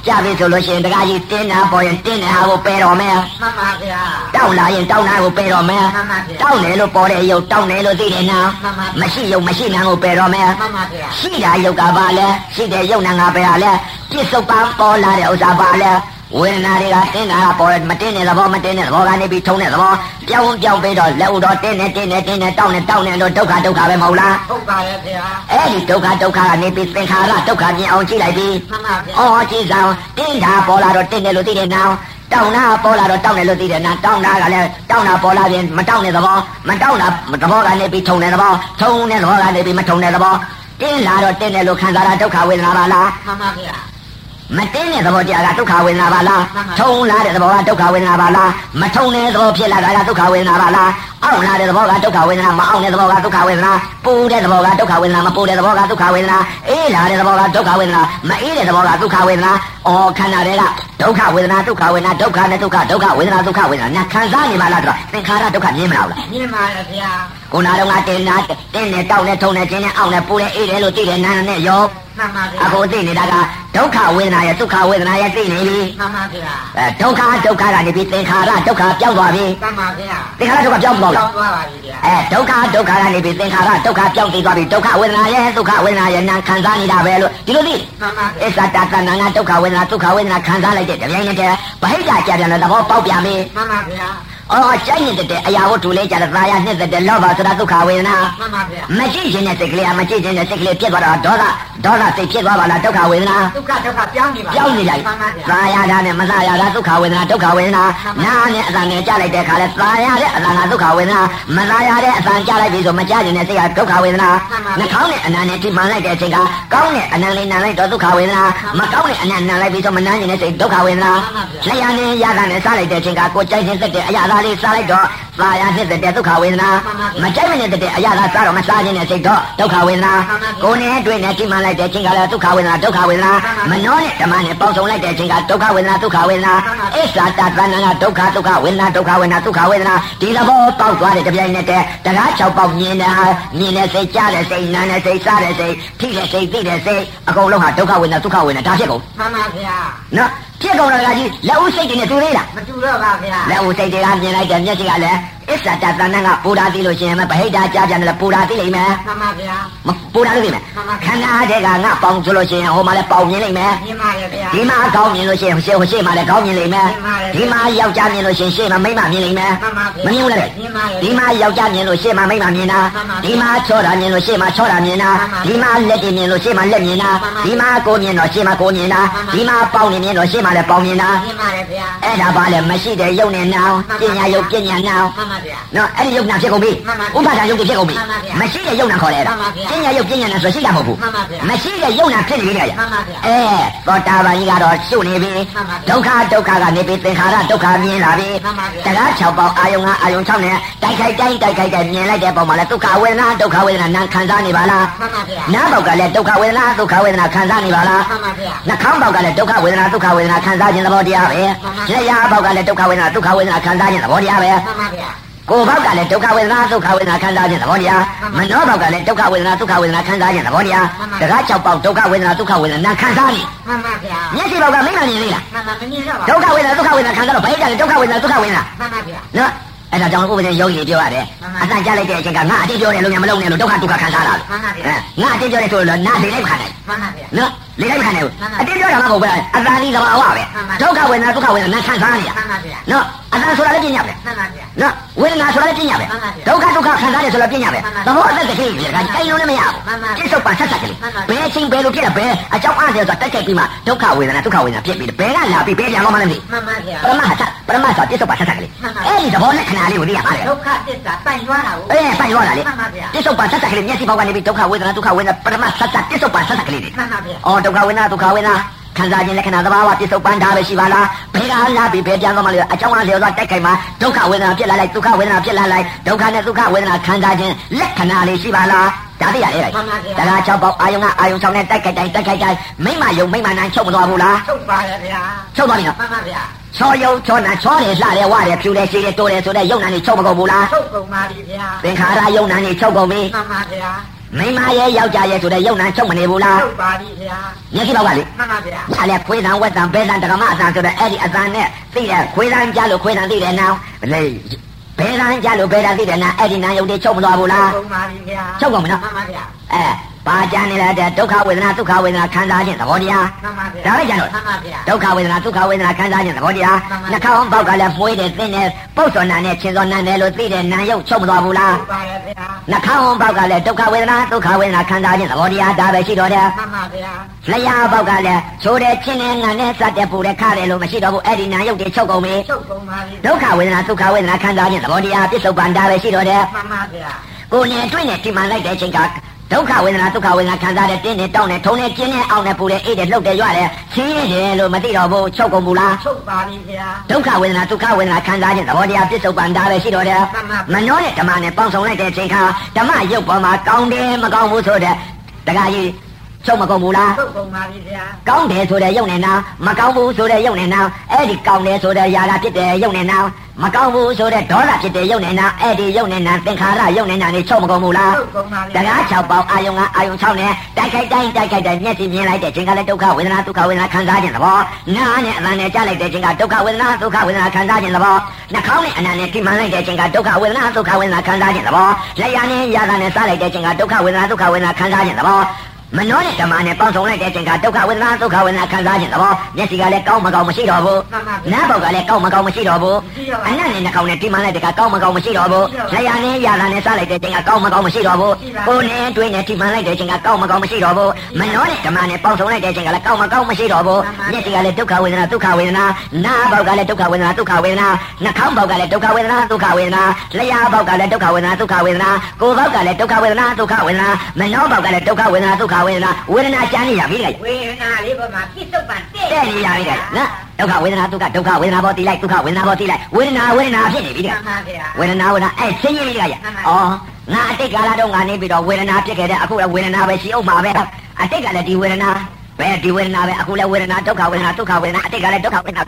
ကြာပြီဆိုလို့ရှိရင်တခါကြီးတင်းတာပေါ်ရင်တင်းတဲ့ဟာကိုပယ်တော်မယ်မှန်ပါဗျာတောင်းလာရင်တောင်းတာကိုပယ်တော်မယ်မှန်ပါဗျာတောင်းတယ်လို့ပေါ်တဲ့ရုပ်တောင်းတယ်လို့သိတယ်နာမရှိရုပ်မရှိနာကိုပယ်တော်မယ်မှန်ပါဗျာရှိတာရုပ်ကပါလဲရှိတဲ့ရုပ်နာငါပယ်ရလဲပြစ္ဆုတ်ပံပေါ်လာတဲ့ဥစ္စာပါလဲဝေဒနာတွေကတင်းတာပေါ်မတင်းတဲ့သဘောမတင်းတဲ့သဘောကနေပြီးထုံတဲ့သဘောပြောင်းပြောင်းပြီးတော့လက်ဥတော်တင်းနေတင်းနေတင်းနေတောင်းနေတောင်းနေတော့ဒုက္ခဒုက္ခပဲမဟုတ်လားဟုတ်ပါရဲ့ဗျာအဲ့ဒီဒုက္ခဒုက္ခကနေပြီးသင်္ခါရဒုက္ခမြင်အောင်ကြည့်လိုက်ပြီမှန်ပါဗျာအော်ကြည့်ဆောင်တင်းတာပေါ်လာတော့တင်းတယ်လို့သိတယ်နောင်တောင်းတာပေါ်လာတော့တောင်းတယ်လို့သိတယ်နာတောင်းတာကလည်းတောင်းတာပေါ်လာရင်မတောင်းတဲ့သဘောမတောင်းတာသဘောကနေပြီးထုံတဲ့သဘောထုံတဲ့သဘောကနေပြီးမထုံတဲ့သဘောတင်းလာတော့တင်းတယ်လို့ခံစားတာဒုက္ခဝေဒနာပါလားမှန်ပါဗျာမတင်းတဲ့သဘောတရားကဒုက္ခဝေဒနာပါလားထုံလာတဲ့သဘောကဒုက္ခဝေဒနာပါလားမထုံတဲ့သဘောဖြစ်လာတာကဒုက္ခဝေဒနာပါလားအောင့်လာတဲ့သဘောကဒုက္ခဝေဒနာမအောင့်တဲ့သဘောကဒုက္ခဝေဒနာပူတဲ့သဘောကဒုက္ခဝေဒနာမပူတဲ့သဘောကဒုက္ခဝေဒနာအေးလာတဲ့သဘောကဒုက္ခဝေဒနာမအေးတဲ့သဘောကဒုက္ခဝေဒနာအော်ခန္ဓာတွေကဒုက္ခဝေဒနာဒုက္ခဝေဒနာဒုက္ခနဲ့ဒုက္ခဒုက္ခဝေဒနာဒုက္ခဝေဒနာညာခံစားနေပါလားဆိုတော့သင်္ခါရဒုက္ခမြင်မလားလားမြင်ပါရဲ့ဗျာကိုနာတော့ငါတင်နာတင်းနဲ့တောက်နဲ့ထုံနဲ့ကျင်းနဲ့အောင့်နဲ့ပူနဲ့အေးတယ်လို့သိတယ်နာနဲ့ရောမှန်ပါဗျာအခုသိနေတာကဒုက္ခဝေဒနာရဲ့ဒုက္ခဝေဒနာရဲ့သိနေပြီမှန်ပါဗျာအဲဒုက္ခဒုက္ခကနေပြီးသင်္ခါရဒုက္ခပြောင်းသွားပြီမှန်ပါဗျာသင်္ခါရဒုက္ခပြောင်းသွားပြီပြောင်းသွားပါပြီဗျာအဲဒုက္ခဒုက္ခကနေပြီးသင်္ခါရဒုက္ခပြောင်းသိသွားပြီဒုက္ခဝေဒနာရဲ့ဒုက္ခဝေဒနာရဲ့နာခံစားနေတာပဲလို့ဒီလိုသိမှန်ပါအစ္ဆတတဏ္ဍာဒုက္ခဝေဒနာဒုက္ခဝေဒနာခံစားလိုက်တဲ့တပြိုင်နက်တည်းဗဟိတကြပြန်တဲ့သဘောပေါက်ပြန်ပြီမှန်ပါဗျာအော်ကြိုက်နေတဲ့အရာဝတ္ထုလေးကြတဲ့သာယာနှစ်သက်တဲ့လောဘဆိုတာဒုက္ခဝေဒနာမှန်ပါဗျာမကြည့်ခြင်းနဲ့စိတ်ကလေးမကြည့်ခြင်းနဲ့စိတ်ကလေးဖြစ်သွားတော့ဒေါသဒေါသစိတ်ဖြစ်သွားပါလားဒုက္ခဝေဒနာဒုက္ခဒုက္ခပြောင်းနေပါပြောင်းနေလိုက်သာယာတာနဲ့မသာယာတာဒုက္ခဝေဒနာဒုက္ခဝေဒနာနာနဲ့အသံနဲ့ကြားလိုက်တဲ့အခါလဲသာယာတဲ့အသံကဒုက္ခဝေဒနာမသာယာတဲ့အသံကြားလိုက်ပြီဆိုမကြားခြင်းနဲ့စိတ်ကဒုက္ခဝေဒနာနှာခေါင်းနဲ့အနံနဲ့ထိမှန်လိုက်တဲ့အချိန်ကကောင်းတဲ့အနံလေးနံလိုက်တော့ဒုက္ခဝေဒနာမကောင်းတဲ့အနံနံလိုက်ပြီဆိုမနှမ်းခြင်းနဲ့စိတ်ဒုက္ခဝေဒနာလျှာနဲ့ရတာနဲ့စားလိုက်တဲ့အချိန်ကကိုကြိုက်ခြင်းသက်တဲ့အရာသားလေးစားလိုက်တော့သာယာနှစ်သက်တဲ့ဒုက္ခဝေဒနာမကြိုက်မနဲ့တဲ့အရာသာစားတော့မစားခြင်းနဲ့စိတ်တော့ဒုက္ခဝေဒနာကိုယ်နဲ့တွေ့နဲ့ထိမှန်လိုက်တဲ့အချိန်ကလည်းဒုက္ခဝေဒနာဒုက္ခဝေဒနာမနှောနဲ့ဓမ္မနဲ့ပေါင်းစုံလိုက်တဲ့အချိန်ကဒုက္ခဝေဒနာဒုက္ခဝေဒနာအစ္ဆာတသဏ္ဍာန်ကဒုက္ခဒုက္ခဝေဒနာဒုက္ခဝေဒနာဒုက္ခဝေဒနာဒီသဘောပေါက်သွားတဲ့ကြပြိုင်နဲ့တည်းတရား၆ပေါက်မြင်တဲ့ဟာမြင်တဲ့စိတ်ကြားတဲ့စိတ်နားတဲ့စိတ်စားတဲ့စိတ်ထိတဲ့စိတ်သိတဲ့စိတ်အကုန်လုံးဟာဒုက္ခဝေဒနာဒုက္ခဝေဒနာဒါဖြစ်ကုန်မှန်ပါဗျာနော်ဖြစ်ကုန်တာကကြီးလက်ဦးစိတ်တွေနဲ့တူသေးလားမတူတော့ပါဗျာလက်ဦးစိတ်တွေကမြင်လိုက်တဲ့မျက်စိကလည်းအစ္ဆာတသဏ္ဍာန်ကပူဓာသိလို့ရှိရင်ဗဟိတကြားပြန်တယ်ပူဓာသိလိမ့်မယ်မှန်ပါဗျာမပူဓာသိလိမ့်မယ်ခန္ဓာတဲ့ကငါပေါင်ဆိုလို့ရှိရင်ဟိုမှာလည်းပေါင်မြင်လိမ့်မယ်မြင်ပါရဲ့ဗျာဒီမှာကောင်းမြင်လို့ရှိရင်ရှေ့ဟိုရှေ့မှာလည်းကောင်းမြင်လိမ့်မယ်ဒီမှာယောက်ျားမြင်လို့ရှိရင်ရှေ့မှာမိန်းမမြင်လိမ့်မယ်မမြင်ဘူးလားဒီမှာယောက်ျားမြင်လို့ရှေ့မှာမိန်းမမြင်တာဒီမှာချောတာမြင်လို့ရှေ့မှာချောတာမြင်တာဒီမှာလက်တွေမြင်လို့ရှေ့မှာလက်မြင်တာဒီမှာကိုမြင်တော့ရှေ့မှာကိုမြင်တာဒီမှာပေါင်နေမြင်တော့ရှေ့မှာလည်းပေါင်မြင်တာမြင်ပါရဲ့ဗျာအဲ့ဒါပါလေမရှိတဲ့ယုံနဲ့နောင်ပညာယုတ်ပညာနောင်မှန်ပါဗျာနော်အဲ့ဒီယုံနာဖြစ်ကုန်ပြီဥပါဒာယုတ်ဖြစ်ကုန်ပြီမရှိတဲ့ယုံနာခေါ်လေအဲ့ဒါပညာယုတ်ပညာနဲ့ဆိုရှိတာမဟုတ်ဘူးမရှိတဲ့ယုံနာဖြစ်နေကြရအဲသောတာပန်ကြီးကတော့ရှုနေပြီဒုက္ခဒုက္ခကနေပြီးသင်္ခါရဒုက္ခမြင်လာပြီတရား၆ပေါက်အာယုံကအာယုံ၆နဲ့တိုက်ခိုက်တိုင်းတိုက်ခိုက်တိုင်းမြင်လိုက်တဲ့ပုံမှာလဲဒုက္ခဝေဒနာဒုက္ခဝေဒနာနာခံစားနေပါလားနားပေါက်ကလည်းဒုက္ခဝေဒနာဒုက္ခဝေဒနာခံစားနေပါလားနှာခေါင်းပေါက်ကလည်းဒုက္ခဝေဒနာဒုက္ခဝေဒနာခံစားခြင်းသဘောတရားပဲလက်ရပေါက်ကလည်းဒုက္ခဝေဒနာဒုက္ခဝေဒနာခံစားခြင်းသဘောတရားပဲကိုယ်ဘောက်ကလည်းဒုက္ခဝေဒနာဒုက္ခဝေဒနာခံစားခြင်းသဘောတရားမနောဘောက်ကလည်းဒုက္ခဝေဒနာဒုက္ခဝေဒနာခံစားခြင်းသဘောတရားတရား၆ပေါက်ဒုက္ခဝေဒနာဒုက္ခဝေဒနာခံစားနေမှန်ပါဗျာမျက်စိဘောက်ကမိမ့်မမြင်သေးလားမှန်ပါမမြင်တော့ပါဒုက္ခဝေဒနာဒုက္ခဝေဒနာခံစားတော့ဘယ်ကြလဲဒုက္ခဝေဒနာဒုက္ခဝေဒနာမှန်ပါဗျာနော်အဲ့ဒါကြောင့်ဥပဒေယောဂီပြောရတယ်အတန်ကြားလိုက်တဲ့အချိန်ကငါအတိပြောတယ်လို့ညာမလုံးနဲ့လို့ဒုက္ခဒုက္ခခံစားတာမှန်ပါဗျာငါအတိပြောတယ်ဆိုတော့နားလေလိုက်ခံတယ်မှန်ပါဗျာနော်လေလိုက်ခံတယ်အတိပြောတာမှမဟုတ်ဘူးအတန်ဒီသဘာဝပဲဒုက္ခဝေဒနာဒုက္ခဝေဒနာခံစားနေတာမှန်ပါဗျာနော်အတန်ဆိုတာလည်းပညာပဲမှန်ပါဗျာနော်ဝေဒနာဆိုတာလည်းပညာပဲဒုက္ခဒုက္ခခံစားတယ်ဆိုတော့ပညာပဲသဘောအသက်တကယ်ကြီးကကြိုင်လုံးလည်းမရဘူးပြစ္ဆုတ်ပါဆက်ဆက်ကလေးဘယ်ချင်းဘယ်လိုဖြစ်တယ်ဘယ်အကြောင်းအားတယ်ဆိုတာတက်ကြိုက်ပြီးမှဒုက္ခဝေဒနာဒုက္ခဝေဒနာဖြစ်ပြီးဘယ်ကလာပြီးဘယ်ပြန်တော့မှလည်းမသိမှန်ပါဗျာပရမတ်ပရမတ်ဆိုတာပြစ္ဆုတ်ပါဆက်ဆက်ကလေးအဲ့ဒီသဘောနဲ့ခဏလေးကိုသိရပါလေဒုက္ခသစ္စာပိုင်ရွာတာကိုအေးပိုင်ရွာတာလေပြစ္ဆုတ်ပါဆက်ဆက်ကလေးမျက်စိပေါက်ကနေပြီးဒုက္ခဝေဒနာဒုက္ခဝေဒနာပရမတ်ဆက်ဆက်ပြစ္ဆုတ်ပါဆက်ဆက်ကလေးတွေမှန်ပါဗျာအော်ဒုက္ခဝေဒနာဒုက္ခဝေဒနာခံစားခြင်းလက္ခဏာသဘာဝပြစ္ဆုတ်ပန်းထားပဲရှိပါလားဘယ်ကလာပြီးဘယ်ပြန်တော့မှလဲအကြောင်းအားလျော်စွာတိုက်ခိုက်မှာဒုက္ခဝေဒနာဖြစ်လာလိုက်ဒုက္ခဝေဒနာဖြစ်လာလိုက်ဒုက္ခနဲ့ဒုက္ခဝေဒနာခံစားခြင်းလက္ခဏာလေးရှိပါလားဒါသိရတယ်တရား၆ပေါက်အာယုံကအာယုံ၆နဲ့တိုက်ခိုက်တိုင်းတိုက်ခိုက်တိုင်းမိမယုံမိမနိုင်ချုပ်မသွားဘူးလားချုပ်ပါရဲ့ဗျာချုပ်သွားပြီနော်မှန်ပါဗျာချောယုံချောနာချောတယ်လှတယ်ဝတယ်ဖြူတယ်ရှည်တယ်တိုးတယ်ဆိုတဲ့ယုံနာနေချုပ်မကုန်ဘူးလားချုပ်ကုန်ပါပြီဗျာသင်္ခါရယုံနာနေချုပ်ကုန်ပြီမှန်ပါဗျာမိမရဲ့ယောက်ျားရဲ့ဆိုတဲ့ယုံနာချုပ်မနေဘူးလားချုပ်ပါပြီဗျာမျက်စိပေါက်ကလေမှန်ပါဗျာဒါလည်းခွေးတန်ဝက်တန်ဘဲတန်တက္ကမအတန်ဆိုတဲ့အဲ့ဒီအတန်နဲ့သိတဲ့ခွေးတန်ကြားလို့ခွေးတန်သိတယ်နော်လေဘဲတန်ကြားလို့ဘဲတန်သိတယ်နော်အဲ့ဒီနာယုတ်တွေချုပ်မသွားဘူးလားချုပ်ပါပြီဗျာချုပ်ကုန်ပြီနော်မှန်ပါဗျာအဲပါကြနေလားတဲ့ဒုက္ခဝေဒနာဒုက္ခဝေဒနာခံစားခြင်းသဘောတရားမှန်ပါဗျာဒါပဲကြတော့မှန်ပါဗျာဒုက္ခဝေဒနာဒုက္ခဝေဒနာခံစားခြင်းသဘောတရားနှာခေါင်းပေါက်ကလည်းမှုေးတယ်သင်းတယ်ပုတ်စော်နာနဲ့ချင်းစော်နာနဲ့လို့သိတဲ့နာယုတ်ချုပ်မသွားဘူးလားချုပ်ပါရဲ့ဗျာနှာခေါင်းပေါက်ကလည်းဒုက္ခဝေဒနာဒုက္ခဝေဒနာခံစားခြင်းသဘောတရားဒါပဲရှိတော့တယ်မှန်ပါဗျာလျှာပေါက်ကလည်းချိုးတယ်ချင်းနဲ့ငါနဲ့စတဲ့ပူတယ်ခါတယ်လို့မရှိတော့ဘူးအဲ့ဒီနာယုတ်တွေချုပ်ကုန်ပြီချုပ်ကုန်ပါပြီဒုက္ခဝေဒနာဒုက္ခဝေဒနာခံစားခြင်းသဘောတရားပြစ္ဆုတ်ပန်ဒါပဲရှိတော့တယ်မှန်ပါဗျာကိုယ်နဲ့တွေ့နဲ့ဒီမှန်လိုက်တဲ့အချိန်ကဒုက္ခဝေဒနာဒုက္ခဝေဒနာခံစားတဲ့တင်းနဲ့တောင်းနဲ့ထုံနဲ့ကျင်းနဲ့အောင်းနဲ့ပူတဲ့အိတ်တဲ့လှုပ်တဲ့ရွတဲ့ချင်းရတယ်လို့မသိတော့ဘူးချုပ်ကုန်ဘူးလားချုပ်ပါပြီဗျာဒုက္ခဝေဒနာဒုက္ခဝေဒနာခံစားခြင်းသဘောတရားပြစ္ဆုတ်ပန်ဒါပဲရှိတော့တယ်မနှောတဲ့ဓမ္မနဲ့ပေါင်းစုံလိုက်တဲ့အချိန်ခါဓမ္မရုပ်ပေါ်မှာကောင်းတယ်မကောင်းဘူးဆိုတဲ့တခါကြီးချုပ်မကုန်ဘူးလားချုပ်ကုန်ပါပြီဗျာကောင်းတယ်ဆိုတဲ့ယုံနဲ့နာမကောင်းဘူးဆိုတဲ့ယုံနဲ့နာအဲ့ဒီကောင်းတယ်ဆိုတဲ့ຢာတာဖြစ်တဲ့ယုံနဲ့နာမကောင်းဘူးဆိုတဲ့ဒေါသဖြစ်တဲ့ယုံနဲ့နာအဲ့ဒီယုံနဲ့နာသင်္ခါရယုံနဲ့နာနေချုပ်မကုန်ဘူးလားချုပ်ကုန်ပါပြီတရား၆ပေါင်းအာယုံကအာယုံ၆နဲ့တိုက်ခိုက်တိုင်းတိုက်ခိုက်တိုင်းမျက်စိမြင်လိုက်တဲ့ချိန်ကလည်းဒုက္ခဝေဒနာဒုက္ခဝေဒနာခံစားခြင်းသဘောနားနဲ့အသံနဲ့ကြားလိုက်တဲ့ချိန်ကဒုက္ခဝေဒနာဒုက္ခဝေဒနာခံစားခြင်းသဘောနှာခေါင်းနဲ့အနံနဲ့ထိမှန်လိုက်တဲ့ချိန်ကဒုက္ခဝေဒနာဒုက္ခဝေဒနာခံစားခြင်းသဘောလက်ရနဲ့ຢာတာနဲ့စားလိုက်တဲ့ချိန်ကဒုက္ခဝေဒနာဒုက္ခဝေဒနာခံစားခြင်းသဘောမနှောတဲ့ဓမ္မနဲ့ပေါင်းစုံလိုက်တဲ့အချိန်ကဒုက္ခဝေဒနာဒုက္ခဝေဒနာခံစားခြင်းသဘောမျက်စိကလည်းကောင်းမကောင်းမရှိတော့ဘူးနားပေါက်ကလည်းကောင်းမကောင်းမရှိတော့ဘူးအနံ့နဲ့နှာခေါင်းနဲ့ထိမှန်လိုက်တဲ့ကကောင်းမကောင်းမရှိတော့ဘူးလက်ရနဲ့ຢာတာနဲ့စားလိုက်တဲ့အချိန်ကကောင်းမကောင်းမရှိတော့ဘူးကိုယ်နဲ့တွေ့နဲ့ထိမှန်လိုက်တဲ့အချိန်ကကောင်းမကောင်းမရှိတော့ဘူးမနှောတဲ့ဓမ္မနဲ့ပေါင်းစုံလိုက်တဲ့အချိန်ကလည်းကောင်းမကောင်းမရှိတော့ဘူးမျက်စိကလည်းဒုက္ခဝေဒနာဒုက္ခဝေဒနာနားပေါက်ကလည်းဒုက္ခဝေဒနာဒုက္ခဝေဒနာနှာခေါင်းပေါက်ကလည်းဒုက္ခဝေဒနာဒုက္ခဝေဒနာလက်ရပေါက်ကလည်းဒုက္ခဝေဒနာဒုက္ခဝေဒနာကိုယ်ပေါက်ကလည်းဒုက္ခဝေဒနာဒုက္ခဝေဒနာမနှောပေါက်ကလည်းဒုက္ခဝေဒနာဒုက္ခဝေဒနာဝေဒနာကျန်နေရပြီလေဝေဒနာလေးပေါ်မှာပြစ္ဆုတ်ပန်တဲ့တဲ့နေရပြီလေနော်ဒုက္ခဝေဒနာဒုက္ခဒုက္ခဝေဒနာပေါ်တည်လိုက်ဒုက္ခဝေဒနာပေါ်တည်လိုက်ဝေဒနာဝေဒနာဖြစ်နေပြီလေမှန်ပါဗျာဝေဒနာဝေဒနာအဲ့ဆင်းရဲပြီလေဩငါအတိတ်ကာလတော့ငါနေပြီးတော့ဝေဒနာဖြစ်ခဲ့တဲ့အခုလည်းဝေဒနာပဲရှိအောင်ပါပဲအတိတ်ကလည်းဒီဝေဒနာပဲဒီဝေဒနာပဲအခုလည်းဝေဒနာဒုက္ခဝေဒနာဒုက္ခဝေဒနာအတိတ်ကလည်းဒုက္ခဝေဒနာ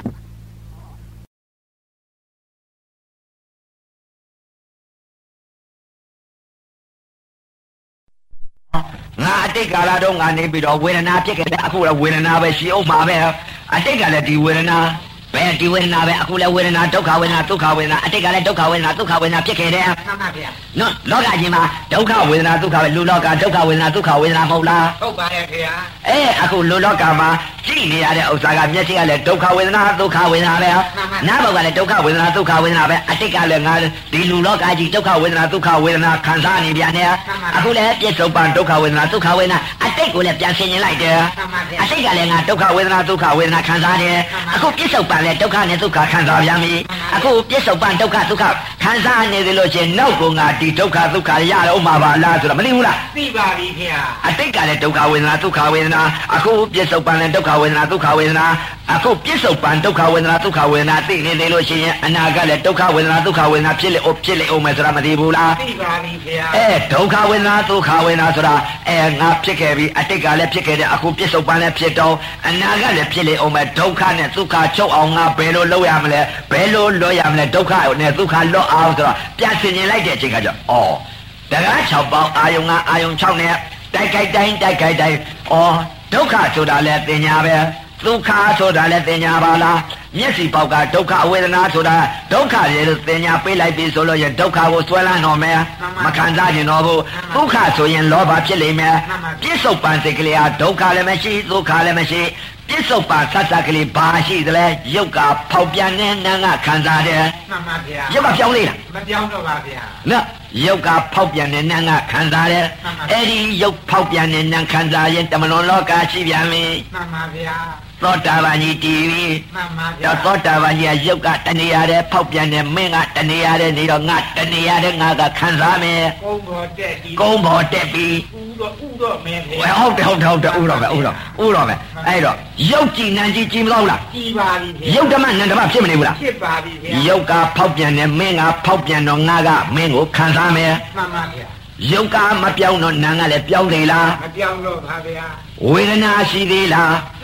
ငါအတိတ်ကာလတော့ငါနေပြီးတော့ဝေဒနာဖြစ်ခဲ့တဲ့အခုလည်းဝေဒနာပဲရှိအောင်ပါပဲအတိတ်ကလည်းဒီဝေဒနာပဲဒီဝေဒနာပဲအခုလည်းဝေဒနာဒုက္ခဝေဒနာဒုက္ခဝေဒနာအတိတ်ကလည်းဒုက္ခဝေဒနာဒုက္ခဝေဒနာဖြစ်ခဲ့တယ်မှန်ပါဗျာနော်လောကကြီးမှာဒုက္ခဝေဒနာဒုက္ခပဲလူလောကဒုက္ခဝေဒနာဒုက္ခဝေဒနာမဟုတ်လားဟုတ်ပါတယ်ခင်ဗျာအဲအခုလူလောကမှာကြည့်နေရတဲ့ဥစ္စာကမျက်စိကလည်းဒုက္ခဝေဒနာဒုက္ခဝေဒနာပဲနားဘောက်ကလည်းဒုက္ခဝေဒနာဒုက္ခဝေဒနာပဲအတိတ်ကလည်းငါဒီလူလောကကြီးဒုက္ခဝေဒနာဒုက္ခဝေဒနာခံစားနေပြန်တယ်အခုလည်းပြစ္ဆုတ်ပန်ဒုက္ခဝေဒနာဒုက္ခဝေဒနာအတိတ်ကိုလည်းပြန်ဆင်ញင်လိုက်တယ်အတိတ်ကလည်းငါဒုက္ခဝေဒနာဒုက္ခဝေဒနာခံစားတယ်အခုပြစ္ဆုတ်ပန်လည်းဒုက္ခနဲ့ဒုက္ခခံစားပြန်ပြီအခုပြစ္ဆုတ်ပန်ဒုက္ခဒုက္ခခံစားနေတယ်လို့ချင်းနောက်ကငါဒီဒုက္ခဒုက္ခရတော့မှာပါလားဆိုတော့မသိဘူးလားသိပါပြီခင်ဗျာအတိတ်ကလည်းဒုက္ခဝေဒနာဒုက္ခဝေဒနာအခုပြစ္ဆုတ်ပန်လည်းဒုက္ခဝေဒနာဒုက္ခဝေဒနာအခုပြစ္ဆုတ်ပန်ဒုက္ခဝေဒနာဒုက္ခဝေဒနာသိနေတယ်လို့ရှိရင်အနာကလည်းဒုက္ခဝေဒနာဒုက္ခဝေဒနာဖြစ်လေအောင်ဖြစ်လေအောင်မယ်ဆိုတာမသိဘူးလားသိပါပြီခင်ဗျာအဲဒုက္ခဝေဒနာဒုက္ခဝေဒနာဆိုတာအဲငါဖြစ်ခဲ့ပြီအတိတ်ကလည်းဖြစ်ခဲ့တဲ့အခုပြစ္ဆုတ်ပန်လည်းဖြစ်တော့အနာကလည်းဖြစ်လေအောင်မယ်ဒုက္ခနဲ့ဒုက္ခချုပ်အောင်ငါဘယ်လိုလုပ်ရမလဲဘယ်လိုလွတ်ရမလဲဒုက္ခနဲ့ဒုက္ခလွတ်အောင်ဆိုတော့ပြန်ဆင်ញင်လိုက်တဲ့အချိန်ကကျတော့ဩတရား၆ပေါင်းအာယုံကအာယုံ၆နဲ့တိုက်ခိုက်တိုင်းတိုက်ခိုက်တိုင်းဩဒုက္ခဆိုတာလည်းသင်ညာပဲဒုက္ခဆိုတာလည်းသင်ညာပါလားမျက်စိပေါက်ကဒုက္ခဝေဒနာဆိုတာဒုက္ခရေလို့သင်ညာပေးလိုက်ပြီဆိုလို့ရင်ဒုက္ခကိုဆွဲလန်းတော့မယ်မခံစားကျင်တော့ဘူးဒုက္ခဆိုရင်လောဘဖြစ်လိမ့်မယ်ပြစ္ဆုတ်ပန်စိတ်ကလေးဟာဒုက္ခလည်းမရှိဒုက္ခလည်းမရှိပြစ္ဆုတ်ပန်သတ္တကလေးဘာရှိသလဲရုပ်ကဖောက်ပြန်နေနာကခံစားတယ်မှန်ပါဗျာရုပ်ကပြောင်းလေးလားမပြောင်းတော့ပါဗျာနော်ရုပ်ကဖောက်ပြန်နေနာကခံစားတယ်အဲ့ဒီရုပ်ဖောက်ပြန်နေနာခံစားရင်တမလွန်လောကရှိပြန်ပြီမှန်ပါဗျာသောတာပန်ကြီးတည်ပြီမှန်ပါဗျာသောတာပန်ကြီးရုပ်ကတဏှာရဲဖောက်ပြန်နေမင်းကတဏှာရဲနေတော့ငါတဏှာရဲငါကခံစားမယ်ကုန်းပေါ်တက်ပြီကုန်းပေါ်တက်ပြီဥတော့ဥတော့မင်းလေဟုတ်တယ်ဟုတ်တယ်ဟုတ်တယ်ဥတော့ပဲဥတော့ဥတော့ပဲအဲ့တော့ရုပ်ကြည်နံကြည်ကြည်မလို့လားကြည်ပါပြီရုပ်ဓမ္မနံဓမ္မဖြစ်မနေဘူးလားဖြစ်ပါပြီဗျာရုပ်ကဖောက်ပြန်နေမင်းကဖောက်ပြန်တော့ငါကမင်းကိုခံစားမယ်မှန်ပါဗျာရုပ်ကမပြောင်းတော့နာကလည်းပြောင်းနေလားမပြောင်းတော့ပါဗျာဝေဒနာရှိသေးလားသူ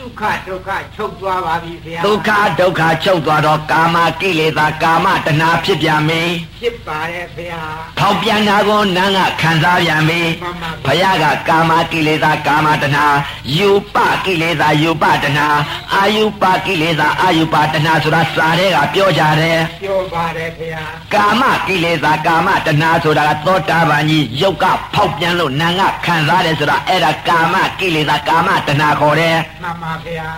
ခဒုက္ခချုပ်သွားပါပြီဗျာဒုက္ခဒုက္ခချုပ်သွားတော့ကာမကိလေသာကာမတဏှာဖြစ်ပြန်ပြီဖြစ်ပါတယ်ဗျာထောက်ပြန်တာကိုနန်းကခံစားပြန်ပြီဘုရားကကာမကိလေသာကာမတဏှာယူပကိလေသာယူပတဏှာအာယုပကိလေသာအာယုပတဏှာဆိုတာစာထဲကပြောကြတယ်ပြောပါတယ်ဗျာကာမကိလေသာကာမတဏှာဆိုတာကသောတာပန်ကြီးယုတ်ကဖောက်ပြန်လို့နန်းကခံစားတယ်ဆိုတာအဲ့ဒါကာမကိလေသာကာမတဏှာခေါ်တယ်မှန်ပါဗျာ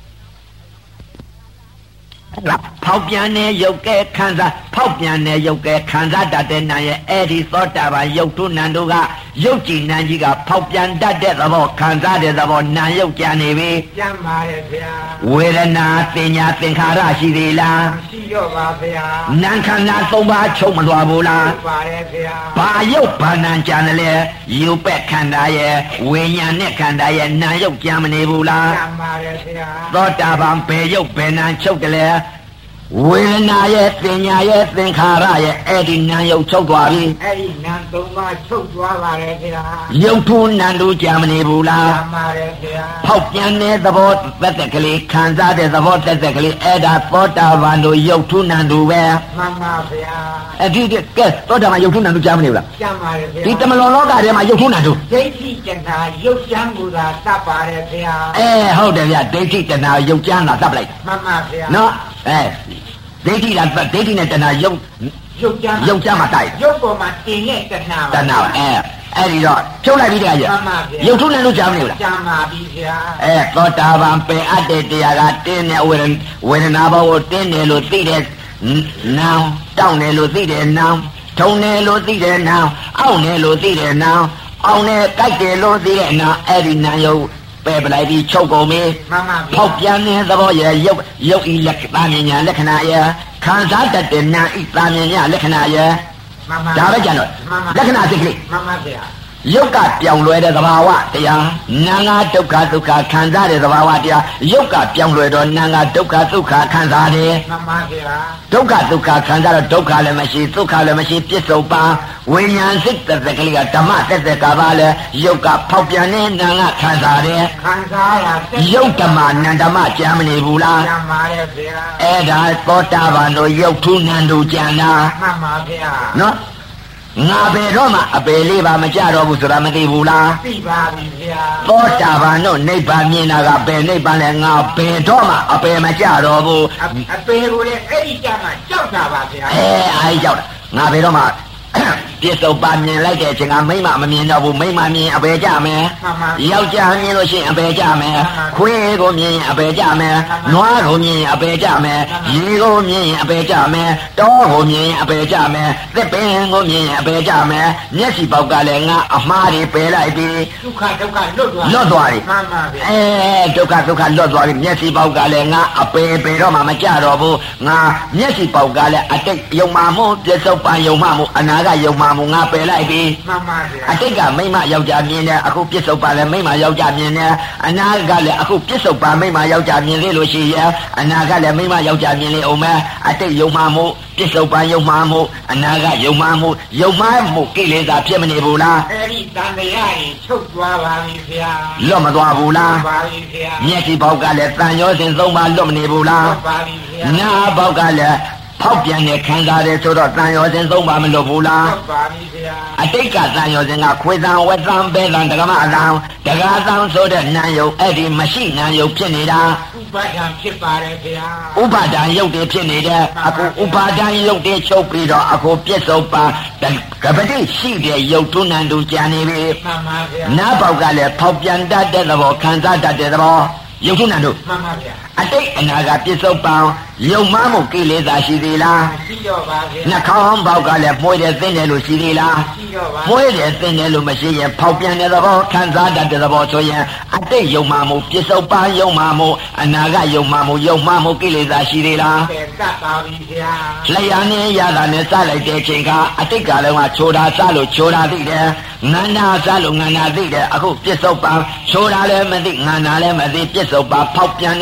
ဖောက်ပြန်တဲ့ယုတ်ကဲခံစားဖောက်ပြန်တဲ့ယုတ်ကဲခံစားတတ်တဲ့နာရဲ့အဲ့ဒီသောတာပန်ယုတ်ထုနံတို့ကယုတ်ကြည်နံကြီးကဖောက်ပြန်တတ်တဲ့သဘောခံစားတဲ့သဘောနာယုတ်ကြနေပြီကြမ်းပါရဲ့ဗျာဝေဒနာသင်ညာသင်္ခါရရှိသေးလားရှိတော့ပါဗျာနာခန္ဓာသုံးပါးချုပ်မသွားဘူးလားပါရဲ့ဗျာဘာယုတ်ဘာနာကြံတယ်လဲယူပက်ခန္ဓာရဲ့ဝိညာဉ်နဲ့ခန္ဓာရဲ့နာယုတ်ကြံမနေဘူးလားကြမ်းပါရဲ့ဗျာသောတာပန်ဘယ်ယုတ်ဘယ်နာချုပ်တယ်လဲဝေဒနာရဲ့သင်ညာရဲ့သင်္ခါရရဲ့အဲ့ဒီနာယုတ်ချုပ်သွားပြီအဲ့ဒီနာသုံးပါးချုပ်သွားပါလေဗျာယုတ်ထုနံတို့ကြာမနေဘူးလားကြာပါလေဗျာဖောက်ပြန်တဲ့သဘောသက်သက်ကလေးခံစားတဲ့သဘောသက်သက်ကလေးအဲ့ဒါသောတာပန်တို့ယုတ်ထုနံတို့ပဲမှန်ပါဗျာအဲ့ဒီကဲသောတာပန်ယုတ်ထုနံတို့ကြာမနေဘူးလားကြာပါလေဗျာဒီတမလွန်လောကထဲမှာယုတ်ထုနံတို့ဒိဋ္ဌိတဏှာယုတ်ကြမ်းကူတာတတ်ပါလေဗျာအဲဟုတ်တယ်ဗျာဒိဋ္ဌိတဏှာယုတ်ကြမ်းတာတတ်ပလိုက်မှန်ပါဗျာနော်အဲဒိဋ္ဌိကဒိဋ္ဌိနဲ့တဏှာယုတ်ယုတ်ကြမ်းယုတ်ကြမ်းမှာတိုက်ယုတ်ပေါ်မှာတင်တဲ့တဏှာတဏှာအဲအဲ့ဒီတော့ဖြုတ်လိုက်ပြီးတည်းကယုတ်ထုနဲ့လို့ကြားမနေဘူးလားကြားပါပြီဗျာအဲသောတာပန်ပင်အပ်တဲ့တရားကတင်းတဲ့ဝေဒဝေဒနာဘောကိုတင်းတယ်လို့သိတဲ့နာမ်တောင်းတယ်လို့သိတဲ့နာမ်ထုံတယ်လို့သိတဲ့နာမ်အောင့်တယ်လို့သိတဲ့နာမ်အောင်တယ်ကြိုက်တယ်လို့သိတဲ့နာမ်အဲ့ဒီနာမ်ယုတ်ပဲပလိုက်ပြီးချုပ်ကုန်ပြီမှန်ပါဗျာဖောက်ပြန်တဲ့သဘောရဲ့ယုတ်ယုတ်ဤလက်သားမြညာလက္ခဏာရဲ့ခံစားတတ်တဲ့နာဤသားမြညာလက္ခဏာရဲ့မှန်ပါဒါပဲကြံတော့လက္ခဏာစိတ်ကလေးမှန်ပါဗျာယုတ်ကပြောင်းလဲတဲ့သဘာဝတရားနာငါဒုက္ခဒုက္ခခံစားတဲ့သဘာဝတရားယုတ်ကပြောင်းလဲတော့နာငါဒုက္ခဒုက္ခခံစားတယ်မှန်ပါဗျာဒုက္ခဒုက္ခခံစားတော့ဒုက္ခလည်းမရှိဒုက္ခလည်းမရှိပြစ္ဆုတ်ပါဝိညာဉ်စိတ်သက်သက်ကလေးကဓမ္မသက်သက်ကပါလဲယုတ်ကဖောက်ပြန်နေနာငါခံစားတယ်ခံစားရယုတ်ဓမ္မနန္ဓမ္မကြံမနေဘူးလားကြံပါရဲ့ဗျာအဲ့ဒါသောတာပန်တို့ယုတ်ထုနန္တုကြံတာမှန်ပါဗျာနော်ငါဘယ်တော့မှအပေလေးပါမကြတော့ဘူးဆိုတာမသိဘူးလားသိပါပြီဗျာသောတာပန်တို့နိဗ္ဗာန်မြင်တာကဘယ်နိဗ္ဗာန်လဲငါဘယ်တော့မှအပေမကြတော့ဘူးအပေကိုလည်းအဲ့ဒီကြမှာကြောက်တာပါဗျာအဲအဲ့ကြောက်တာငါဘယ်တော့မှပြစ္ဆုတ်ပါမြင်လိုက်တဲ့အချိန်ကမိမမမြင်တော့ဘူးမိမမြင်အပေကြမယ်ယောက်ျားမြင်လို့ရှိရင်အပေကြမယ်ခွေးကိုမြင်ရင်အပေကြမယ်နွားကိုမြင်ရင်အပေကြမယ်ရေကိုမြင်ရင်အပေကြမယ်တောကိုမြင်ရင်အပေကြမယ်သစ်ပင်ကိုမြင်ရင်အပေကြမယ်မျက်စိပေါက်ကလည်းငါအမှားတွေပယ်လိုက်ပြီဒုက္ခဒုက္ခလွတ်သွားလွတ်သွားပြီမှန်ပါဗျာအဲဒုက္ခဒုက္ခလွတ်သွားပြီမျက်စိပေါက်ကလည်းငါအပေပယ်တော့မှမကြတော့ဘူးငါမျက်စိပေါက်ကလည်းအတိတ်ယုံမှမှုပြစ္ဆုတ်ပါယုံမှမှုအနာကယုံမှမှုငါပယ်လိုက်ပြီမှန်ပါဗျာအတိတ်ကမိမယောက်ျားမြင်တယ်အခုပြစ္ဆုတ်ပါလည်းမိမယောက်ျားမြင်တယ်အနာကလည်းအခုပြစ္ဆုတ်ပါမိမယောက်ျားမြင်လေလို့ရှိရင်အနာကလည်းမိမယောက်ျားမြင်လေအောင်မယ်အတိတ်ယုံမှမှုပြစ္ဆုတ်ပါယုံမှမှုအနာကယုံမှမှုယုံမှမှုကိလေသာဖြစ်မနေဘူးလားအဲ့ဒီတန်တရားကြီးချုပ်သွားပါပြီဗျာလွတ်မသွားဘူးလားပါပြီဗျာမျက်စိပေါက်ကလည်းတန်ရောစဉ်သုံးပါလွတ်မနေဘူးလားပါပြီဗျာနားပေါက်ကလည်းဖောက်ပြန်နေခံစားတယ်ဆိုတော့တန်ရောစဉ်သုံးပါမလွတ်ဘူးလားဟုတ်ပါပြီဗျာအတိတ်ကတန်ရောစဉ်ကခွေတန်ဝက်တန်ပဲတန်ဒကမအတန်ဒကာတန်ဆိုတဲ့နာယုံအဲ့ဒီမရှိနာယုံဖြစ်နေတာဥပါဒံဖြစ်ပါတယ်ဗျာဥပါဒံယုတ်တွေဖြစ်နေတယ်အခုဥပါဒံယုတ်တွေချုပ်ပြီးတော့အခုပြစ္ဆုတ်ပါကပတိရှိတဲ့ယုတ်ထုနန္တုကြံနေပြီမှန်ပါဗျာနားပေါက်ကလည်းဖောက်ပြန်တတ်တဲ့သဘောခံစားတတ်တဲ့သဘောယုတ်ထုနန္တုမှန်ပါဗျာအတိတ်အနာကပြစ္ဆုတ်ပံယုံမှမှုကိလေသာရှိသေးလားရှိတော့ပါဗျာနှာခေါင်းပေါက်ကလည်းမှုတယ်သိတယ်လို့ရှိသေးလားရှိတော့ပါမှုတယ်သိတယ်လို့မရှိရင်ဖောက်ပြန်တဲ့သဘောခံစားတတ်တဲ့သဘောဆိုရင်အတိတ်ယုံမှမှုပြစ္ဆုတ်ပံယုံမှမှုအနာကယုံမှမှုယုံမှမှုကိလေသာရှိသေးလားတတ်ပါပြီဗျာလျာနဲ့ရတာနဲ့စလိုက်တဲ့အချိန်ကအတိတ်ကလည်းကချိုးတာစလို့ချိုးတာသိတယ်ငန္နာစလို့ငန္နာသိတယ်အခုပြစ္ဆုတ်ပံချိုးတာလည်းမသိငန္နာလည်းမသိပြစ္ဆုတ်ပံဖောက်ပြန်တဲ့သဘော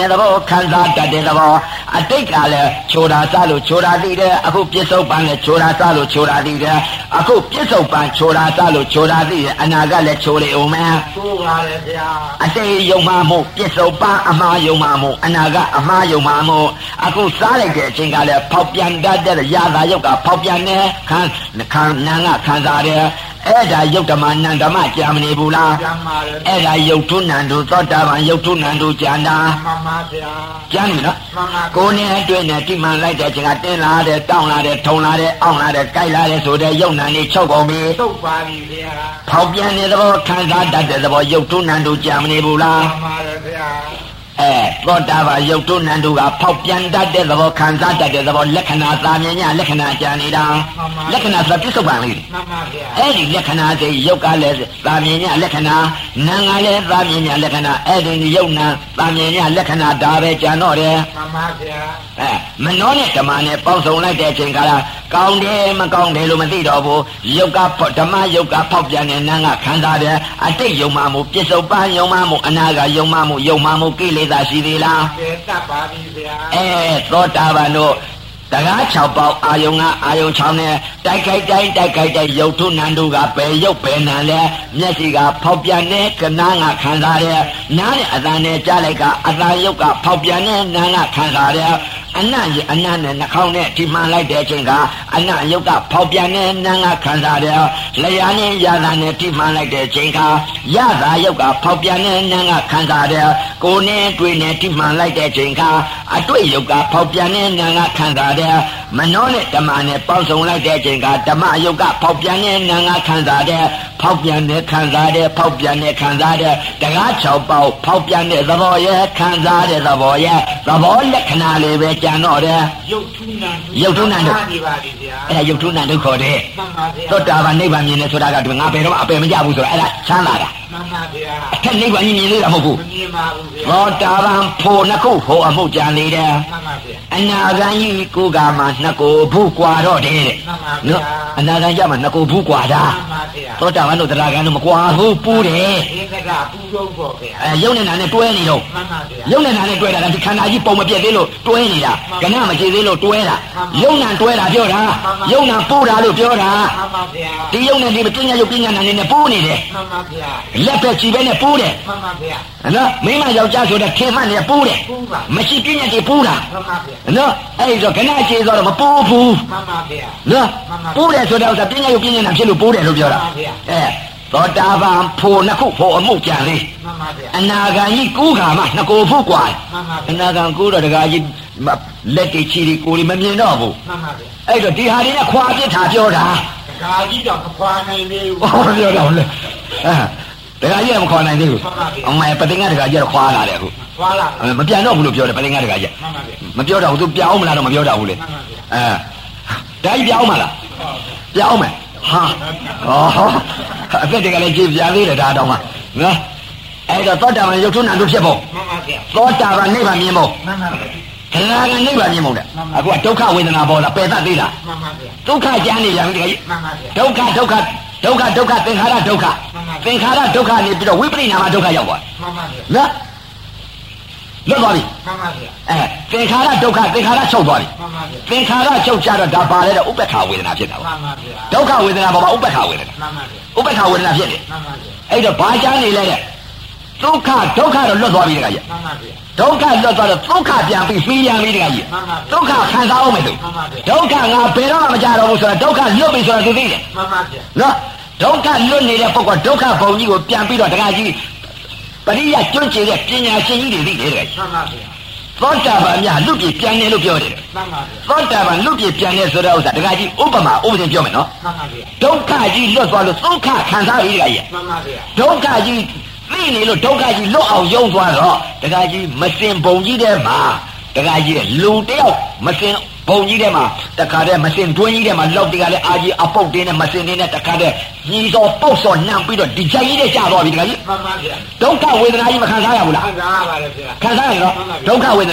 ခံစားတတ်တဲ့သဘောအတိတ်ကလည်းချိုတာစားလို့ချိုတာသိတယ်အခုပြစ္ဆုတ်ပံလည်းချိုတာစားလို့ချိုတာသိတယ်အခုပြစ္ဆုတ်ပံချိုတာစားလို့ချိုတာသိတယ်အနာကလည်းချိုလေအောင်မယ်ချိုးပါလေဗျာအတိတ်ယုံမှမို့ပြစ္ဆုတ်ပံအမှားယုံမှမို့အနာကအမှားယုံမှမို့အခုစားလိုက်တဲ့အချိန်ကလည်းဖောက်ပြန်တတ်တဲ့ရာသာယုတ်ကဖောက်ပြန်နေခံခံနာကခံစားတယ်အဲ့ဒါယုတ်ဓမ္မနန္ဓမ္မကြာမနေဘူးလားကြာပါလေအဲ့ဒါယုတ်ထုနန္တုသောတာပန်ယုတ်ထုနန္တုကြာနာမှန်ပါဗျာကြာပြီနော်ကိုယ်နဲ့အတွင်းနဲ့တိမှန်လိုက်တဲ့အချိန်ကတင်းလာတယ်တောင်းလာတယ်ထုံလာတယ်အောင့်လာတယ်ကြိုက်လာတယ်ဆိုတဲ့ယုတ်နံလေးချုပ်ကုန်ပြီချုပ်ပါပြီဗျာဖောက်ပြန်တဲ့သဘောခံစားတတ်တဲ့သဘောယုတ်ထုနန္တုကြာမနေဘူးလားမှန်ပါလေဗျာအဲသောတာပန်ယုတ်ထုနန္တုကဖောက်ပြန်တတ်တဲ့သဘောခံစားတတ်တဲ့သဘောလက္ခဏာသာမြင်ညလက္ခဏာကြာနေတာလက္ခဏာဆိုပြစ္ဆုတ်ပံလေးမှန်ပါဗျာအဲ့ဒီလက္ခဏာစိယုတ်ကလည်းသာမြင်ညလက္ခဏာနာငါလည်းသာမြင်ညလက္ခဏာအဲ့ဒီယုတ်နာသာမြင်ညလက္ခဏာဒါပဲကြာတော့တယ်မှန်ပါဗျာအဲမနှောနဲ့ဓမ္မနဲ့ပေါင်းစုံလိုက်တဲ့အချိန်ကလာကောင်းတယ်မကောင်းတယ်လို့မသိတော့ဘူးယုတ်ကဓမ္မယုတ်ကဖောက်ပြန်တဲ့နာငါခံစားတယ်အတိတ်ယုံမှမှုပြစ္ဆုတ်ပံယုံမှမှုအနာကယုံမှမှုယုံမှမှုကိလေသာရှိသေးလားတတ်ပါပြီဗျာအဲသောတာပန်တို့တကား၆ပေါက်အာယုံကအာယုံ၆နဲ့တိုက်ခိုက်တိုင်းတိုက်ခိုက်တိုင်းယုတ်ထုနန္တုကဘယ်ယုတ်ဘယ်နံလဲမျက်စိကဖောက်ပြန်တဲ့ကနားကခံစားတယ်နားနဲ့အသံနဲ့ကြားလိုက်ကအသံယုတ်ကဖောက်ပြန်တဲ့နားကခံစားတယ်အနံ့ကြီးအနံ့နဲ့နှာခေါင်းနဲ့ဒီမှန်လိုက်တဲ့အချိန်ကအနံ့ယုတ်ကဖောက်ပြန်တဲ့နားကခံစားတယ်လျှာနဲ့ရတာနဲ့ဒီမှန်လိုက်တဲ့အချိန်ကရတာယုတ်ကဖောက်ပြန်တဲ့နားကခံစားတယ်ကိုယ်နဲ့တွေ့နဲ့ဒီမှန်လိုက်တဲ့အချိန်ကအတွေ့ယုတ်ကဖောက်ပြန်တဲ့နားကခံစားတယ်မနှောနဲ့ဓမ္မနဲ့ပေါင်းစုံလိုက်တဲ့အချိန်ကဓမ္မယုတ်ကဖောက်ပြန်တဲ့နာငါခံစားတဲ့ဖောက်ပြန်တဲ့ခံစားတဲ့ဖောက်ပြန်တဲ့ခံစားတဲ့တကား၆ပေါက်ဖောက်ပြန်တဲ့သဘောရဲ့ခံစားတဲ့သဘောရဲ့သဘောလက္ခဏာလေးပဲကြံတော့တယ်ယုတ်ထုနန္တုယုတ်ထုနန္တုဒီပါဒီဗျာအဲ့ဒါယုတ်ထုနန္တုခေါ်တယ်မှန်ပါဗျာသောတာပန်နိဗ္ဗာန်မြင်တယ်ဆိုတာကငါဘယ်တော့မှအပယ်မကြဘူးဆိုတာအဲ့ဒါချမ်းသာတာမှန်ပါဗျာအထက်နိဗ္ဗာန်ကြီးမြင်သေးတာမဟုတ်ဘူးမမြင်ပါဘူးဗျာသောတာပန်ဖို့နှစ်ခုဟိုအမှုကြံနေတယ်မှန်ပါဗျာအနာဂံကြီးကိုကမှနှစ်ကိုဘူးကွာတော့တယ်တဲ့နော်အနာဂံကြမှာနှစ်ကိုဘူးကွာတာသောတာပန်တို့တရားကံတို့မကွာဘူးပူးတယ်ဒီကကပူးတော့ပေါ့ဗျာအဲယုံနဲ့နာနဲ့တွဲနေတော့မှန်ပါဗျာယုံနဲ့နာနဲ့တွဲတာဒီခန္ဓာကြီးပုံမပြတ်သေးလို့တွဲနေတာကဏမကြည့်သေးလို့တွဲတာယုံနဲ့တွဲတာပြောတာယုံနဲ့ပူးတာလို့ပြောတာမှန်ပါဗျာဒီယုံနဲ့ဒီပညာယုတ်ပညာနာနဲ့ပူးနေတယ်မှန်ပါဗျာလက်ပဲကြည့်ပဲနဲ့ပူးတယ်မှန်ပါဗျာနော်မိမယောက်ျားဆိုတော့ခင်မနဲ့ပူးတယ်မရှိပညာတွေပူးတာမှန်ပါဗျာနော်အဲ့ဒါကဏခြေဆိုတော့မပူးဘူးမှန်ပါဗျာနော်ပူးတယ်ဆိုတော့ပညာယုတ်ပညာနာဖြစ်လို့ပူးတယ်လို့ပြောတာအဲသောတာပန်ဖို့နှစ်ခုဖို့အမှုကြံလေးမှန်ပါဗျာအနာဂံကြီးကူးခါမှနှစ်ကိုဖို့กว่าမှန်ပါဗျာအနာဂံကူးတော့တကားကြီးလက်တွေချီတွေကိုယ်တွေမမြင်တော့ဘူးမှန်ပါဗျာအဲ့တော့ဒီဟာတွေနဲ့ခွာပြစ်ထားပြောတာတကားကြီးတော့မခွာနိုင်သေးဘူးဟောပြောတော့လေအဲတကားကြီးကမခွာနိုင်သေးဘူးအမေပသိငါတကားကြီးတော့ခွာလာတယ်အခုခွာလာမပြန်တော့ဘူးလို့ပြောတယ်ပသိငါတကားကြီးမှန်ပါဗျာမပြောတော့ဘူးသူပြောင်းမလားတော့မပြောတော့ဘူးလေမှန်ပါဗျာအဲဒါကြီးပြောင်းမလားပြောင်းမယ်ဟာဩအသက်တကလည်းကြည်ပြသေးတယ်ဒါတော့မှနော်အဲ့တော့သောတာပန်ယုတ်ထုနန္တုဖြစ်ဖို့မှန်ပါဗျာသောတာပန်နိဗ္ဗာန်မြင်ဖို့မှန်ပါဗျာခန္ဓာကနိဗ္ဗာန်မြင်ဖို့တဲ့အခုကဒုက္ခဝေဒနာပေါ်လာပယ်တတ်သေးလားမှန်ပါဗျာဒုက္ခကြမ်းနေပြန်ပြီတကကြီးမှန်ပါဗျာဒုက္ခဒုက္ခဒုက္ခဒုက္ခသင်္ခါရဒုက္ခသင်္ခါရဒုက္ခနေပြီးတော့ဝိပရိနာမဒုက္ခရောက်သွားမှန်ပါဗျာနော်လွတ်သွားပြီမှန်ပါဗျာအဲသင်္ခါရဒုက္ခသင်္ခါရချုပ်သွားပြီမှန်ပါဗျာသင်္ခါရချုပ်ကြတော့ဒါပါလေတော့ဥပ္ပခာဝေဒနာဖြစ်တာပါမှန်ပါဗျာဒုက္ခဝေဒနာပေါ်မှာဥပ္ပခာဝေဒနာမှန်ပါဗျာဥပ္ပခာဝေဒနာဖြစ်တယ်မှန်ပါဗျာအဲ့တော့ဘာချမ်းနေလဲတဲ့ဒုက္ခဒုက္ခတော့လွတ်သွားပြီတကကြီးမှန်ပါဗျာဒုက္ခလွတ်သွားတော့ဒုက္ခပြန်ပြီးပြီးပြန်ပြီတကကြီးမှန်ပါဒုက္ခခံစားအောင်မယ်သူမှန်ပါဗျာဒုက္ခငါဘယ်တော့မှမကြတော့ဘူးဆိုတော့ဒုက္ခလွတ်ပြီဆိုတော့သူသိတယ်မှန်ပါဗျာနော်ဒုက္ခလွတ်နေတဲ့ပုဂ္ဂိုလ်ဒုက္ခဘုံကြီးကိုပြန်ပြီးတော့တကကြီးပရိယကျွန့်ကျင်တဲ့ပညာရှင်ကြီးတွေသိတယ်တကကြီးမှန်ပါဗျာသောတာပန်များလူပြည်ပြန်တယ်လို့ပြောတယ်မှန်ပါဗျာသောတာပန်လူပြည်ပြန်တယ်ဆိုတဲ့ဥစ္စာတကကြီးဥပမာဥပဒေပြောမယ်နော်မှန်ပါဗျာဒုက္ခကြီးလွတ်သွားလို့ဒုက္ခခံစားပြီးတကကြီးမှန်ပါဗျာဒုက္ခကြီးသိနေလို့ဒုက္ခကြီးလွတ်အောင်ယုံသွားတော့တကကြီးမစင်ပုံကြီးတဲ့မှာတကကြီးလူတယောက်မစင်ပုံကြီးတဲ့မှာတခါတည်းမစင်တွင်းကြီးတဲ့မှာလောက်တကလည်းအာကြီးအပုတ်တင်းနဲ့မစင်တင်းနဲ့တခါတည်းညီစောပုတ်စောနှံပြီးတော့ဒီကြိုင်ကြီးတဲ့ကျသွားပြီတကကြီးမှန်ပါဗျာဒုက္ခဝေဒနာကြီးမခံစားရဘူးလားခံစားရပါတယ်ဗျာခံစားရတော့ဒုက္ခဝေဒနာကြီး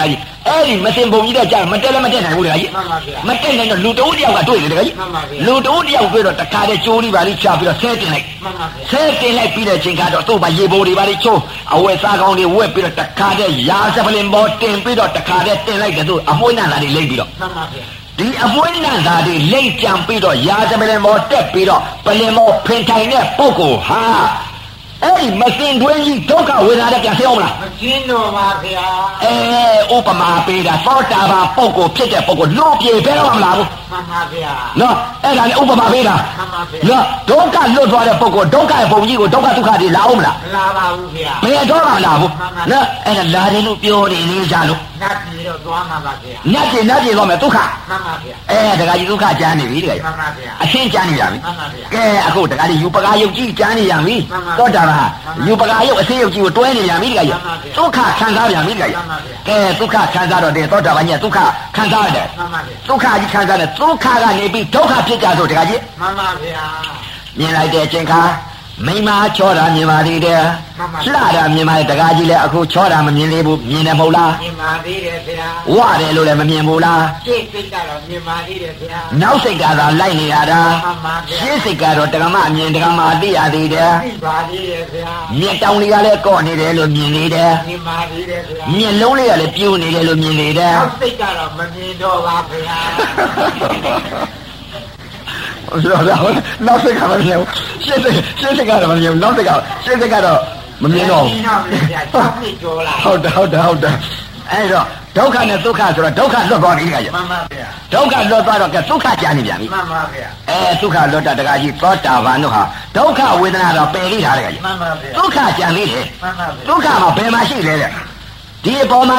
အဲ့ဒီမစင်ပုံကြီးတဲ့ကြာမတက်လည်းမတက်နိုင်ဘူးတကကြီးမတက်နိုင်တော့လူတဦးတယောက်ကတွေ့တယ်တကကြီးလူတဦးတယောက်တွေ့တော့တခါတည်းကြိုးလေးပါလေးချပြီးတော့ဆဲတင်လိုက်ဆဲတင်လိုက်ပြီးတဲ့ချိန်ကတော့သူ့ဘာရေပိုးတွေပါလေးချိုးအဝဲစားကောင်းတွေဝက်ပြီးတော့တခါတည်းရာစပလင်ပေါ်တင်ပြီးတော့တခါတည်းတင်လိုက်တယ်သူအမွှေးနံသားတွေလိမ့်ပြီးတော့ဒီအမွှေးနံသားတွေလိမ့်ကြံပြီးတော့ရာစပလင်ပေါ်တက်ပြီးတော့ပလင်ပေါ်ဖင်ထိုင်တဲ့ပုဂ္ဂိုလ်ဟာအဲ့ဒီမစင်တွင်းကြီးဒုက္ခဝေဒနာတဲ့ပြန်ဆင်းအောင်မလားမရှင်းတော့ပါဗျာအဲဥပမာပေးတာသောတာပန်ပုဂ္ဂိုလ်ဖြစ်တဲ့ပုဂ္ဂိုလ်လို့ပြေဖဲတော့မလားဘူးမှန်ပါဗျာနော်အဲ့ဒါလေဥပမာပေးတာမှန်ပါဗျာနော်ဒုက္ခလွတ်သွားတဲ့ပုဂ္ဂိုလ်ဒုက္ခရဲ့ပုံကြီးကိုဒုက္ခဒုက္ခတွေလာအောင်မလားမလာပါဘူးဗျာဘယ်တော့မှလာဘူးနော်အဲ့ဒါလာတယ်လို့ပြောနေနေကြလို့နတ်ပြည်တော့သွားမှာပါဗျာနတ်ပြည်နတ်ပြည်တော့မယ်ဒုက္ခမှန်ပါဗျာအဲတခါကြီးဒုက္ခကြမ်းနေပြီတခါကြီးမှန်ပါဗျာအရှင်းကြမ်းနေကြပြီမှန်ပါဗျာကဲအခုတခါကြီးယူပကာယုတ်ကြီးကြမ်းနေရပြီသောတာပန်ယူပကာယုတ်အရှင်းယုတ်ကြီးကိုတွဲနေရပြီတခါကြီးဒုက္ခခံစားပြန်ပြီတခါကြီးကဲဒုက္ခခံစားတော့တယ်သောတာပန်ကြီးဒုက္ခခံစားရတယ်ဒုက္ခကြီးခံစားတယ်ဒုက္ခကနေပြီးဒုက္ခဖြစ်ကြဆိုတခါကြီးမှန်ပါဗျာမြင်လိုက်တဲ့အချိန်ခါမိမချောတာမြင်ပါသေးတယ်လှတာမြင်ပါတကားကြီးလည်းအခုချောတာမမြင်သေးဘူးမြင်တယ်မဟုတ်လားမြင်ပါသေးတယ်ဗျာဝတယ်လို့လည်းမမြင်ဘူးလားရှေ့စိတ်ကတော့မြင်ပါသေးတယ်ဗျာနောက်စိတ်ကသာလိုက်နေရတာရှေ့စိတ်ကတော့တက္ကမအမြင်တက္ကမအသိရသေးတယ်သိပါသေးတယ်ဗျာမြင်တောင်လေးကလည်းကော့နေတယ်လို့မြင်နေတယ်မြင်ပါသေးတယ်ဗျာမြင်လုံးလေးကလည်းပြိုးနေတယ်လို့မြင်နေတယ်နောက်စိတ်ကတော့မမြင်တော့ပါဗျာဆိုတော့နောက်စိတ်ကမမြင်ဘူးရှင်းစိတ်ရှင်းစိတ်ကတော့မမြင်ဘူးနောက်စိတ်ကရှင်းစိတ်ကတော့မမြင်တော့ဘူးဟုတ်တယ်ဟုတ်တယ်ဟုတ်တယ်အဲ့တော့ဒုက္ခနဲ့ဒုက္ခဆိုတော့ဒုက္ခလွတ်သွားပြီတခါကြီးမှန်ပါဗျာဒုက္ခလွတ်သွားတော့ကဲဒုက္ခကြာနေပြန်ပြီမှန်ပါဗျာအဲဒုက္ခလွတ်တာတခါကြီးသောတာပန်တို့ဟာဒုက္ခဝေဒနာတော့ပယ်လေးထားတခါကြီးမှန်ပါဗျာဒုက္ခကြာနေတယ်မှန်ပါဗျာဒုက္ခမှာဘယ်မှာရှိလဲတဲ့ဒီအပေါ်မှာ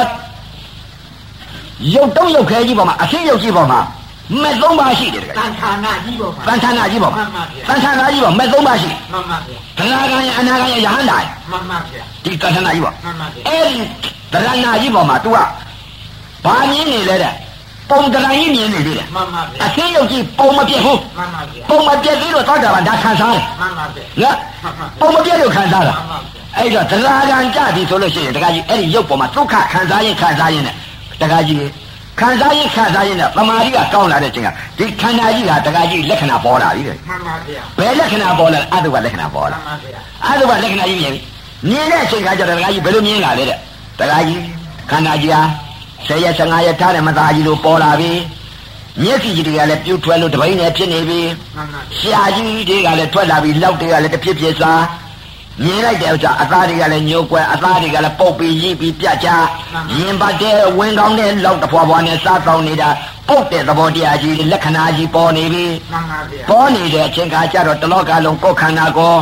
ရုပ်တုံးရုပ်ခဲကြီးပေါ်မှာအသိရုပ်ကြီးပေါ်မှာမဲ့သုံးပါရှိတယ်တကယ်သံဌာနကြီးပေါ်မှာသံဌာနကြီးပေါ်မှာသံဌာနကြီးပေါ်မဲ့သုံးပါရှိမှန်ပါဗျာသရဂံရဲ့အနာဂံရဲ့ယဟန္တာမှန်ပါဗျာဒီသံဌာနကြီးပေါ်မှန်ပါဗျာအဲ့ဒီသရဏကြီးပေါ်မှာ तू ကဘာမြင်နေလဲတဲ့ပုံတရံကြီးမြင်နေသေးတယ်မှန်ပါဗျာအသိရုပ်ကြီးပုံမပြတ်ဘူးမှန်ပါဗျာပုံမပြတ်သေးလို့သောတာပန်ဒါခံစားတယ်မှန်ပါဗျာနော်ပုံမပြတ်လို့ခံစားတာမှန်ပါဗျာအဲ့တော့သရဂံကြပြီဆိုလို့ရှိရင်တခါကြီးအဲ့ဒီရုပ်ပေါ်မှာဒုက္ခခံစားရင်ခံစားရင်နဲ့တခါကြီးခံစားရင်ခံစားရင်နဲ့သမာဓိကကောင်းလာတဲ့ချိန်ကဒီခန္ဓာကြီးကတခါကြီးလက္ခဏာပေါ်လာပြီတဲ့မှန်ပါဗျာဘယ်လက္ခဏာပေါ်လာအတုပလက္ခဏာပေါ်လာမှန်ပါဗျာအတုပလက္ခဏာကြီးမြင်မြင်တဲ့အချိန်ကကျတော့တခါကြီးဘယ်လိုမြင်လာလဲတဲ့တခါကြီးခန္ဓာကြီးဟာဆယ်ရက်ဆယ်ငါရက်ထားတဲ့မသားကြီးလိုပေါ်လာပြီမျက်စိကြီးတွေကလည်းပြုတ်ထွက်လို့တပိန်းနဲ့ဖြစ်နေပြီရှားကြီးတွေကလည်းထွက်လာပြီလောက်တွေကလည်းတစ်ဖြစ်ဖြစ်စားမြင်လိုက်တဲ့ဥစ္စာအသားတွေကလည်းညှိုးကွယ်အသားတွေကလည်းပုတ်ပြီးရိပ်ပြီးပြတ်ချရင်ပတ်တဲ့ဝင်ကောင်းတဲ့လောက်တဖွာဖွာနဲ့စားတောင်းနေတာပုတ်တဲ့သဘောတရားကြီးလက္ခဏာကြီးပေါ်နေပြီမှန်ပါဗျာပေါ်နေတဲ့အချိန်ခါကျတော့တလောကလုံးကိုယ်ခန္ဓာကို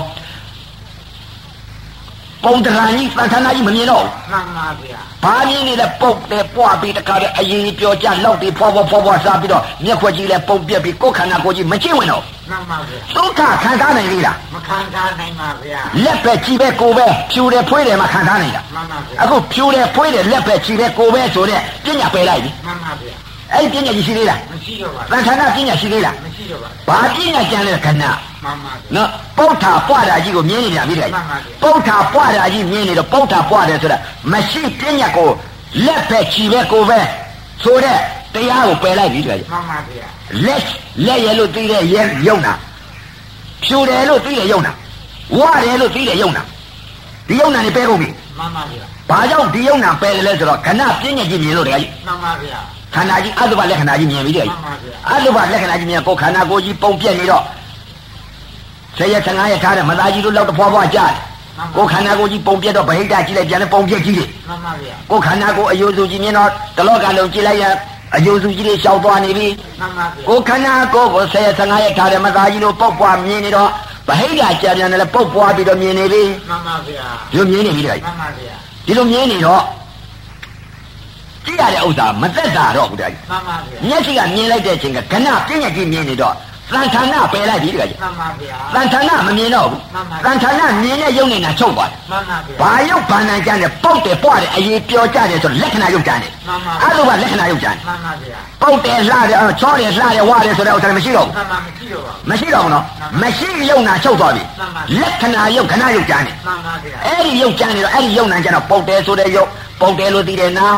ပုံတရံကြီးသံဌာနကြီးမမြင်တော့မှန်ပါဗျာဘာမြင်နေလဲပုတ်တယ်ပွားပြီးတခါတည်းအရင်ပြောကြလောက်ပြီးဖွာဖွာဖွာဖွာစားပြီးတော့မျက်ခွက်ကြီးလည်းပုတ်ပြက်ပြီးကိုယ်ခန္ဓာကိုယ်ကြီးမကျင့်ဝင်တော့မှန်ပါဗျာဒုက္ခခံစားနိုင်လေလားမခံစားနိုင်ပါဗျာလက်ပဲကြည်ပဲကိုယ်ပဲဖြူတယ်ဖွေးတယ်မှခံစားနိုင်တာမှန်ပါဗျာအခုဖြူတယ်ဖွေးတယ်လက်ပဲကြည်ပဲကိုယ်ပဲဆိုတဲ့ပညာပယ်လိုက်ပြီမှန်ပါဗျာအဲ့ဒီပညာကြီးရှိသေးလားမရှိတော့ပါဘူးသံဌာနပညာရှိသေးလားမရှိတော့ပါဘူးဘာပညာကျန်လဲခဏမှန်ပါနော်ပုဋ္ဌာပွားတာကြီးကိုမြင်နေပြန်ပြီတဲ့ပုဋ္ဌာပွားတာကြီးမြင်နေတော့ပုဋ္ဌာပွားတယ်ဆိုတာမရှိပညာကိုလက်ပဲကြည်ပဲကိုယ်ပဲဆိုတဲ့တရားကိုပယ်လိုက်ပြီတဲ့မှန်ပါဗျာလက်လက်ရလို့သိတဲ့ရဲယုံတာဖြူတယ်လို့သိတဲ့ယုံတာဝတယ်လို့သိတဲ့ယုံတာဒီယုံတာနေပယ်ကုန်ပြီမှန်ပါဗျာဘာကြောင့်ဒီယုံတာပယ်တယ်လဲဆိုတော့ခဏပညာကြီးမြင်လို့တကယ်ကြီးမှန်ပါဗျာခန္ဓာကြီးအတုပလက္ခဏာကြီးမြင်ပြီတဲ့အတုပလက္ခဏာကြီးမြင်ကိုခန္ဓာကိုယ်ကြီးပုံပြက်နေတော့ဆယ်ရက်ဆယ်ငါရက်ထားတဲ့မသားကြီးတို့လောက်တဖွာဖွာကြားကိုခန္ဓာကိုယ်ကြီးပုံပြက်တော့ဗဟိတကြီးလိုက်ပြန်လဲပုံပြက်ကြီးတယ်မှန်ပါဗျာကိုခန္ဓာကိုယ်အယုစုကြီးမြင်တော့တလောကလုံးကြည့်လိုက်ရအယုစုကြီးတွေရှောက်သွားနေပြီမှန်ပါဗျာကိုခန္ဓာကိုယ်ကိုဆယ်ရက်ဆယ်ငါရက်ထားတဲ့မသားကြီးတို့ပုတ်ပွားမြင်နေတော့ဗဟိတကြာပြန်တယ်ပုတ်ပွားပြီးတော့မြင်နေပြီမှန်ပါဗျာဒီလိုမြင်နေပြီတဲ့မှန်ပါဗျာဒီလိုမြင်နေတော့ကြည့်ရတဲ့ဥစ္စာမသက်သာတော့ဘူးတဲ့မှန်ပါဗျာမျက်စိကမြင်လိုက်တဲ့အချိန်ကခဏပညာကြီးမြင်နေတော့သံဌာနပယ်လိုက်ပြီတဲ့မှန်ပါဗျာသံဌာနမမြင်တော့ဘူးသံဌာနမြင်တဲ့ယုံနေတာချုပ်သွားတယ်မှန်ပါဗျာဘာယုတ်ဘာနာကြတယ်ပုတ်တယ်ပွားတယ်အရေးပြောကြတယ်ဆိုလက္ခဏာယုတ်ကြတယ်မှန်ပါအဲ့လိုကလက္ခဏာယုတ်ကြတယ်မှန်ပါဗျာပုတ်တယ်လှတယ်ချောတယ်လှတယ်ဝါတယ်ဆိုတဲ့ဥစ္စာမရှိတော့ဘူးမှန်ပါမရှိတော့ပါမရှိတော့ဘူးနော်မရှိယုံနာချုပ်သွားပြီလက္ခဏာယုတ်ခဏယုတ်ကြတယ်မှန်ပါဗျာအဲ့ဒီယုတ်ကြတယ်တော့အဲ့ဒီယုံနာကြတော့ပုတ်တယ်ဆိုတဲ့ယုတ်ပုတ်တယ်လို့သိတယ်နာ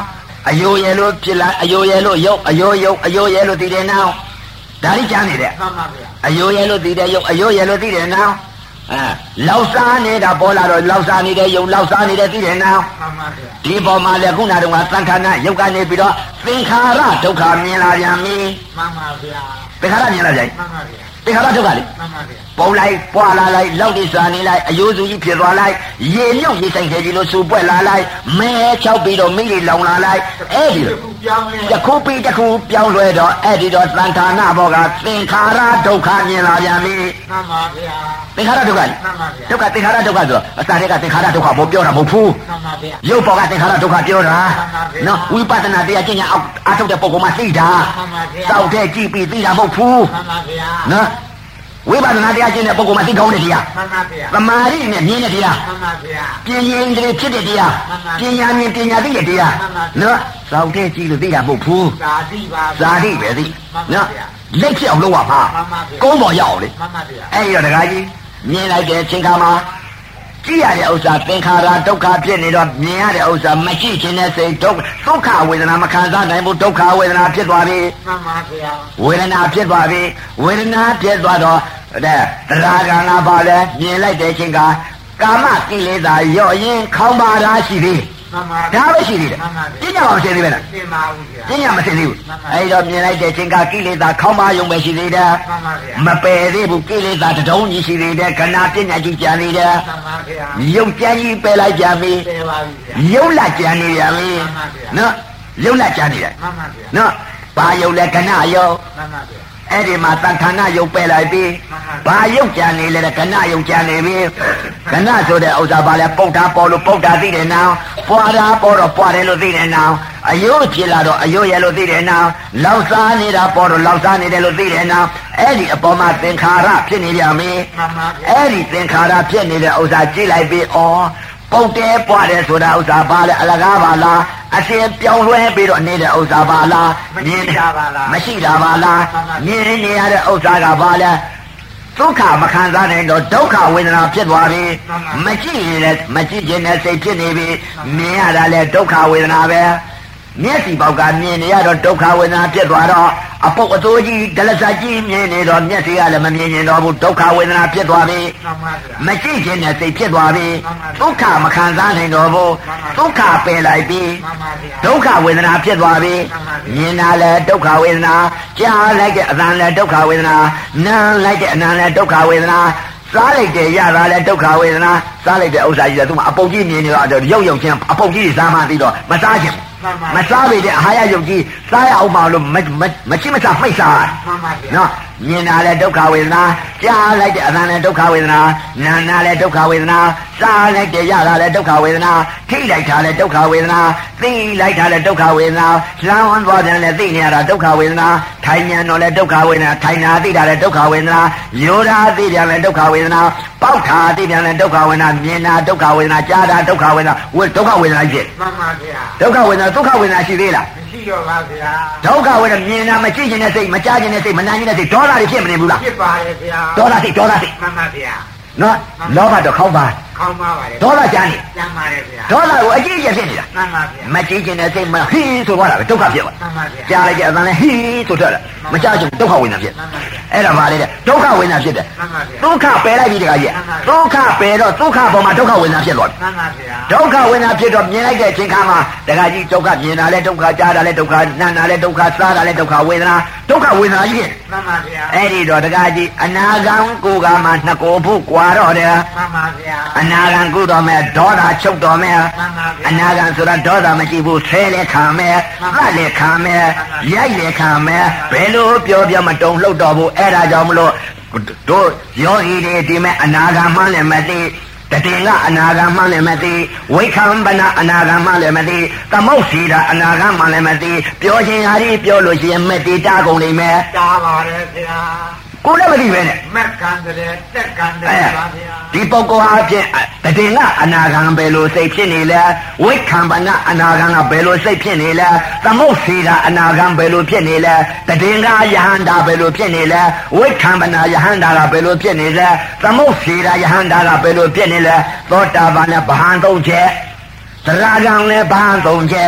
အယိုရဲလို့ဖြစ်လာအယိုရဲလို့ရုပ်အယိုရုပ်အယိုရဲလို့သိတယ်နောင်ဒါလေးကြားနေတယ်မှန်ပါဗျာအယိုရဲလို့သိတယ်ရုပ်အယိုရဲလို့သိတယ်နောင်အဲလောက်စားနေတာပေါ်လာတော့လောက်စားနေတဲ့ရုပ်လောက်စားနေတဲ့သိတယ်နောင်မှန်ပါဗျာဒီပေါ်မှာလည်းခုနတုန်းကသံခါနာရုပ်ကနေပြီးတော့သင်္ခါရဒုက္ခမြင်လာပြန်ပြီမှန်ပါဗျာသင်္ခါရမြင်လာပြန်မှန်ပါဗျာသင်္ခါရဒုက္ခလေမှန်ပါဗျာပုံလိုက်ပွာလာလိုက်လောက်ဒီစားနေလိုက်အယိုးစုကြီးဖြစ်သွားလိုက်ရေမြုပ်ရေဆိုင်ခဲ့ကြီးလို့စူပွက်လာလိုက်မဲချောက်ပြီးတော့မိလေးလောင်လာလိုက်အဲ့ဒီတခုပြီးတခုပြောင်းလဲတော့အဲ့ဒီတော့သံဌာနဘောကသင်္ခါရဒုက္ခမြင်လာပြန်ပြီမှန်ပါဗျာသင်္ခါရဒုက္ခလေမှန်ပါဗျာဒုက္ခသင်္ခါရဒုက္ခဆိုတော့အစာတွေကသင်္ခါရဒုက္ခဘောပြောတာမဟုတ်ဘူးမှန်ပါဗျာရုပ်ဘောကသင်္ခါရဒုက္ခပြောတာနော်ဝိပဿနာတရားကျင့်ကြအောင်အားထုတ်တဲ့ပုဂ္ဂိုလ်မှသိတာမှန်ပါဗျာစောက်တဲ့ကြည့်ပြီးသိတာမဟုတ်ဘူးမှန်ပါဗျာနော်ဝိပဿနာတရားကျင့်တဲ့ပုဂ္ဂိုလ်မှသိကောင်းတဲ့တရားမှန်ပါဗျာသမာဓိနဲ့မြင်တဲ့တရားမှန်ပါဗျာပညာဉာဏ်ဖြစ်တဲ့တရားပညာမြင်ပညာသိတဲ့တရားနော်စောင့်တဲ့ကြည့်လို့သိတာမဟုတ်ဘူးဇာတိပါဇာတိပဲသိနော်လက်ဖြစ်အောင်လုပ်ရပါကုန်းပေါ်ရအောင်လေမှန်ပါဗျာအဲ့ဒီတော့ဒကာကြီးမြင်လိုက်တဲ့အချိန်ခါမှာကြည့်ရတဲ့ဥစ္စာသင်္ခါရဒုက္ခဖြစ်နေတော့မြင်ရတဲ့ဥစ္စာမကြည့်ခြင်းနဲ့စိတ်ဒုက္ခဒုက္ခဝေဒနာမခံစားနိုင်ဘူးဒုက္ခဝေဒနာဖြစ်သွားပြီမှန်ပါဗျာဝေဒနာဖြစ်သွားပြီဝေဒနာဖြစ်သွားတော့တဲ့တရားကံကပါလဲမြင်လိုက်တဲ့အချိန်ကကာမကိလေသာရော့ရင်ခေါင်းပါတာရှိသေးမှန်ပါဒါပဲရှိသေးတယ်ပညာမသိသေးပဲလားသိပါဘူးဗျာပညာမသိသေးဘူးအဲဒီတော့မြင်လိုက်တဲ့အချိန်ကကိလေသာခေါင်းပါယုံပဲရှိသေးတယ်မှန်ပါဗျာမပယ်သေးဘူးကိလေသာတုံးကြီးရှိသေးတယ်ခဏပညာကြီးကြံနေတယ်မှန်ပါဗျာယုံကြံကြီးပယ်လိုက်ကြပြီပယ်ပါပြီဗျာယုံလာကြံနေရပြီမှန်ပါဗျာနော်ယုံလာကြံနေတယ်မှန်ပါဗျာနော်ဘာယုံလဲခဏယုံမှန်ပါဗျာအဲ့ဒီမှာသံဌာနယုတ်ပယ်လိုက်ပြီဘာယုတ်ကြံနေလဲကဏယုတ်ကြံနေပြီကဏဆိုတဲ့ဥစ္စာဘာလဲပုတ်တာပေါ်လို့ပုတ်တာသိတယ်နောင်ပွာတာပေါ်တော့ပွာတယ်လို့သိတယ်နောင်အယိုးဖြစ်လာတော့အယိုးရလို့သိတယ်နောင်လောက်စားနေတာပေါ်တော့လောက်စားနေတယ်လို့သိတယ်နောင်အဲ့ဒီအပေါ်မှာသင်္ခါရဖြစ်နေပြန်ပြီအဲ့ဒီသင်္ခါရဖြစ်နေတဲ့ဥစ္စာကြည့်လိုက်ပြီဩပုတ်တယ်ပွားတယ်ဆိုတာဥစ္စာဘာလဲအလကားပါလားအရှင်ပြောင်းလဲပြီးတော့နေတဲ့ဥစ္စာပါလားမြင်တာပါလားမရှိတာပါလားမြင်နေရတဲ့ဥစ္စာကဘာလဲဒုက္ခမခံစားနိုင်တော့ဒုက္ခဝေဒနာဖြစ်သွားပြီမကြည့်ရင်လည်းမကြည့်ခြင်းနဲ့စိတ်ဖြစ်နေပြီမြင်ရတာလည်းဒုက္ခဝေဒနာပဲမျက်စိပေါက်ကမြင်နေရတော့ဒုက္ခဝေဒနာဖြစ်သွားတော့အပုတ်အသိုးကြီးဒလစကြီးမြင်နေတော့မျက်စိကလည်းမမြင်ရင်တော့ဘူးဒုက္ခဝေဒနာဖြစ်သွားပြီမကြည့်ခြင်းနဲ့စိတ်ဖြစ်သွားပြီဒုက္ခမခံစားနိုင်တော့ဘူးဒုက္ခပယ်လိုက်ပြီဒုက္ခဝေဒနာဖြစ်သွားပြီမြင်တာလည်းဒုက္ခဝေဒနာကြားလိုက်တဲ့အသံလည်းဒုက္ခဝေဒနာနားလိုက်တဲ့အနံလည်းဒုက္ခဝေဒနာစားလိုက်တဲ့ရတာလည်းဒုက္ခဝေဒနာစားလိုက်တဲ့ဥစ္စာကြီးကသူ့မှာအပုတ်ကြီးမြင်နေတော့ရုပ်ရုပ်ချင်းအပုတ်ကြီးစားမှသိတော့မစားချင်မစားပေတဲ့အာဟာရယုတ်ကြီးစားရအောင်ပါလို့မမချိမစားမိတ်စားနော်မြင်တာလည်းဒုက္ခဝေဒနာကြားလိုက်တဲ့အသံလည်းဒုက္ခဝေဒနာနာနာလည်းဒုက္ခဝေဒနာစားလိုက်တဲ့ရတာလည်းဒုက္ခဝေဒနာထိလိုက်တာလည်းဒုက္ခဝေဒနာသိလိုက်တာလည်းဒုက္ခဝေဒနာလှမ်းဝန်းသွားတယ်လည်းသိနေရတာဒုက္ခဝေဒနာထိုင်ညံတော့လည်းဒုက္ခဝေဒနာထိုင်နာသိတာလည်းဒုက္ခဝေဒနာရိုးတာသိတယ်လည်းဒုက္ခဝေဒနာပေါက်တာသိတယ်လည်းဒုက္ခဝေဒနာမြင်တာဒုက္ခဝေဒနာကြားတာဒုက္ခဝေဒနာဝေဒုက္ခဝေဒနာဖြစ်မှန်ပါဗျာဒုက္ခဝေဒနာဒုက္ခဝေဒနာရှိသေးလားမရှိတော့ပါဗျာဒုက္ခဝေဒနာမြင်တာမကြည့်ခြင်းနဲ့စိတ်မကြားခြင်းနဲ့စိတ်မနာခြင်းနဲ့စိတ်ဒေါသတွေဖြစ်မနေဘူးလားဖြစ်ပါရဲ့ဗျာဒေါသစိတ်ဒေါသစိတ်မှန်ပါဗျာနော်လောဘတော့ခေါင်းပါခေါင်းပါပါလေဒေါသကြမ်းနေကြမ်းပါရဲ့ဗျာဒေါသကိုအကြည့်အကျဖြစ်နေတာမှန်ပါဗျာမကြည့်ခြင်းနဲ့စိတ်မဟင်းဆိုသွားတာပဲဒုက္ခဖြစ်သွားမှန်ပါဗျာကြားလိုက်တဲ့အသံနဲ့ဟင်းဆိုထွက်လာမကြားခြင်းဒုက္ခဝေဒနာဖြစ်မှန်ပါဗျာအဲ့ဒါပါလေတဲ့ဒုက္ခဝေဒနာဖြစ်တယ်မှန်ပါဗျာဒုက္ခပယ်လိုက်ပြီတခါကြီးဒုက္ခပယ်တော့ဒုက္ခပေါ်မှာဒုက္ခဝေဒနာဖြစ်သွားတယ်မှန်ပါဗျာဒုက္ခဝေဒနာဖြစ်တော့မြင်လိုက်တဲ့အချိန်ခါမှာတခါကြီးဒုက္ခမြင်တာလဲဒုက္ခကြားတာလဲဒုက္ခနာတာလဲဒုက္ခစားတာလဲဒုက္ခဝေဒနာဒုက္ခဝေဒနာကြီးမှန်ပါဗျာအဲ့ဒီတော့တခါကြီးအနာဂံကိုယ်ကမှနှစ်ကိုယ်ဖို့ကွာတော့တယ်မှန်ပါဗျာအနာဂံကုတော်မဲ့ဒေါသချုပ်တော်မဲ့အနာဂံဆိုတာဒေါသမကြည့်ဘူးဆဲလဲခံမဲ့သတ်လဲခံမဲ့ရိုက်လဲခံမဲ့ဘယ်လိုပြောပြမတုံလှုပ်တော်ဘူးအဲ့ဒါကြောင့်မလို့တို့ယောဂီတွေဒီမဲ့အနာဂံမှလည်းမသိတတိယအနာဂံမှလည်းမသိဝိခံပနာအနာဂံမှလည်းမသိသမုတ်စီတာအနာဂံမှလည်းမသိပြောခြင်းဟာဒီပြောလို့ရှိရင်မတိတာကုန်နေမယ်တားပါတယ်ခင်ဗျာကိုလည်းမသိပဲနဲ့မက်ကံတဲ့တက်ကံတဲ့ပါဗျာဒီပုဂ္ဂိုလ်ဟာဖြင့်တတိယအနာဂံဘယ်လိုစိတ်ဖြစ်နေလဲဝိခံပနာအနာဂံကဘယ်လိုစိတ်ဖြစ်နေလဲသမုတ်စီတာအနာဂံဘယ်လိုဖြစ်နေလဲတတိယယဟန္တာဘယ်လိုဖြစ်နေလဲဝိခံပနာယဟန္တာကဘယ်လိုဖြစ်နေလဲသမုတ်စီတာယဟန္တာကဘယ်လိုဖြစ်နေလဲသောတာပန်နဲ့ဗဟန်သုံးချက်သရဂံနဲ့ဗဟန်သုံးချက်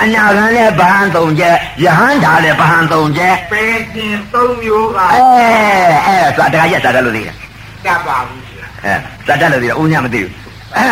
အနာဂံလည်းဗဟန်သုံးချက်ယဟန်ဓာလည်းဗဟန်သုံးချက်ပဲရှင်သုံးမျိုးပါအဲအဲသာတရားရက်သာတတ်လို့သိတယ်တတ်ပါဘူးအဲသာတတ်လို့သိတယ်ဦးညမသိဘူးအဲ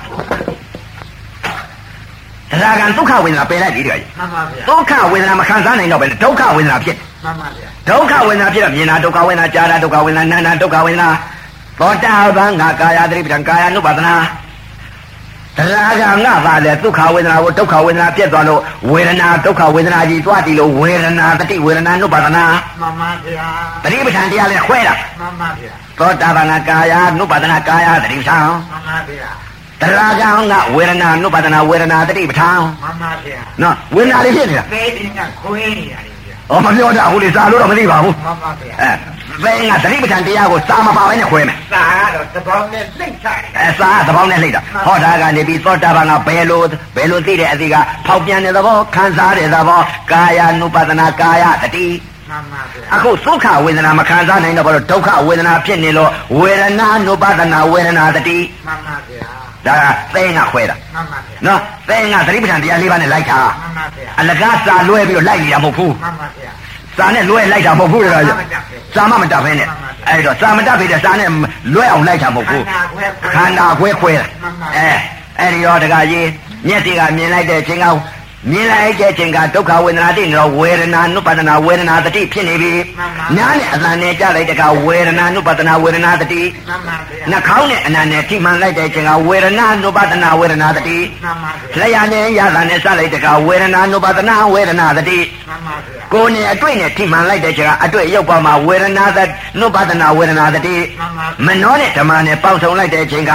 တရားကံဒုက္ခဝေဒနာပယ်လိုက်ပြီတကယ်မှန်ပါဗျာဒုက္ခဝေဒနာမခံစားနိုင်တော့ပဲဒုက္ခဝေဒနာဖြစ်မှန်ပါဗျာဒုက္ခဝေဒနာဖြစ်တော့မြင်တာဒုက္ခဝေဒနာကြားတာဒုက္ခဝေဒနာနာတာဒုက္ခဝေဒနာသောတာပန်ငါကာယသတိပဋ္ဌာန်ကာယ ानु ပါဒနာတရားကငါပါလေဒုက္ခဝေဒနာကိုဒုက္ခဝေဒနာပြတ်သွားလို့ဝေဒနာဒုက္ခဝေဒနာကြီးတွားတည်လို့ဝေဒနာတတိဝေဒနာ ानु ပါဒနာမှန်ပါဗျာသတိပဋ္ဌာန်တရားလည်းခွဲတာမှန်ပါဗျာသောတာပန်ငါကာယ ानु ပါဒနာကာယသတိပဋ္ဌာန်မှန်ပါဗျာတရားကငါဝေဒနာ ानु ပါဒနာဝေဒနာတတိပဋ္ဌာန်မှန်ပါဗျာနော်ဝေဒနာလေးဖြစ်နေတာသိတယ်ကခွဲနေရတယ်ဗျာဩမပြောတာဟိုလေစာလို့တော့မသိပါဘူးမှန်ပါဗျာအဲသင်ကသတိပဋ္ဌာန်တရားကိုစာမပါဘဲနဲ့ခွဲမယ်စာကတော့သဘောနဲ့လိမ့်ချတယ်အဲစာသဘောနဲ့လိမ့်တာဟောတာကနေပြီးသောတာပန်ကဘယ်လိုဘယ်လိုသိတဲ့အသည့်ကဖောက်ပြန်တဲ့သဘောခံစားတဲ့သဘောကာယ ानु ပါဒနာကာယတတိမှန်ပါဗျာအခုသုခဝေဒနာမခံစားနိုင်တော့ဘာလို့ဒုက္ခဝေဒနာဖြစ်နေလို့ဝေဒနာ ानु ပါဒနာဝေဒနာတတိမှန်ပါဗျာဒါကသင်ကခွဲတာမှန်ပါဗျာနော်သင်ကသတိပဋ္ဌာန်တရားလေးပါးနဲ့လိုက်တာမှန်ပါဗျာအလကားစာလွဲပြီးတော့လိုက်နေတာမဟုတ်ဘူးမှန်ပါဗျာစာနဲ့လွဲလိုက်တာမဟုတ်ဘူးလေစာမမတတ်ဖဲနဲ့အဲ့တော့စာမတတ်ဖဲတဲ့စာနဲ့လွဲအောင်လိုက်တာမဟုတ်ဘူးခန္ဓာခွဲခွဲတာအဲအဲ့ဒီတော့တခါကြီးမျက်စိကမြင်လိုက်တဲ့အချိန်ကမြင်လိုက်တဲ့အချိန်ကဒုက္ခဝေဒနာတိတော့ဝေဒနာ ानु ပါဒနာဝေဒနာတတိဖြစ်နေပြီနားနဲ့အသံနဲ့ကြားလိုက်တဲ့ကဝေဒနာ ानु ပါဒနာဝေဒနာတတိနှာခေါင်းနဲ့အနာနဲ့ထိမှန်လိုက်တဲ့အချိန်ကဝေဒနာ ानु ပါဒနာဝေဒနာတတိလျှာနဲ့ရတာနဲ့စလိုက်တဲ့ကဝေဒနာ ानु ပါဒနာဝေဒနာတတိကိုယ်နဲ့အတွေ့နဲ့ထိမှန်လိုက်တဲ့အချိန်ကအတွေ့ရုပ်ပါမှာဝေဒနာ ानु ပါဒနာဝေဒနာတတိမနောနဲ့ဓမ္မနဲ့ပေါင်းစုံလိုက်တဲ့အချိန်က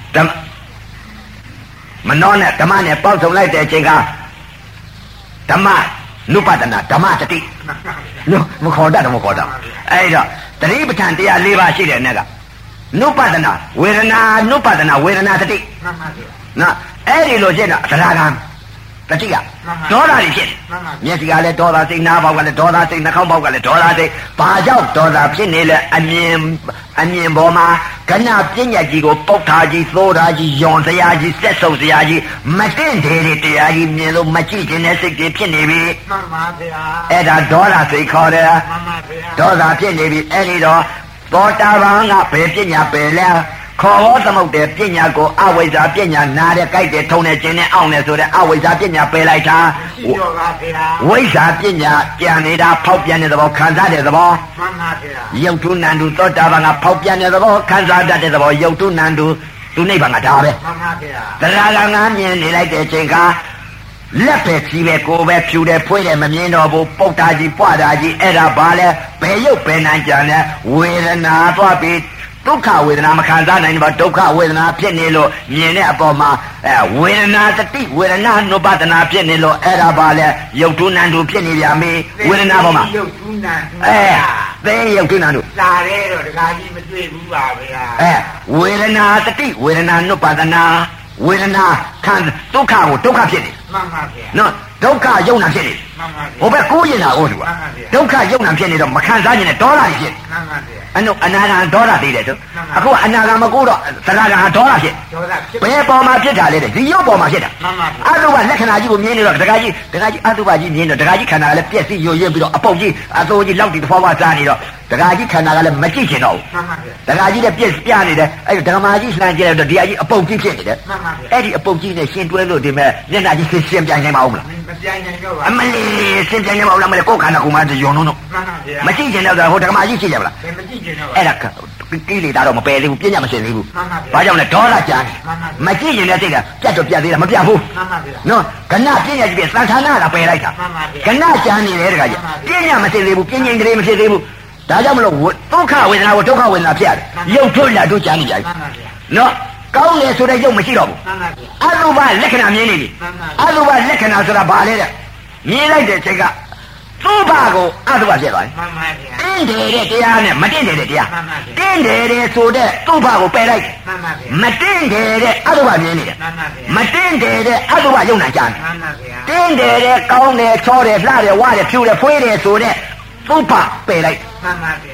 မနောနဲ့ဓမ္မနဲ့ပေါင်းစုံလိုက်တဲ့အချိန်ကဓမ္မနုပဒနာဓမ္မတတိနော်မခေါ်တတ်တော့မခေါ်တတ်အဲ့တော့တတိပဋ္ဌာန်တရား၄ပါးရှိတဲ့နဲ့ကနုပဒနာဝေဒနာနုပဒနာဝေဒနာတတိမှန်ပါဗျာနော်အဲ့ဒီလိုရှင်းတာသရဂံတတိကဒေါသတွေဖြစ်မျက်စိကလည်းဒေါသစိတ်နားပေါက်ကလည်းဒေါသစိတ်နှာခေါင်းပေါက်ကလည်းဒေါသစိတ်ဘာကြောင့်ဒေါသဖြစ်နေလဲအမြင်အမြင်ပေါ်မှာကဏပညာကြီးကိုပုတ်ထားကြီးသိုးထားကြီးယွန်စရာကြီးစက်ဆုံစရာကြီးမတင့်တယ်တရားကြီးမြင်လို့မကြည့်ခြင်းနဲ့စိတ်တွေဖြစ်နေပြီမှန်ပါဗျာအဲ့ဒါဒေါသစိတ်ခေါ်တယ်မှန်ပါဗျာဒေါသဖြစ်နေပြီအဲ့ဒီတော့သောတာပန်ကဘယ်ပညာပယ်လဲခေါ်ဟောသမုတ်တဲ့ပညာကိုအဝိဇ္ဇာပညာနားတဲ့ကြိုက်တဲ့ထုံတဲ့ကျင်းတဲ့အောင့်တဲ့ဆိုတဲ့အဝိဇ္ဇာပညာပယ်လိုက်တာဝိဇ္ဇာပညာကြံနေတာဖောက်ပြန်တဲ့သဘောခံစားတဲ့သဘောမှန်ပါဗျာယုတ်ထုနန္တုသောတာပန်ကဖောက်ပြန်တဲ့သဘောခံစားတတ်တဲ့သဘောယုတ်ထုနန္တုသူနိဗ္ဗာန်ကဒါပဲမှန်ပါဗျာတရားကငါမြင်နေလိုက်တဲ့အချိန်ကလက်ပဲဖြီးပဲကိုယ်ပဲဖြူတယ်ဖွေးတယ်မမြင်တော့ဘူးပုတ်တာကြီးပွားတာကြီးအဲ့ဒါဘာလဲဘယ်ရုပ်ဘယ်နာကြံလဲဝေဒနာသွားပြီးဒုက္ခဝေဒနာမခံစားနိုင်တော့ဒုက္ခဝေဒနာဖြစ်နေလို့မြင်တဲ့အပေါ်မှာအဲဝေဒနာတတိဝေဒနာနုပါဒနာဖြစ်နေလို့အဲ့ဒါပါလဲယုတ်ထုနန္တုဖြစ်နေပြန်ပြီဝေဒနာပေါ်မှာယုတ်ထုနန္တုအဲသိယုတ်ထုနန္တုလာတယ်တော့တခါကြီးမတွေ့ဘူးပါဗျာအဲဝေဒနာတတိဝေဒနာနုပါဒနာဝေဒနာခံဒုက္ခကိုဒုက္ခဖြစ်နေမှန်ပါဗျာနော်ဒုက္ခယုံနာဖြစ်နေမှန်ပါဗျာဟိုဘက်ကိုးရင်လာဟုတ်တယ်ကွာဒုက္ခယုံနာဖြစ်နေတော့မခံစားခြင်းနဲ့ဒေါသကြီးဖြစ်မှန်ပါဗျာအနုအနာဂံဒေါသသေးတယ်သူအခုအနာဂံမကိုးတော့သရဂံဒေါသဖြစ်ဒေါသဖြစ်ဘယ်ပေါ်မှာဖြစ်တာလဲဒီရုပ်ပေါ်မှာဖြစ်တာမှန်ပါဗျာအတုပလက္ခဏာကြီးကိုမြင်နေတော့ဒကာကြီးဒကာကြီးအတုပကြီးမြင်တော့ဒကာကြီးခန္ဓာကလည်းပြက်စီးရွရွပြီးတော့အပုပ်ကြီးအသိုးကြီးလောက်တီတစ်ဖွာဖွာစားနေတော့ဒကာကြီးခန္ဓာကလည်းမကြည့်ချင်တော့ဘူးမှန်ပါဗျာဒကာကြီးလည်းပြက်ပြနေတယ်အဲ့ဒကာမကြီးလှမ်းကြည့်လိုက်တော့ဒီအကြီးအပုပ်ကြီးဖြစ်နေတယ်မှန်ပါဗျာအဲ့ဒီအပုပ်ကြီးနဲ့ရှင်တွဲလို့ဒီမဲ့မျက်နှာကြီးရှင်းပြိုင်နိုင်ပါဦးမလားမပြိုင်နိုင်တော့ပါအမလေးရှင်းပြိုင်နိုင်ပါဦးလားမလဲကိုယ်ခန္ဓာကိုယ်မှာယုံလုံးတော့မှန်ပါဗျာမကြည့်ချင်တော့ဟိုဒကာမကြီးကြည့်ကြမလားမကြည့်ချင်တော့အဲ့ဒါကိလေသာတော့မပယ်သေးဘူးပြညာမရှင်းသေးဘူးမှန်ပါဗျာဘာကြောင့်လဲဒေါသကြမ်းမကြည့်ရင်လည်းစိတ်ကပြတ်တော့ပြတ်သေးတာမပြတ်ဘူးမှန်ပါဗျာနော်ကဏပြညာကြီးပြသံဌာနကပယ်လိုက်တာမှန်ပါဗျာကဏကြမ်းနေတယ်တခါကြီးပြညာမရှင်းသေးဘူးပြင်းငိမ့်ကလေးမရှင်းသေးဘူးဒါကြောင့်မလို့ဒုက္ခဝေဒနာကိုဒုက္ခဝေဒနာဖြစ်ရတယ်ရုပ်ထုတ်လာတို့ကြမ်းနေကြပြီမှန်ပါဗျာနော်ကောင်းတယ်ဆိုတဲ့ရုပ်မရှိတော့ဘူးမှန်ပါဗျာအတုပလက္ခဏာမြင်နေပြီအတုပလက္ခဏာဆိုတာဘာလဲတဲ့မြင်လိုက်တဲ့အချိန်ကသုဘကိုအတုပဖြစ်သွားတယ်မှန်ပါဗျာတင်းတယ်တဲ့တရားနဲ့မတင်းတယ်တဲ့တရားမှန်ပါဗျာတင်းတယ်တဲ့ဆိုတဲ့သုဘကိုပယ်လိုက်မှန်ပါဗျာမတင်းတယ်တဲ့အတုပမြင်နေတယ်မှန်ပါဗျာမတင်းတယ်တဲ့အတုပယုံနာကြတယ်မှန်ပါဗျာတင်းတယ်တဲ့ကောင်းတယ်ချောတယ်လှတယ်ဝါတယ်ဖြူတယ်ဖွေးတယ်ဆိုတဲ့သုဘပယ်လိုက်မှန်ပါဗျာ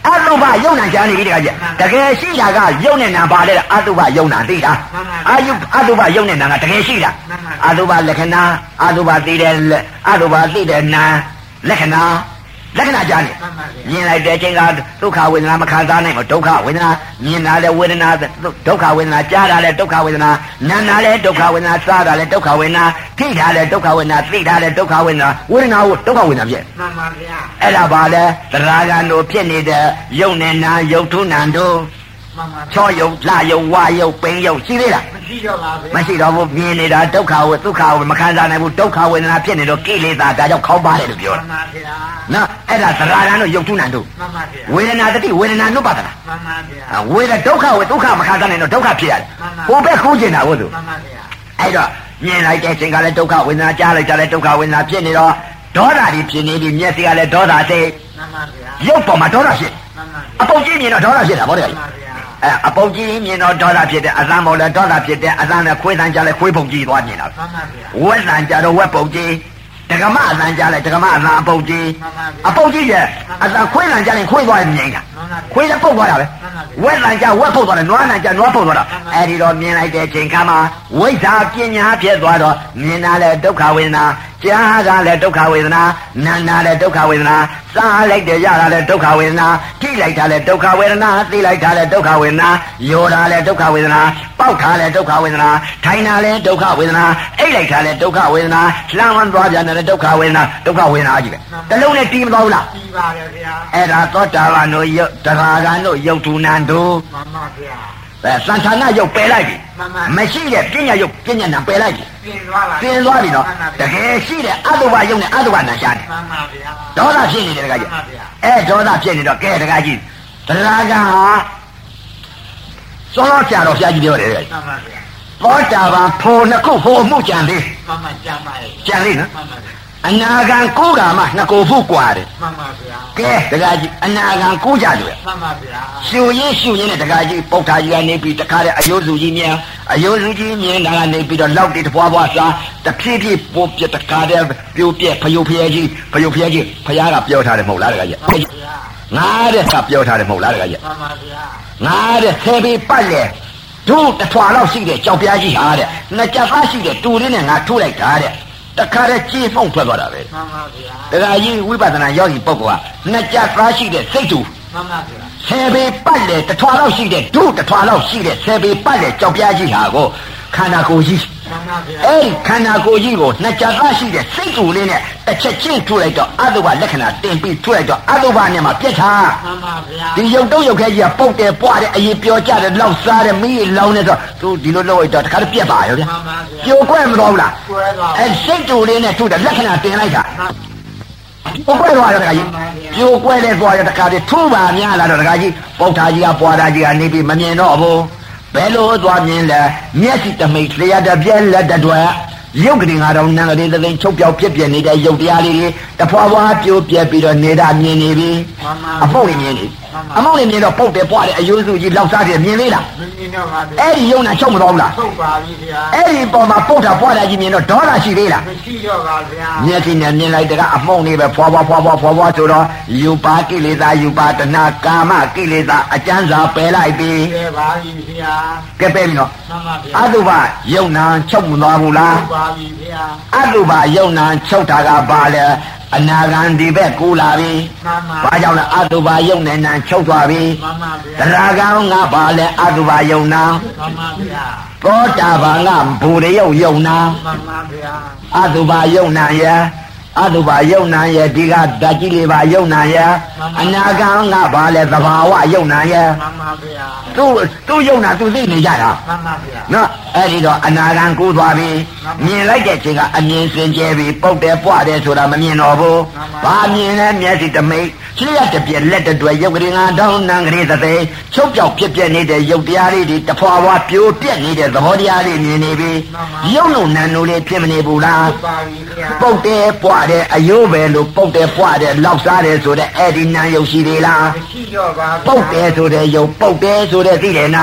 အတုပယုံနာကြားနေပြီတကယ်တကယ်ရှိတာကယုံနဲ့နာပါလေအတုပယုံနာသိတာအာယုအတုပယုံနဲ့နာကတကယ်ရှိတာအတုပလက္ခဏာအတုပသိတယ်အတုပသိတယ်နာလက္ခဏာလက္ခဏာကြားနေမြင်လိုက်တဲ့အချိန်ကဒုက္ခဝေဒနာမခံစားနိုင်ဘူးဒုက္ခဝေဒနာမြင်တာလည်းဝေဒနာဒုက္ခဝေဒနာကြားတာလည်းဒုက္ခဝေဒနာနာတာလည်းဒုက္ခဝေဒနာစားတာလည်းဒုက္ခဝေဒနာထိတာလည်းဒုက္ခဝေဒနာသိတာလည်းဒုက္ခဝေဒနာဝေဒနာကိုဒုက္ခဝေဒနာဖြစ်မှန်ပါဗျာအဲ့ဒါပါလေသရဂံတို့ဖြစ်နေတဲ့ယုံနဲ့နာယုတ်ထုနံတို့မှန်ပါချောယုတ်လာယုတ်ဝါယုတ်ပိန်ယုတ်ရှိသေးလားမရှိတော့ပါဗျာမရှိတော့ဘူးမြင်နေတာဒုက္ခဝေဒုက္ခဝေမခံစားနိုင်ဘူးဒုက္ခဝေဒနာဖြစ်နေတော့ကိလေသာဒါကြောင့်ခေါင်းပါတယ်လို့ပြောတာမှန်ပါဗျာနော်အဲ့ဒါသရဂံတို့ယုတ်ထုနံတို့မှန်ပါဗျာဝေဒနာတတိဝေဒနာနုပါဒနာမှန်ပါဗျာဝေဒဒုက္ခဝေဒုက္ခမခံစားနိုင်တော့ဒုက္ခဖြစ်ရတယ်ဟိုဘက်ခိုးကျင်တာဟုတ်သူမှန်ပါဗျာအဲ့တော့မြင်လိုက်တဲ့အချိန်ကလည်းဒုက္ခဝေဒနာကြားလိုက်ကြလည်းဒုက္ခဝေဒနာဖြစ်နေတော့ဒေါသတွေဖြစ်နေပြီမျက်စိကလည်းဒေါသစိတ်မှန်ပါဗျာရုပ်ပေါ်မှာဒေါသဖြစ်မှန်ပါအပုတ်ကြီးမြင်တော့ဒေါသဖြစ်တာဗောတဲ့အဲအပုတ်ကြီးမြင်တော့ဒေါသဖြစ်တယ်အသံပေါ်လည်းဒေါသဖြစ်တယ်အသံနဲ့ခွေးတန်ကြလည်းခွေးပုတ်ကြီးသွားမြင်တာမှန်ပါဗျာဝက်တန်ကြတော့ဝက်ပုတ်ကြီးဒကမအသံကြလည်းဒကမအသံအပုတ်ကြီးအပုတ်ကြီးရဲ့အသံခွေးတန်ကြရင်ခွေးသွားမြင်တာခွေးလည်းပုတ်သွားတာပဲဝက်တန်ကြဝက်ပုတ်သွားတယ်နွားတန်ကြနွားပုတ်သွားတာအဲ့ဒီတော့မြင်လိုက်တဲ့အချိန်ခါမှာဝိဇ္ဇာပညာဖြစ်သွားတော့မြင်တာလည်းဒုက္ခဝေဒနာကြားတာလည်းဒုက္ခဝေဒနာနာတာလည်းဒုက္ခဝေဒနာစားလိုက်တယ်ရတာလည်းဒုက္ခဝေဒနာထိလိုက်တာလည်းဒုက္ခဝေဒနာသိလိုက်တာလည်းဒုက္ခဝေဒနာယောတာလည်းဒုက္ခဝေဒနာပေါက်တာလည်းဒုက္ခဝေဒနာထိုင်တာလည်းဒုက္ခဝေဒနာအိတ်လိုက်တာလည်းဒုက္ခဝေဒနာလှမ်းဝန်းသွားပြန်တယ်ဒုက္ခဝေဒနာဒုက္ခဝေဒနာကြီးပဲတလုံးနဲ့တီးမသွားဘူးလားတီးပါတယ်ဗျာအဲ့ဒါသောတာပန်တို့ယုတ်တရာဂံတို့ယုတ်ထုနံတို့မှန်ပါဗျာအဲသံဌာနယုတ်ပယ်လိုက်ပြီမရှိတဲ့ပညာယုတ်ပညာနာပယ်လိုက်ပြီပြင်သွားပါပြင်သွားပြီနော်တကယ်ရှိတဲ့အတုပယုတ်နဲ့အတုပနာရှာတယ်မှန်ပါဗျာဒေါသဖြစ်နေတယ်တကယ်ကြီးအဲဒေါသဖြစ်နေတော့ကဲတကယ်ကြီးတရာဂံဟာစောစောဆရာတော်ဆရာကြီးပြောတယ်တကယ်မှန်ပါဗျာသောတာပန်ဖို့နှစ်ခုဖို့မှုကြံသေးမှန်ပါကြံပါလေကြံလေးနော်မှန်ပါအနာဂံကိုးကမှနှစ်ကိုဖို့กว่าတယ်မှန်ပါဗျာကဲတကကြီးအနာဂံကိုးကြတယ်မှန်ပါဗျာရှူရင်းရှူရင်းနဲ့တကကြီးပုတ်ထာကြီးကနေပြီးတခါတဲ့အယုစုကြီးမြန်အယုစုကြီးမြင်တာကနေပြီးတော့လောက်တိတပွားပွားစားတဖြည်းဖြည်းပိုးပြတခါတဲ့ပြိုးပြက်ဖယုတ်ဖျဲကြီးဖယုတ်ဖျဲကြီးဖယားကပြောထားတယ်မဟုတ်လားတကကြီးငါတဲ့ကပြောထားတယ်မဟုတ်လားတကကြီးမှန်ပါဗျာငါတဲ့ဆယ်ပေပတ်လေတို့တထွာလောက်ရှိတဲ့ကြောက်ပြားကြီးဟာတဲ့နှစ်ကြက်သားရှိတဲ့တူလေးနဲ့ငါထိုးလိုက်တာတဲ့တခါတည်းကြေးဖုံထွက်သွားတာပဲမှန်ပါဗျာတခါကြီးဝိပဿနာယောဂီပုဂ္ဂိုလ်ကနှစ်ကြက်သားရှိတဲ့စိတ်တူမှန်ပါဗျာဆယ်ပေပတ်လေတထွာလောက်ရှိတဲ့တို့တထွာလောက်ရှိတဲ့ဆယ်ပေပတ်လေကြောက်ပြားကြီးဟာကိုခန္ဓာကိုယ်ကြီးမှန်ပါဗျာအဲ့ဒီခန္ဓာကိုယ်ကြီးကိုနှစ်ကြက်သားရှိတဲ့စိတ်တူလေးနဲ့တစ်ချက်ချင်းထိုးလိုက်တော့အတုပလက္ခဏာတင်ပြီးထိုးလိုက်တော့အတုပနဲ့မှာပြက်ထားမှန်ပါဗျာဒီရုပ်တုံးရုပ်ခဲကြီးကပုတ်တယ်ပွားတယ်အရင်ပြောကြတယ်လောက်စားတယ်မီးလောင်းနေတော့သူဒီလိုလုပ်လိုက်တော့တခါတည်းပြက်ပါရောဗျာမှန်ပါဗျာပြိုကွဲမတော်ဘူးလားကွဲသွားအဲ့စိတ်တူလေးနဲ့ထိုးတယ်လက္ခဏာတင်လိုက်တာပြိုကွဲသွားတယ်တခါကြီးပြိုကွဲတဲ့သွားတယ်တခါတည်းထိုးပါများလာတော့တခါကြီးပုတ်ထားကြီးကပွားတာကြီးကနေပြီးမမြင်တော့ဘူးဘယ်လိုသွားမြင်လဲမျက်စိတမိတ်လျှက်တပြက်လက်တတွယ်ရုပ်ကလေးငါတော့နံကလေးသိန်းချုပ်ပြောက်ပြက်ပြက်နေတဲ့ရုပ်တရားလေးတွေတဖွာဖွာပြိုးပြက်ပြီးတော့နေတာမြင်နေပြီအပုတ်လေးမြင်နေအမောက်လေးမြင်တော့ပုတ်တယ်ပွားတယ်အယိုးစုကြီးလောက်စားတယ်မြင်သေးလားမမြင်တော့ပါဘူးအဲ့ဒီယုံနာချုပ်မတော်ဘူးလားချုပ်ပါပြီခင်ဗျာအဲ့ဒီပေါ်မှာပုတ်တာပွားတာကြီးမြင်တော့ဒေါသရှိသေးလားမရှိတော့ပါဗျာမျက်စိနဲ့မြင်လိုက်တကအမှုန့်လေးပဲဖွာဖွာဖွာဖွာဖွာဖွာဆိုတော့ယူပါကိလေသာယူပါတဏကာမကိလေသာအကျဉ်းစာပယ်လိုက်ပြီပယ်ပါပြီခင်ဗျာကဲပယ်ပြီနော်မှန်ပါဗျာအတုပယုံနာချုပ်မသွားဘူးလားချုပ်ပါပြီခင်ဗျာအတုပယုံနာချုပ်တာကဘာလဲအနာဂံဒီဘက်ကူလာပြီမှန်ပါဘာကြောင့်လဲအတုပါယုံနဲ့နံချုပ်သွားပြီမှန်ပါဗျာတရာဂံငါဘာလဲအတုပါယုံနာမှန်ပါဗျာသောတာပန်ကဘူရယုတ်ယုံနာမှန်ပါဗျာအတုပါယုံနာရဲ့အတုပါယုံနာရဲ့ဒီကဓာတ်ကြီးလေးပါယုံနာရဲ့အနာဂံငါဘာလဲသဘာဝယုံနာရဲ့မှန်ပါဗျာသူ့သူ့ယုံနာသူသိနေကြတာမှန်ပါဗျာနော်အဲ့ဒီတော့အနာဂံကူးသွားပြီမြင်လိုက်တဲ့ချိန်ကအမြင်စင်ကြယ်ပြီပုတ်တယ်ပွားတယ်ဆိုတာမမြင်တော့ဘူးဘာမြင်လဲမျက်စိတမိတ်ချလျက်တပြက်လက်တတွယ်ရုပ်ကလေးငါတောင်းနံကလေးသသိချုပ်ပြောက်ဖြစ်ပြနေတဲ့ရုပ်တရားလေးတွေတဖွာဖွာပြိုးပြက်နေတဲ့သဘောတရားလေးမြင်နေပြီရုပ်လုံးနံလို့လေးဖြစ်မနေဘူးလားပုတ်တယ်ပွားတယ်အယိုးပဲလို့ပုတ်တယ်ပွားတယ်လောက်စားတယ်ဆိုတဲ့အဲ့ဒီနံရုပ်ရှိသေးလားမရှိတော့ပါဘူးပုတ်တယ်ဆိုတဲ့ရုပ်ပုတ်တယ်ဆိုတဲ့သိတယ်နာ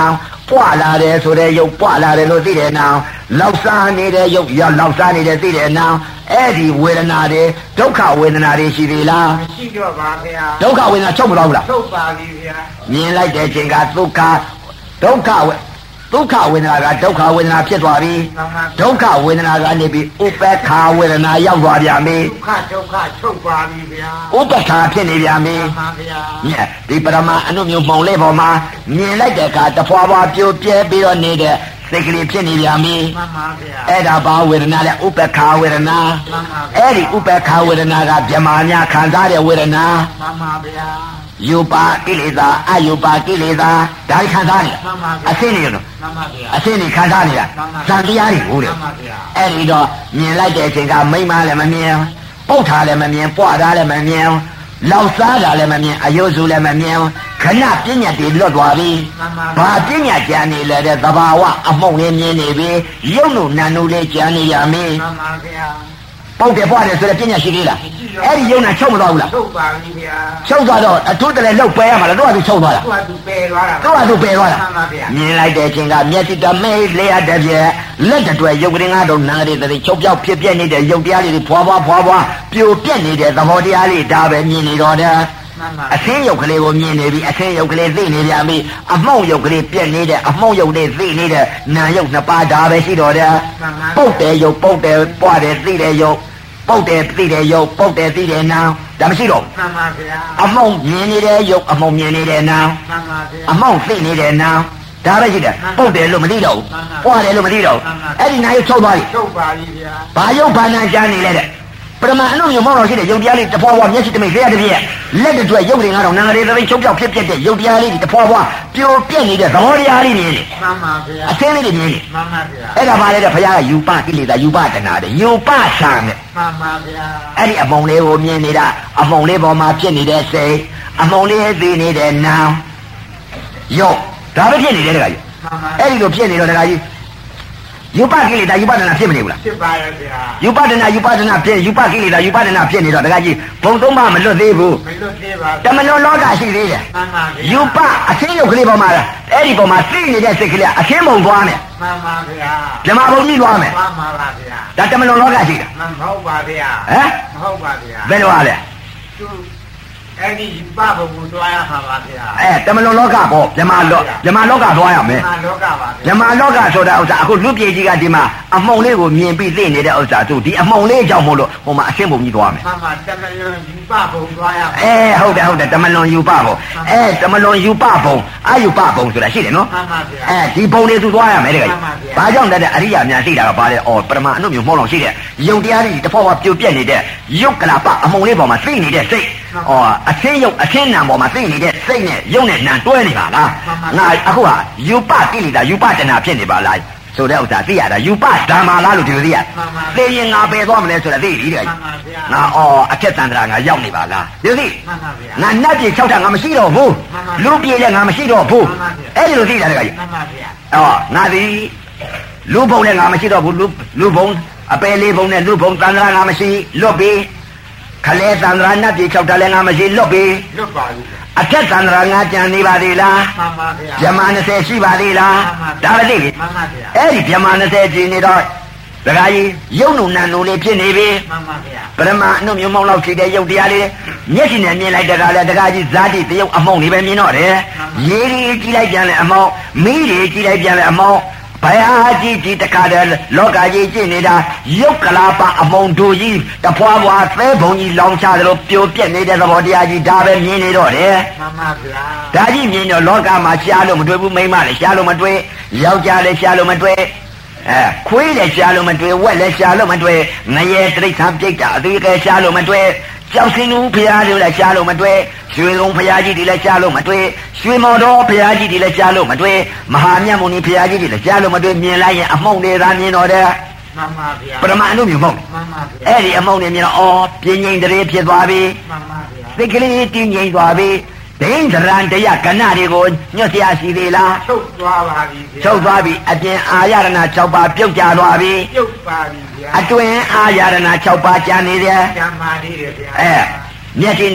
ပွားလာတယ်ဆိုတဲ့ရုပ်ပွားလာတယ်လို့သိတယ်နောင်လောက်စားနေတဲ့ရုပ်ရောက်လောက်စားနေတဲ့သိတယ်နောင်အဲ့ဒီဝေဒနာတွေဒုက္ခဝေဒနာတွေရှိသေးလားမရှိတော့ပါဗျာဒုက္ခဝေဒနာချုပ်မတော့ဘူးလားချုပ်ပါပြီဗျာမြင်လိုက်တဲ့ချိန်ကဒုက္ခဒုက္ခဝေဒုက္ခဝေဒနာကဒုက္ခဝေဒနာဖြစ်သွားပြီဒုက္ခဝေဒနာကနေပြီးဥပ္ပခာဝေဒနာရောက်သွားပြန်ပြီဒုက္ခဒုက္ခချုပ်ပါပြီဗျာဥပ္ပခာဖြစ်နေပြန်ပြီမှန်ပါဗျာညဒီပရမအနုမျိုးမှောင်လေးပေါ်မှာမြင်လိုက်တဲ့အခါတဖွာဖွာပြိုပြဲပြီးတော့နေတဲ့စိတ်ကလေးဖြစ်နေပြန်ပြီမှန်ပါဗျာအဲ့ဒါဘာဝေဒနာလဲဥပ္ပခာဝေဒနာမှန်ပါဗျာအဲ့ဒီဥပ္ပခာဝေဒနာကဗြဟ္မာများခံစားတဲ့ဝေဒနာမှန်ပါဗျာယူပါကိလေသာအယူပါကိလေသာဒါခံစားနေတာမှန်ပါဗျာအသိနေလို့မှန်ပါဗျာအသိနေခံစားနေတာဇန်တရားတွေဟုတ်တယ်မှန်ပါဗျာအဲ့ဒီတော့မြင်လိုက်တဲ့အချိန်ကမိမလည်းမမြင်ပုတ်ထားလည်းမမြင်ပွားထားလည်းမမြင်လောက်စားတာလည်းမမြင်အယုစုလည်းမမြင်ခဏပညာတည်လွတ်သွားပြီဘာပညာကြံနေလဲတဲ့သဘာဝအမှုန့်လေးမြင်နေပြီရုပ်လို့နာနုလေးကြံနေရမင်းမှန်ပါဗျာပုတ်တယ်ပွားတယ်ဆိုတဲ့ပညာရှိသေးလားအဲ့ဒီယုံနာချုပ်မသွားဘူးလားချုပ်ပါပြီဗျာချုပ်သွားတော့အထုတလည်းလောက်ပယ်ရမှာလားတော့သူချုပ်သွားတာတော့သူပယ်သွားတာတော့သူပယ်သွားတာမှန်ပါဗျာမြင်လိုက်တဲ့အချိန်ကမျက်စိတမဲလျှက်တဲ့ပြဲလက်တတွေ့ရုပ်ကလေးငါတော့နားရတဲ့ချုပ်ပြောက်ဖြစ်ပြနေတဲ့ရုပ်တရားလေးတွေဖွာဖွာဖွာဖွာပြိုပြက်နေတဲ့သဘောတရားလေးဒါပဲမြင်နေတော့တယ်အဆင်းရုပ်ကလေးကိုမြင်နေပြီအဆင်းရုပ်ကလေးသိနေပြန်ပြီအမှုန့်ရုပ်ကလေးပြက်နေတဲ့အမှုန့်ရုပ်လေးသိနေတဲ့နာရုပ်နှစ်ပါးဒါပဲရှိတော့တယ်ပုတ်တယ်ရုပ်ပုတ်တယ်ပွားတယ်သိတယ်ရုပ်ပုတ်တယ်သိတယ်ရုပ်ပုတ်တယ်သိတယ်နာဒါမရှိတော့မှန်ပါဗျာအမှုန့်မြင်နေတဲ့ရုပ်အမှုန့်မြင်နေတဲ့နာမှန်ပါဗျာအမှုန့်သိနေတဲ့နာဒါပဲရှိတယ်ပုတ်တယ်လို့မသိတော့ဘူးပွားတယ်လို့မသိတော့ဘူးအဲ့ဒီနာရုပ်ချုပ်သွားပြီချုပ်ပါပြီဗျာဘာရုပ်ဘာနာကြားနေလဲတဲ့ပရမအနုမျိုးမောင်းတော့ရှိတဲ့ရုပ်တရားလေးတဖွာဖွာမျက်စိတမိတ်ဖျက်တပြည့်လက်တတွေ့ရုပ်တွေကတော့နာငရေသပိတ်ချုပ်ပြောက်ဖြစ်ဖြစ်တဲ့ရုပ်တရားလေးတဖွာဖွာပြိုပြက်နေတဲ့သဘောတရားလေးမြင်နေမှန်ပါဗျာအသင်းလေးတွေမြင်နေမှန်ပါဗျာအဲ့ဒါပါလေတဲ့ဘုရားကယူပကိလေသာယူပတနာတဲ့ယူပဆံတဲ့မှန်ပါဗျာအဲ့ဒီအမုံလေးကိုမြင်နေတာအမုံလေးပေါ်မှာဖြစ်နေတဲ့စိတ်အမုံလေးသိနေတဲ့နာရုပ်ဒါပဲဖြစ်နေတယ်တခါကြီးအဲ့ဒီလိုဖြစ်နေတော့တခါကြီးယူပကိလေသာယူပဒနာဖြစ်မနေဘူးလားဖြစ်ပါရဲ့ဗျာယူပဒနာယူပဒနာဖြစ်ယူပကိလေသာယူပဒနာဖြစ်နေတော့တခါကြီးဘုံသုံးပါမလွတ်သေးဘူးမလွတ်သေးပါဘူးတမလွန်လောကရှိသေးတယ်မှန်ပါဗျာယူပအသင်းရုပ်ကလေးပေါ်မှာအဲ့ဒီပေါ်မှာသိနေတဲ့စိတ်ကလေးအသင်းပုံသွားမယ်မှန်ပါဗျာဓမ္မဘုံကြီးသွားမယ်မှန်ပါပါဗျာဒါတမလွန်လောကရှိတာမှန်ဟုတ်ပါဗျာဟမ်မဟုတ်ပါဗျာဘယ်လိုလဲအဲ့ဒီပဘုံကိုတွားရမှာပါဗျာအဲတမလွန်လောကပေါ့ဓမ္မလောဓမ္မလောကသွားရမယ်ဓမ္မလောကပါဓမ္မလောကဆိုတာဥစ္စာအခုလူပြေကြီးကဒီမှာအမှုံလေးကိုမြင်ပြီးသိနေတဲ့ဥစ္စာသူဒီအမှုံလေးကြောင့်မို့လို့ဟိုမှာအရှင်းပုံကြီးသွားမယ်မှန်ပါတမလွန်ယူပဘုံတွားရအဲဟုတ်တယ်ဟုတ်တယ်တမလွန်ယူပဘုံအဲတမလွန်ယူပဘုံအာယူပဘုံဆိုတာရှိတယ်နော်မှန်ပါဗျာအဲဒီဘုံလေးသူသွားရမယ်တကယ်ဘာကြောင့်လဲတဲ့အရိယာများသိတာကပါတယ်အော်ပရမအနုမျိုးမောင်းလို့ရှိတဲ့ယုတ်တရားတွေတစ်ဖောက်ဖောက်ပြိုပြက်နေတဲ့ယုတ်ကလာပအမှုံလေးပေါ်မှာသိနေတဲ့စိတ်အော်အသင်းယုတ်အသင်းနံပေါ်မှာသိနေတဲ့စိတ်နဲ့ယုတ်နဲ့နံတွဲနေပါလားငါအခုဟာယူပကိလေသာယူပတဏဖြစ်နေပါလားဆိုတဲ့ဥစ္စာသိရတာယူပဓမ္မာလားလို့ဒီလိုသိရသိရင်ငါပယ်သွားမလဲဆိုတာသိပြီတဲ့ငါအော်အထက်တန်ត្រာငါရောက်နေပါလားဒီသိငါနတ်ပြည်၆ထပ်ငါမရှိတော့ဘူးလူပြည်လည်းငါမရှိတော့ဘူးအဲ့ဒီလိုသိတာတကကြီးအော်ငါဒီလူဘုံလည်းငါမရှိတော့ဘူးလူလူဘုံအပယ်လေးဘုံနဲ့လူဘုံတန်ត្រာငါမရှိလွတ်ပြီခလဲတန်ត្រာနတ်ပြည်၆ထပ်လည်းငါမရှိလွတ်ပြီလွတ်ပါဘူးအထက်တန်ត្រာငါကြံနေပါသေးလားမှန်ပါဗျာဗြဟ္မာ၂၀ရှိပါသေးလားဒါပဲသိပြီမှန်ပါဗျာအဲ့ဒီဗြဟ္မာ၂၀ကျင်နေတော့ဒကာကြီးယုံနုနံနုလေးဖြစ်နေပြီမှန်ပါဗျာပရမအနုမျိုးမောင်းလောက်ရှိတဲ့ယုတ်တရားလေးမျက်စိနဲ့မြင်လိုက်တဲ့ကလည်းဒကာကြီးဇာတိတယုတ်အမောင်းလေးပဲမြင်တော့တယ်ရေကြီးကြည့်လိုက်ပြန်လဲအမောင်းမီးတွေကြည့်လိုက်ပြန်လဲအမောင်းဘယ်ဟာကြည့်ကြည့်တခါတည်းလောကကြီးကြည့်နေတာယုတ်ကလာပအမုံတို့ကြီးတဖွာဖွာသဲဘုံကြီးလောင်ချသလိုပြိုပြက်နေတဲ့သဘောတရားကြီးဒါပဲမြင်နေတော့တယ်မှန်ပါဗျာဒါကြီးမြင်တော့လောကမှာရှားလို့မတွေ့ဘူးမိန်းမလည်းရှားလို့မတွေ့ယောက်ျားလည်းရှားလို့မတွေ့အဲခွေးလည်းရှားလို့မတွေ့ဝက်လည်းရှားလို့မတွေ့ငရဲတိရစ္ဆာန်ပြိတ္တာအသေးကဲရှားလို့မတွေ့ကြောက်စင်းလူဖရာတွေလည်းရှားလို့မတွေ့ရွှေကုန်းဖရာကြီးတွေလည်းရှားလို့မတွေ့ရွှေမော်တော်ဖရာကြီးတွေလည်းရှားလို့မတွေ့မဟာမြတ်မုန်ဖရာကြီးတွေလည်းရှားလို့မတွေ့မြင်လိုက်ရင်အမှုန့်တွေသာမြင်တော့တယ်မှန်ပါဗျာပရမအနုမျိုးမဟုတ်မှန်ပါဗျာအဲ့ဒီအမှုန့်တွေမြင်တော့အော်ပြင်းငိမ့်တရေဖြစ်သွားပြီမှန်ပါဗျာသိကလေးတင်းငိမ့်သွားပြီဒိဋ္ဌရံတရားကဏ္ဍတွေကိုညွတ်เสียရှိသေးလားချုပ်သွားပါပြီချုပ်သွားပြီအပြင်အာရဏ၆ပါးပြုတ်ကျသွားပြီပြုတ်ပါပြီဗျာအတွင်အာရဏ၆ပါးကျန်နေတယ်ကျန်ပါသေးတယ်ဗျာအဲမျက်စိနဲ့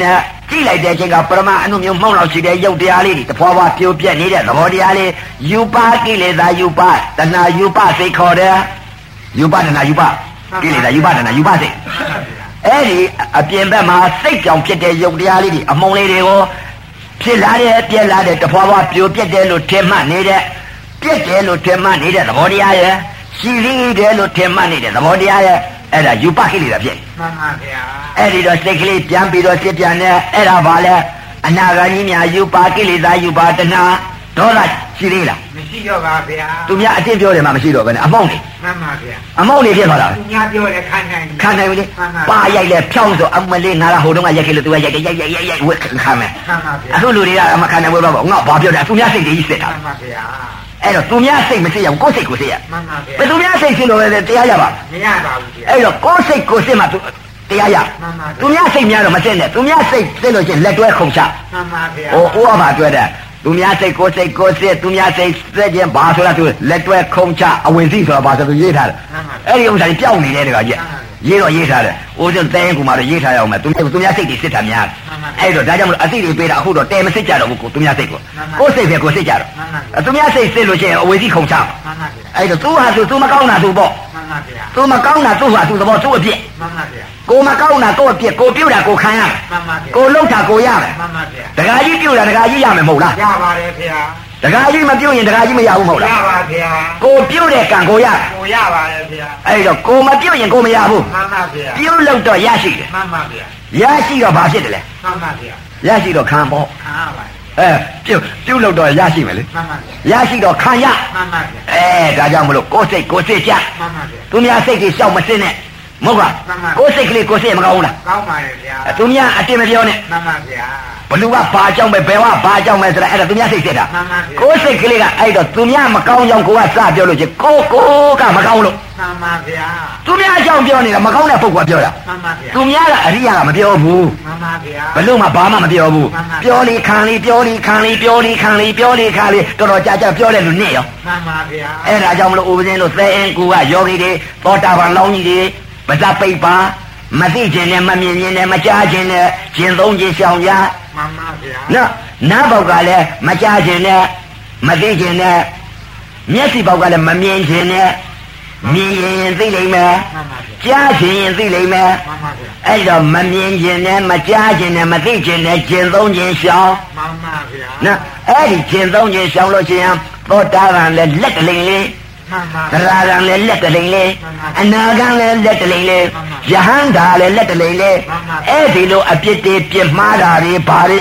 ကြည့်လိုက်တဲ့အချိန်ကပရမအနုမျိုးမောင်းလောက်ရှိတဲ့ရုပ်တရားလေးတွေတဖွာဖွာပြိုပြက်နေတဲ့သဘောတရားလေးယူပါကိလေသာယူပါတဏှာယူပါစိတ်ခေါ်တယ်ယူပါတဏှာယူပါကိလေသာယူပါတဏှာယူပါစိတ်အဲ့ဒီအပြင်ဘက်မှာစိတ်ကြောင့်ဖြစ်တဲ့ရုပ်တရားလေးတွေအမုံလေးတွေကိုဖြစ်လာတဲ့ပြက်လာတဲ့တဖွာဖွာပြိုပြက်တယ်လို့ထင်မှတ်နေတဲ့ပြက်တယ်လို့ထင်မှတ်နေတဲ့သဘောတရားရဲ့ရှိသေးတယ်လို့ထင်မှတ်နေတဲ့သဘောတရားရဲ့အဲ့ဒါယူပါကိလေသာဖြစ်မှန်ပါဗျာအဲ့ဒီတော့စိတ်ကလေးပြန်ပြီးတော့စစ်ပြန်နေအဲ့ဒါဘာလဲအနာဂါကြီးများယူပါကိလေသာယူပါတဏှာဒေါသရှိသေးလားမရှိတော့ပါဗျာသူများအစ်ပြောတယ်မှမရှိတော့ဘဲနဲ့အမောင်းနေမှန်ပါဗျာအမောင်းနေဖြစ်သွားတာသူများပြောတယ်ခံနိုင်ခံနိုင်ပြီပါရိုက်လဲဖြောင်းဆိုအမလေးနားလာဟိုတုန်းကရိုက်ခဲ့လို့သူကရိုက်တယ်ရိုက်ရိုက်ရိုက်ရိုက်ဝက်ခံမယ်မှန်ပါဗျာအခုလူတွေကမခံနိုင်ဘူးတော့ငါဘာပြောတယ်သူများစိတ်ကြီးစစ်တာမှန်ပါဗျာအဲ့တော့သူများစိတ်မစစ်ရဘူးကိုယ်စိတ်ကိုစစ်ရမှန်ပါဗျာဘယ်သူများစိတ်စစ်လို့လဲတရားရပါမရပါဘူးဗျာအဲ့တော့ကိုယ်စိတ်ကိုစစ်မှသူတရားရမှန်ပါဗျာသူများစိတ်များတော့မစစ်နဲ့သူများစိတ်စစ်လို့ချင်းလက်တွဲခုန်ချမှန်ပါဗျာဟိုဥပမာပြောတယ်သူများစိတ်ကိုစိတ်ကိုစစ်သူများစိတ်စစ်ခြင်းဘာဆိုတာသူလက်တွဲခုံချအဝင်စီဆိုတာဘာဆိုသူရေးထားတယ်အဲ့ဒီဥစ္စာကြီးပြောင်းနေတယ်တကကြီးရေးတော့ရေးထားတယ်အိုးကျတဲ့ရင်ကူမှာတော့ရေးထားရအောင်မယ်သူသူများစိတ်တွေစစ်တာများအဲ့တော့ဒါကြောင့်မလို့အသိတွေပေးတာအခုတော့တဲမစစ်ကြတော့ဘူးကိုသူများစိတ်ကိုကိုစိတ်ပဲကိုစစ်ကြတော့သူများစိတ်စစ်လို့ရှိရင်အဝင်စီခုံချအဲ့တော့သူဟာသူသူမကောင်းတာသူပေါ့သူမကောင်းတာသူဟာသူသဘောသူ့အပြစ်ကိုမကောင်းတာကိုအပြစ်ကိုပြုတ်တာကိုခံရမယ်ကိုလှုပ်တာကိုရမယ်တခါကြီးပြုတ်တာတခါကြီးရမယ်မဟုတ်လားရပါတယ်ဗျာတခါကြီးမပြုတ်ရင်တခါကြီးမရဘူးမဟုတ်လားရပါဗျာကိုပြုတ်တဲ့ကံကိုရကိုရပါတယ်ဗျာအဲ့တော့ကိုမပြုတ်ရင်ကိုမရဘူးမှန်ပါဗျာပြုတ်လို့တော့ရရှိတယ်မှန်ပါဗျာရရှိတော့ဘာဖြစ်တယ်လဲမှန်ပါဗျာရရှိတော့ခံပေါ့ခံပါပါအဲပြုတ်ပြုတ်လို့တော့ရရှိမယ်လေမှန်ပါဗျာရရှိတော့ခံရမှန်ပါဗျာအဲဒါကြောင့်မလို့ကိုယ်စိတ်ကိုယ်စိတ်ကြမှန်ပါဗျာသူများစိတ်ကြီးရှောက်မစင်းနဲ့မဟုတ်ကကိုယ်စိတ်ကလေးကိုယ်စိတ်မကောင်းဘူးလားကောင်းပါရဲ့ဗျာသူများအတင်မပြောနဲ့မှန်ပါဗျာဘလူကဘာကြောင့်ပဲဘယ်ကဘာကြောင့်ပဲဆိုတာအဲ့ဒါသူများစိတ်စစ်တာကိုယ်စိတ်ကလေးကအဲ့တော့သူများမကောင်းကြောင်ကိုကစပြောလို့ချင်းကိုကိုကမကောင်းလို့မှန်ပါဗျာသူများအကြောင်းပြောနေတာမကောင်းတဲ့ပုဂ္ဂိုလ်ကပြောတာမှန်ပါဗျာသူများကအရိယာကမပြောဘူးမှန်ပါဗျာဘလို့မှဘာမှမပြောဘူးပြောလီခံလီပြောလီခံလီပြောလီခံလီပြောလီခံလီတော်တော်ကြာကြာပြောတယ်လို့နဲ့ရောမှန်ပါဗျာအဲ့ဒါကြောင့်မလို့ဥပဇင်းတို့သဲအင်းကူကယောဂီတွေသောတာပန်လောင်းကြီးတွေပါဇပိတ်ပါမသိခြင်းနဲ့မမြင်ခြင်းနဲ့မကြားခြင်းနဲ့ကျင်သုံးခြင်းရှောင်ကြမှန်ပါဗျာနော်နားပေါက်ကလည်းမကြားခြင်းနဲ့မသိခြင်းနဲ့မျက်စိပေါက်ကလည်းမမြင်ခြင်းနဲ့မြင်ရင်သိလိမ့်မယ်မှန်ပါဗျာကြားခြင်းရင်သိလိမ့်မယ်မှန်ပါဗျာအဲ့တော့မမြင်ခြင်းနဲ့မကြားခြင်းနဲ့မသိခြင်းနဲ့ကျင်သုံးခြင်းရှောင်မှန်ပါဗျာနော်အဲ့ဒီကျင်သုံးခြင်းရှောင်လို့ရှိရင်သောတာပန်လည်းလက်ကလေးလေးမှန်ပါသရဂံလည်းလက်ကလေးလေးအနာဂံလည်းလက်ကလေးလေးယဟန္တာလည်းလက်ကလေးလေးအဲ့ဒီလိုအပြစ်တွေပြစ်မှားတာတွေဘာတွေ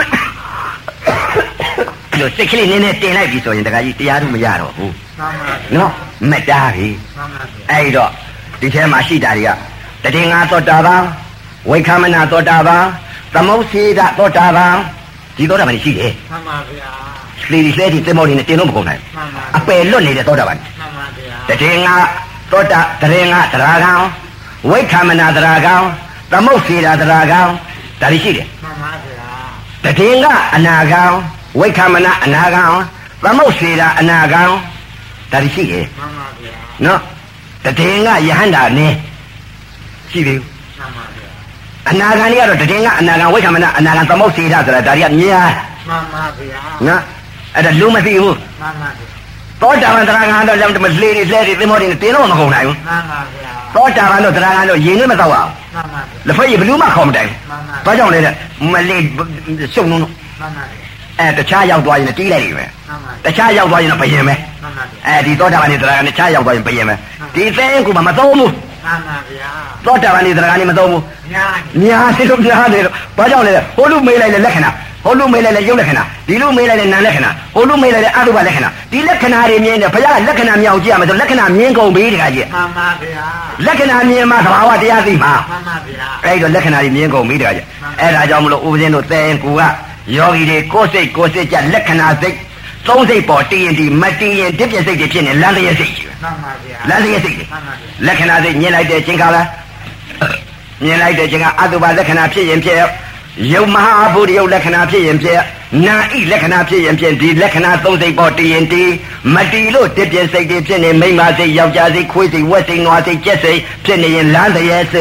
လို့စိတ်ကလေးနည်းနည်းတင်လိုက်ပြီဆိုရင်တခါကြီးတရားတို့မရတော့ဘူးမှန်ပါနော်မတားပြီမှန်ပါအဲ့တော့ဒီထဲမှာရှိတာတွေကတတိငါသောတာပန်ဝိခမနာသောတာပန်သမုတ်စေတသောတာပန်ဒီသောတာပန်ရှိတယ်မှန်ပါဗျာလေဒီလေဒီသမောဒီနဲ့တင်လို့မကုန်နိုင်အပယ်လွတ်နေတဲ့သောတာပန်မှန်ပါဗျာတတိငါသောတာတရေငါတရာကံဝိခမနာတရာကံသမုတ်စေတတရာကံဒါတွေရှိတယ်မှန်ပါဗျာတတိငါအနာကံဝိခမနာအနာကံသမုတ်စေတအနာကံဒါတွေရှိတယ်မှန်ပါဗျာနော်တတိငါယဟန္တာနဲ့ရှိပြီမှန်ပါဗျာအနာဂံတွေကတော့တည်ငါအနာဂံဝိက္ခမနအနာဂံသမုတ်စေတဆိုတာဒါတွေကမြင်မှန်ပါဗျာနော်အဲ့ဒါလုံးမသိဘူးမှန်ပါဗျာသောတာပန်တရားငါတော့လည်းမလှေတွေလှဲတွေသင်္ဘောတွေတင်းတော့မကုန်နိုင်ဘူးမှန်ပါဗျာသောတာပန်တော့တရားငါတော့ရင်နဲ့မတော့အောင်မှန်ပါဗျာလက်ဖက်ရည်ဘလူးမှခေါ်မတိုင်မှန်ပါဘာကြောင့်လဲတဲ့မလေးရှုံလုံးမှန်ပါဗျာအဲတခြားရောက်သွားရင်တီးလိုက်ပြီပဲမှန်ပါတခြားရောက်သွားရင်တော့ဘယင်ပဲမှန်ပါဗျာအဲဒီသောတာပန်တရားငါတခြားရောက်သွားရင်ဘယင်ပဲဒီသင်္ကူမှမသုံးဘူးမှန်ပါဗျာသောတာပန်တရားငါမသုံးဘူးများများတယ်လို့များတယ်လို့ဘာကြောင့်လဲဟိုလူမေးလိုက်လေလက္ခဏာဟိုလူမေးလိုက်လေရုပ်လက္ခဏာဒီလူမေးလိုက်လေနာမ်လက္ခဏာဟိုလူမေးလိုက်လေအတုပလက္ခဏာဒီလက္ခဏာတွေမြင်တယ်ဘုရားလက္ခဏာမြောင်ကြည့်ရမယ်ဆိုလက္ခဏာမြင်ကုန်ပြီတခါကြီးမှန်ပါဗျာလက္ခဏာမြင်မှသဘာဝတရားသိမှာမှန်ပါဗျာအဲ့တော့လက္ခဏာတွေမြင်ကုန်ပြီတခါကြီးအဲ့ဒါကြောင့်မလို့ဥပဇင်းတို့သဲရင်ကူကယောဂီတွေကိုယ်စိတ်ကိုယ်စိတ်ကြလက္ခဏာစိတ်သုံးစိတ်ပေါ်တည်ရင်ဒီမတည်ရင်ဒီပြည့်စိတ်တွေဖြစ်နေလမ်းတရားစိတ်ကြီးမှန်ပါဗျာလမ်းတရားစိတ်တွေလက္ခဏာစိတ်မြင်လိုက်တဲ့ချင်းကလားမြင်လိုက်တဲ့ချင်းကအတုပလက္ခဏာဖြစ်ရင်ဖြစ်ယုံမဟာဘုဒ္ဓယုတ်လက္ခဏာဖြစ်ရင်ဖြစ်နာဣလက္ခဏာဖြစ်ရင်ဖြစ်ဒီလက္ခဏာသုံးစိတ်ပေါ်တည်ရင်တည်မတည်လို့တပြည့်စိတ်တွေဖြစ်နေမိမစိတ်ယောက်ျားစိတ်ခွေးစိတ်ဝက်စိတ်နွားစိတ်ကြက်စိတ်ဖြစ်နေရင်လမ်းတရားစိတ်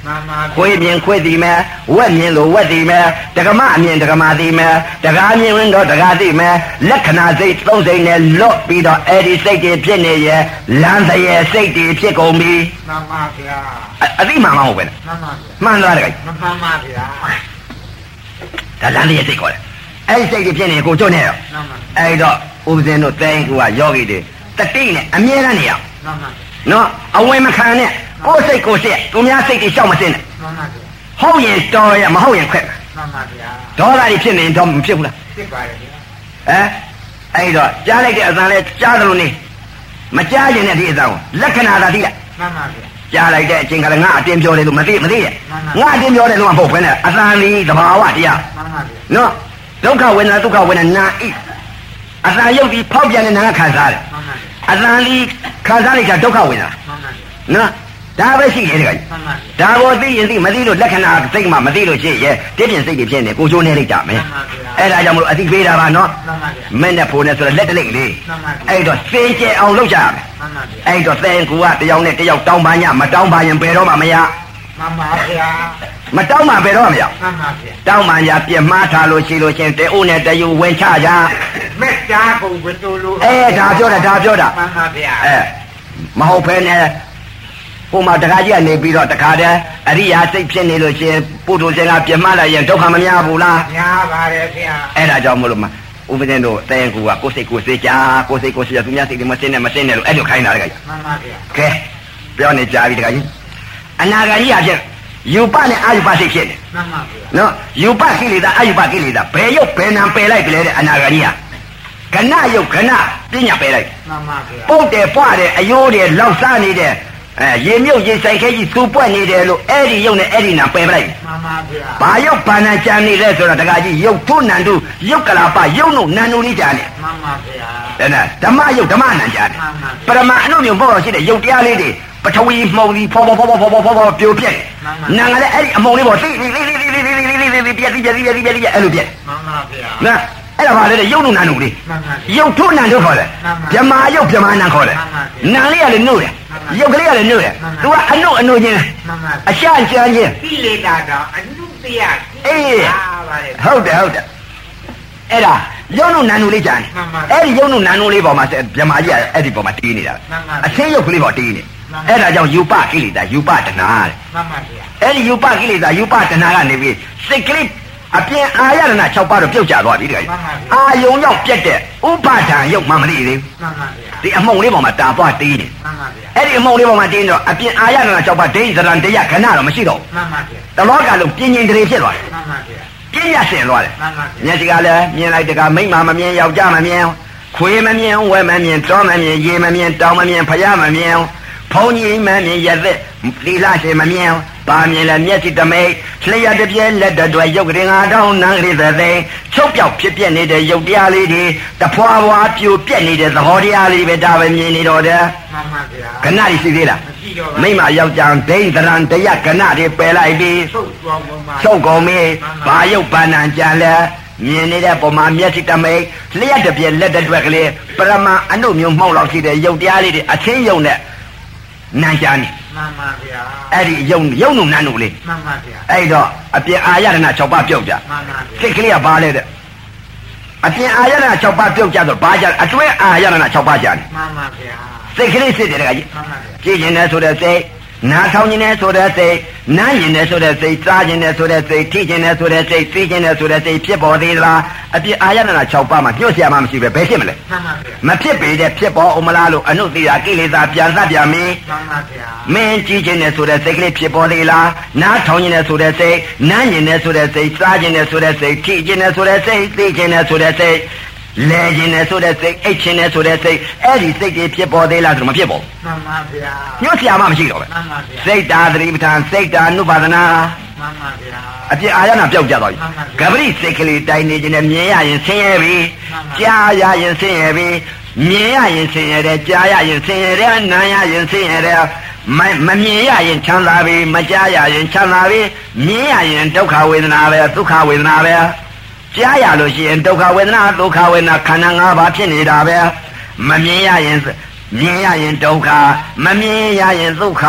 ခွေးမြင်ခွေးသိမယ်ဝက်မြင်လို့ဝက်သိမယ်တက္ကမအမြင်တက္ကမသိမယ်တက္ကာမြင်ဝင်တော့တက္ကာသိမယ်လက္ခဏာစိတ်သုံးစိတ်နဲ့လွတ်ပြီးတော့အဲ့ဒီစိတ်တွေဖြစ်နေရဲ့လမ်းတရေစိတ်တွေဖြစ်ကုန်ပြီမှန်ပါဗျာအသိမှန်မဟုတ်ပဲမှန်ပါမှန်သွားတယ်မှန်ပါဗျာဒါလမ်းတရေစိတ်ခေါ်တယ်အဲ့ဒီစိတ်တွေဖြစ်နေကိုကျွတ်နေရောအဲ့တော့ဥပဇင်းတို့တိုင်းကူကယောဂီတွေတတိနဲ့အမြဲတမ်းနေရအောင်မှန်ပါနော်အဝင်မခံနဲ့ကိုယ်စိတ်ကိုယ်စိတ်သူများစိတ်တွေရှောက်မစင်းနဲ့မှန်ပါဗျာဟုတ်ရင်တော်ရမဟုတ်ရင်ခွက်မှန်ပါဗျာဒေါသတွေဖြစ်နေတော့မဖြစ်ဘူးလားဖြစ်ပါတယ်ဗျာဟမ်အဲ့တော့ကြားလိုက်တဲ့အသံလဲကြားတယ်လို့နေမကြားရင်လည်းဒီအသံကိုလက္ခဏာသာသိလိုက်မှန်ပါဗျာကြားလိုက်တဲ့အချိန်ကလည်းငါအတင်းပြောတယ်လို့မသိမသိရဲ့ငါအတင်းပြောတယ်လို့မဟုတ်ဘဲနဲ့အသံလေးသဘာဝတရားမှန်ပါဗျာနော်ဒုက္ခဝေဒနာဒုက္ခဝေဒနာနာဣအသံရုပ်ပြီးဖောက်ပြန်တဲ့နာကခံစားတယ်မှန်ပါဗျာအသံလေးခံစားလိုက်တာဒုက္ခဝေဒနာမှန်ပါဗျာနော်ဒါပဲရှိတယ်တခါကြီးဒါကိုသိရင်သိမသိလို့လက္ခဏာစိတ်မှမသိလို့ရှိရဲ့တည့်ပြင်စိတ်တွေဖြစ်နေကိုချိုးနေလိုက်ကြမယ်အဲ့ဒါကြောင့်မလို့အသိပေးတာပါနော်မင်းနဲ့ဖိုးနဲ့ဆိုတော့လက်တလိမ့်လေးအဲ့တော့စင်ကြယ်အောင်လုပ်ကြရမယ်အဲ့တော့သင်ကူကတယောက်နဲ့တယောက်တောင်းပန်ညမတောင်းပန်ရင်ဘယ်တော့မှမရမှန်ပါဗျာမတောင်းပန်ဘယ်တော့မှမရမှန်ပါဗျာတောင်းပန်ရပြမှားထားလို့ရှိလို့ရှင်တဲဦးနဲ့တယူဝင်ချကြမေတ္တာကိုဝတ္တလို့အဲဒါပြောတာဒါပြောတာမှန်ပါဗျာအဲမဟုတ်ဖ ೇನೆဟိုမှာတခါကြီးကနေပြီးတော့တခါတည်းအရိယာစိတ်ဖြစ်နေလို့ရှင်ပုထုဇဉ်ကပြမလိုက်ရင်ဒုက္ခမများဘူးလားများပါတယ်ခင်ဗျာအဲ့ဒါကြောင့်မလို့ဥပဒေတို့တဲကူကကိုယ်စိတ်ကိုယ်စိတ်ကြကိုယ်စိတ်ကိုယ်စိတ်သူများစိတ်တွေမစင်းနဲ့မစင်းနဲ့လို့အဲ့လိုခိုင်းတာတခါကြီးမှန်ပါဗျာကဲပြောနေကြပြီတခါကြီးအနာဂါကြီးအဖြစ်ယူပနဲ့အာယူပစိတ်ဖြစ်နေမှန်ပါဗျာနော်ယူပကိလေသာအာယူပကိလေသာဘယ်ရုပ်ဘယ်နာပယ်လိုက်ကြလဲတဲ့အနာဂါကြီးကကဏယုတ်ကဏပညာပယ်လိုက်မှန်ပါဗျာပုတ်တယ်ပွားတယ်အယိုးတယ်လောက်စားနေတဲ့အဲရေမြုပ်ရေဆိုင်ခဲကြီးသူ့ပွက်နေတယ်လို့အဲ့ဒီရုပ်နဲ့အဲ့ဒီနာပယ်ပလိုက်မှန်ပါဗျာဘာရုပ်ဘာနာကြံနေလဲဆိုတော့တခါကြီးရုပ်ထုနန္တုရုပ်ကလာပရုပ်နုနန္တုလေးကြံနေမှန်ပါဗျာဒါနဲ့ဓမ္မရုပ်ဓမ္မနံကြံနေပရမအနုမျိုးပေါ့တော့ရှိတဲ့ရုပ်တရားလေးတွေပထဝီမှုံဒီဖောဖောဖောဖောဖောဖောဖောပြိုပြက်နံကလည်းအဲ့ဒီအမုံလေးပေါ့သိသိသိသိသိသိသိသိသိပြက်ပြက်ပြက်ပြက်ပြက်အဲ့လိုပြက်မှန်ပါဗျာနော်အဲ့ဒါပါလေရုပ်နုနန္တုလေးရုပ်ထုနန္တုခေါ်တယ်ဗြမာရုပ်ဗြမာနံခေါ်တယ်နံလေးကလည်းနှုတ်တယ်ရုပ်ကလေးကလည်းနှုတ်တယ်သူကအနုအနုချင်းအရှာကြမ်းချင်းကိလေသာတော့အနုတရားအေးဟုတ်တယ်ဟုတ်တယ်အဲ့ဒါရုပ်နုနန္တုလေးကြမ်းအဲ့ဒီရုပ်နုနန္တုလေးပေါ်မှာဗြမာကြီးကအဲ့ဒီပေါ်မှာတီးနေတာအချင်းရုပ်ကလေးပေါ်တီးနေအဲ့ဒါကြောင့်ယူပကိလေသာယူပတဏှာတဲ့မှန်ပါဗျာအဲ့ဒီယူပကိလေသာယူပတဏှာကနေပြီးစိတ်ကလေးအပြင်အာရဏ၆ပါးတော့ပြုတ်ကျသွားပြီတခါကြီးအာယုံရောက်ပြက်တဲ့ဥပါဒံရုပ်မှမသိသေးဘူးမှန်ပါဗျာဒီအမုံလေးပေါ်မှာတာသွားတီးနေမှန်ပါဗျာအဲ့ဒီအမုံလေးပေါ်မှာတီးနေတော့အပြင်အာရဏ၆ပါးဒိဋ္ဌိသရံတရားခဏတော့မရှိတော့မှန်ပါဗျာတလောကလုံးပြင်းပြင်းတရေဖြစ်သွားတယ်မှန်ပါဗျာပြင်းရဆင်သွားတယ်မှန်ပါဗျာမျက်စိကလည်းမြင်လိုက်တကမိမမမြင်ယောက်ျားမမြင်ခွေးမမြင်ဝဲမမြင်တောမမြင်ရေမမြင်တောင်မမြင်ဖယားမမြင်ဖုံးကြီးမမြင်ရသက်လီလာရှိမမြင်ပါမြင်လဲမျက်စိတမိတ်လျှက်တပြဲလက်တွေရုပ်ကလေးငါတောင်းနန်းကလေးသသိချုပ်ပြောက်ဖြစ်ပြနေတဲ့ရုပ်တရားလေးတွေတဖွာဖွာပြိုပြက်နေတဲ့သဘောတရားလေးပဲဒါပဲမြင်နေတော့တယ်မှန်ပါဗျာကဏ္ဍရှိသေးလားမရှိတော့မိမယောက်ျားဒိဋ္ဌရံတရားကဏ္ဍတွေပယ်လိုက်ပြီးချုပ်သွားကုန်ပါချုပ်ကုန်ပြီဘာရုပ်ဘာနာကြံလဲမြင်နေတဲ့ပုံမှာမျက်စိတမိတ်လျှက်တပြဲလက်တွေကလေးပရမအနုမျိုးမှောက်လောက်ရှိတဲ့ရုပ်တရားလေးတွေအချင်းယုံနဲ့နန်းကြနေမှန်ပါဗျာအဲ့ဒီယုံယုံနုနန်းနုလေးမှန်ပါဗျာအဲ့တော့အပြင်အာရဏ၆ပါးပြုတ်ကြမှန်ပါဗျာစိတ်ကလေးကပါလေတဲ့အပြင်အာရဏ၆ပါးပြုတ်ကြဆိုဘာကြအတွင်းအာရဏ၆ပါးကြတယ်မှန်ပါဗျာစိတ်ကလေးစစ်တယ်တခါကြီးမှန်ပါဗျာကြည်ကျင်တယ်ဆိုတဲ့စိတ်နားထောင်ကျင်တယ်ဆိုတဲ့စိတ်နားကျင်တယ်ဆိုတဲ့စိတ်စားကျင်တယ်ဆိုတဲ့စိတ်ထိကျင်တယ်ဆိုတဲ့စိတ်သိကျင်တယ်ဆိုတဲ့စိတ်ဖြစ်ပေါ်သေးလားအပြင်အာရဏ၆ပါးမှာညှို့ဆရာမှမရှိပဲဘယ်ဖြစ်မလဲမှန်ပါဗျာမဖြစ်ပေတဲ့ဖြစ်ပေါ်အောင်မလားလို့အနုတ္တိယကိလေသာပြန်သတ်ပြန်မင်းမှန်ပါဗျာမင်းကြည်ကျင်တယ်ဆိုတဲ့စိတ်ကလေးဖြစ်ပေါ်သေးလားနားထောင်ကျင်တယ်ဆိုတဲ့စိတ်နားကျင်တယ်ဆိုတဲ့စိတ်စားကျင်တယ်ဆိုတဲ့စိတ်ထိကျင်တယ်ဆိုတဲ့စိတ်သိကျင်တယ်ဆိုတဲ့စိတ်လဲကျင်တယ်ဆိုတဲ့စိတ်အိတ်ကျင်တယ်ဆိုတဲ့စိတ်အဲ့ဒီစိတ်ကြီးဖြစ်ပေါ်သေးလားဆိုတော့မဖြစ်ပေါ်ဘူးမှန်ပါဗျာညှို့ဆရာမှမရှိတော့ပဲမှန်ပါဗျာစိတ်တာသတိပဋ္ဌာန်စိတ်တာနုပါဒနာမှန်ပါဗျာအပြစ်အာရဏပြောက်ကြသွားပြီဂပရိစိတ်ကလေးတိုင်းနေခြင်းနဲ့မြင်ရရင်ဆင်းရဲပြီကြားရရင်ဆင်းရဲပြီမြင်ရရင်ဆင်းရဲတယ်ကြားရရင်ဆင်းရဲတယ်နားရရင်ဆင်းရဲတယ်မမမြင်ရရင်ချမ်းသာပြီမကြားရရင်ချမ်းသာပြီမြင်ရရင်ဒုက္ခဝေဒနာပဲဒုက္ခဝေဒနာပဲကြားရလို့ရှိရင်ဒုက္ခဝေဒနာဒုက္ခဝေဒနာခန္ဓာ၅ပါးဖြစ်နေတာပဲမမြင်ရရင်မြင်ရရင်ဒုက္ခမမြင်ရရင်ဒုက္ခ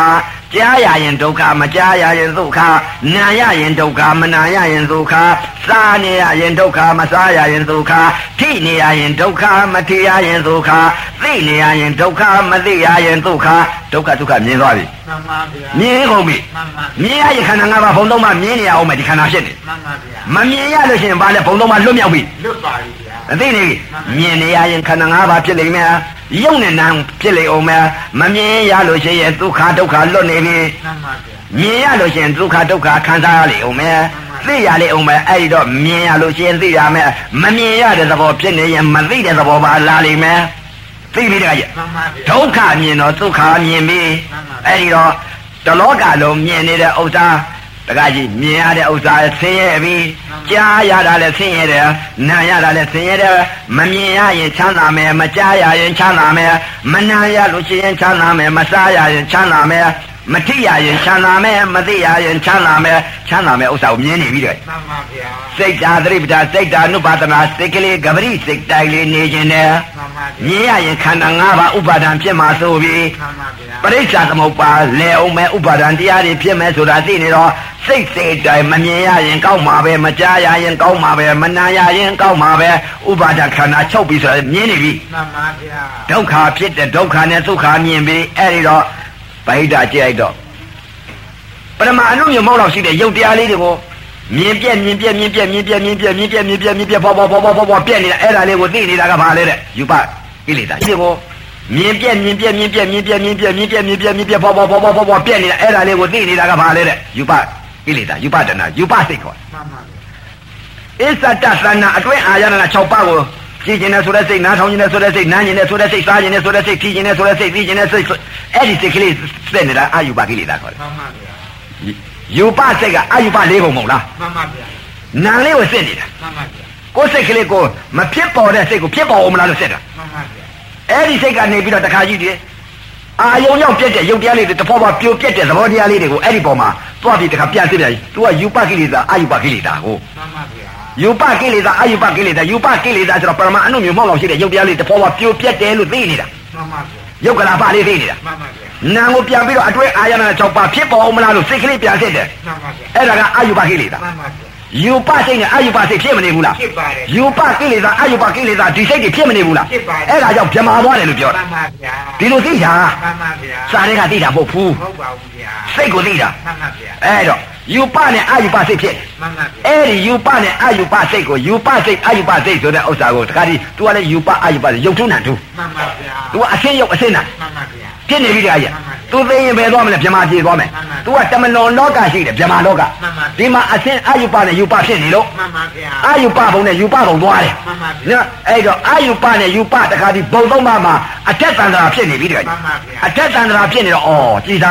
ကြားရရင်ဒုက္ခမကြားရရင်ဒုက္ခနာရရင်ဒုက္ခမနာရရင်ဒုက္ခစားနေရရင်ဒုက္ခမစားရရင်ဒုက္ခထိနေရရင်ဒုက္ခမထိရရင်ဒုက္ခသိနေရရင်ဒုက္ခမသိရရင်ဒုက္ခဒုက္ခဒုက္ခမြင်သွားပြီမှန်ပါဗျာမြင်ကုန်ပြီမြင်ရရင်ခန္ဓာ၅ပါးဘုံသုံးပါးမြင်နေရအောင်မယ်ဒီခန္ဓာဖြစ်နေမှန်ပါဗျာမမြင်ရလို့ရှိရင်ဘာလဲဘုံသုံးပါးလွတ်မြောက်ပြီလွတ်ပါပြီဗျာအသိနေမြင်နေရရင်ခန္ဓာ၅ပါးဖြစ်လိမ့်မယ်ယုံနဲ့နာဖြစ်လိမ့်အောင်မယ်မမြင်ရလို့ရှိရင်ဒုက္ခဒုက္ခလွတ်နေပြီမှန်ပါဗျာမြင်ရလို့ရှိရင်ဒုက္ခဒုက္ခခံစားရလိမ့်အောင်မယ်သိရလိမ့်အောင်မယ်အဲ့ဒီတော့မြင်ရလို့ရှိရင်သိရမယ်မမြင်ရတဲ့သဘောဖြစ်နေရင်မသိတဲ့သဘောပါလာလိမ့်မယ်သိပြီတခါကြီးဒုက္ခမြင်တော့ဒုက္ခမြင်ပြီအဲ့ဒီတော့တလောကလုံးမြင်နေတဲ့ဥစ္စာတခါကြီးမြင်ရတဲ့ဥစ္စာဆင်းရဲပြီကြားရတာလည်းဆင်းရဲတယ်နာရတာလည်းဆင်းရဲတယ်မမြင်ရရင်ချမ်းသာမယ်မကြားရရင်ချမ်းသာမယ်မနာရလို့ရှိရင်ချမ်းသာမယ်မစားရရင်ချမ်းသာမယ်မထိရရင်ချမ်းသာမယ်မသိရရင်ချမ်းသာမယ်ချမ်းသာမယ်ဥစ္စာကိုမြင်နေပြီတဲ့မှန်ပါဗျာစိတ်ဓာတ်သတိပဋ္ဌာန်စိတ်ဓာတ် ानु ပါဒနာစိတ်ကလေးကပရိစိတ်တိုင်းလေးနေခြင်းနဲ့မှန်ပါမြင်ရရင်ခန္ဓာ၅ပါးဥပါဒံဖြစ်မှာဆိုပြီးမှန်ပါဗျာပရိစ္ဆာသမုပ္ပါလဲအောင်မဲ့ဥပါဒံတရားတွေဖြစ်မယ်ဆိုတာသိနေတော့စိတ်စိတ်တိုင်းမမြင်ရရင်ကောင်းမှာပဲမကြားရရင်ကောင်းမှာပဲမနာရရင်ကောင်းမှာပဲဥပါဒခန္ဓာချုပ်ပြီးဆိုရင်မြင်နေပြီမှန်ပါဗျာဒုက္ခဖြစ်တဲ့ဒုက္ခနဲ့ဒုက္ခမြင်ပြီးအဲ့ဒီတော့ဗိဓာကြည့်လိုက်တော့ပရမအနုမြုံမောက်လောက်ရှိတဲ့ယုတ်တရားလေးတွေကိုမြင်ပြက်မြင်ပြက်မြင်ပြက်မြင်ပြက်မြင်ပြက်မြင်ပြက်မြင်ပြက်မြင်ပြက်ပေါ်ပေါ်ပေါ်ပေါ်ပေါ်ပြက်နေတာအဲ့ဒါလေးကိုသိနေတာကဘာလဲတဲ့ယူပကိလေသာဒီကိုမြင်ပြက်မြင်ပြက်မြင်ပြက်မြင်ပြက်မြင်ပြက်မြင်ပြက်မြင်ပြက်မြင်ပြက်ပေါ်ပေါ်ပေါ်ပေါ်ပေါ်ပြက်နေတာအဲ့ဒါလေးကိုသိနေတာကဘာလဲတဲ့ယူပကိလေသာယူပတဏယူပစိတ်ခေါ်မှန်ပါအစ္ဆတသနာအတွင်းအာရဏ၆ပါးကိုကြည်ကျင်တဲ့ဆိုတဲ့စိတ်နားထောင်ကျင်တဲ့ဆိုတဲ့စိတ်နားကျင်တဲ့ဆိုတဲ့စိတ်စားကျင်တဲ့ဆိုတဲ့စိတ်ဖြီးကျင်တဲ့ဆိုတဲ့စိတ်သိကျင်တဲ့စိတ်အဲ့ဒီစိတ်ကလေးစက်နေတာအာယူပကိလေသာခေါ်တယ်မှန်ပါဗျာယူပစိတ်ကအာယူပလေးပုံမဟုတ်လားမှန်ပါဗျာနာလေးကိုစစ်နေတာမှန်ပါဗျာကိုယ်စိတ်ကလေးကိုမဖြစ်ပေါ်တဲ့စိတ်ကိုဖြစ်ပေါ်အောင်မလားလို့စစ်တာမှန်ပါဗျာအဲ့ဒီစိတ်ကနေပြီးတော့တခါကြီးတည်းအာယုံရောက်ပြက်တဲ့ယုတ်တရားလေးတွေတဖောဖောပြိုပြက်တဲ့သဘောတရားလေးတွေကိုအဲ့ဒီပေါ်မှာသွားပြီးတခါပြန်စစ်ပြန်။ तू ကယူပကိလေသာအာယူပကိလေသာကိုမှန်ပါဗျာယူပကိလေသာအာယူပကိလေသာယူပကိလေသာဆိုတော့ပရမအနုမျိုးမောက်လောက်ရှိတဲ့ယုတ်တရားလေးတဖောဖောပြိုပြက်တယ်လို့သိနေတာမှန်ပါဗျာယုတ်ကလာပလေးသိနေတာမှန်ပါဗျာနာကိုပြန်ပြီးတော့အတွဲအာရဏ၆ပါးဖြစ်ပေါ်အောင်မလားလို့စိတ်ကလေးပြန်စစ်တယ်မှန်ပါဗျာအဲ့ဒါကအာယူပကိလေသာမှန်ပါဗျာယူပစိတ်နဲ့အာယူပစိတ်ဖြစ်မနေဘူးလားဖြစ်ပါတယ်ယူပကိလေသာအာယူပကိလေသာဒီစိတ်တွေဖြစ်မနေဘူးလားဖြစ်ပါတယ်အဲ့ဒါကြောင့်ဗြဟ္မာသွားတယ်လို့ပြောတာမှန်ပါဗျာဒီလိုသိတာမှန်ပါဗျာစာတွေကသိတာမဟုတ်ဘူးဟုတ်ပါဘူးဗျာစိတ်ကိုသိတာမှန်ပါဗျာအဲ့တော့ယူပနဲ့အာယူပစိတ်ဖြစ်မှန်ပါဗျာအဲ့ဒီယူပနဲ့အာယူပစိတ်ကိုယူပစိတ်အာယူပစိတ်ဆိုတဲ့ဥစ္စာကိုတခါဒီ तू ကလည်းယူပအာယူပရုပ်ထုံးနံထုမှန်ပါဗျာ तू ကအရှင်းရုပ်အရှင်းနံမှန်ပါဗျာဖြစ်နေပြီတခါကြီး तू သိရင်ဘယ်သွားမလဲဗြဟ္မာပြေသွားမယ် तू ကတမလွန်လောကရှိတယ်ဗြဟ္မာလောကဒီမှာအရှင်းအာယူပနဲ့ယူပဖြစ်နေလို့မှန်ပါဗျာအာယူပဘုံနဲ့ယူပဘုံသွားတယ်မှန်ပါဗျာနော်အဲ့တော့အာယူပနဲ့ယူပတခါဒီဘုံသုံးပါးမှာအထက်တန်ត្រာဖြစ်နေပြီတခါကြီးမှန်ပါဗျာအထက်တန်ត្រာဖြစ်နေတော့ဩကြည်သာ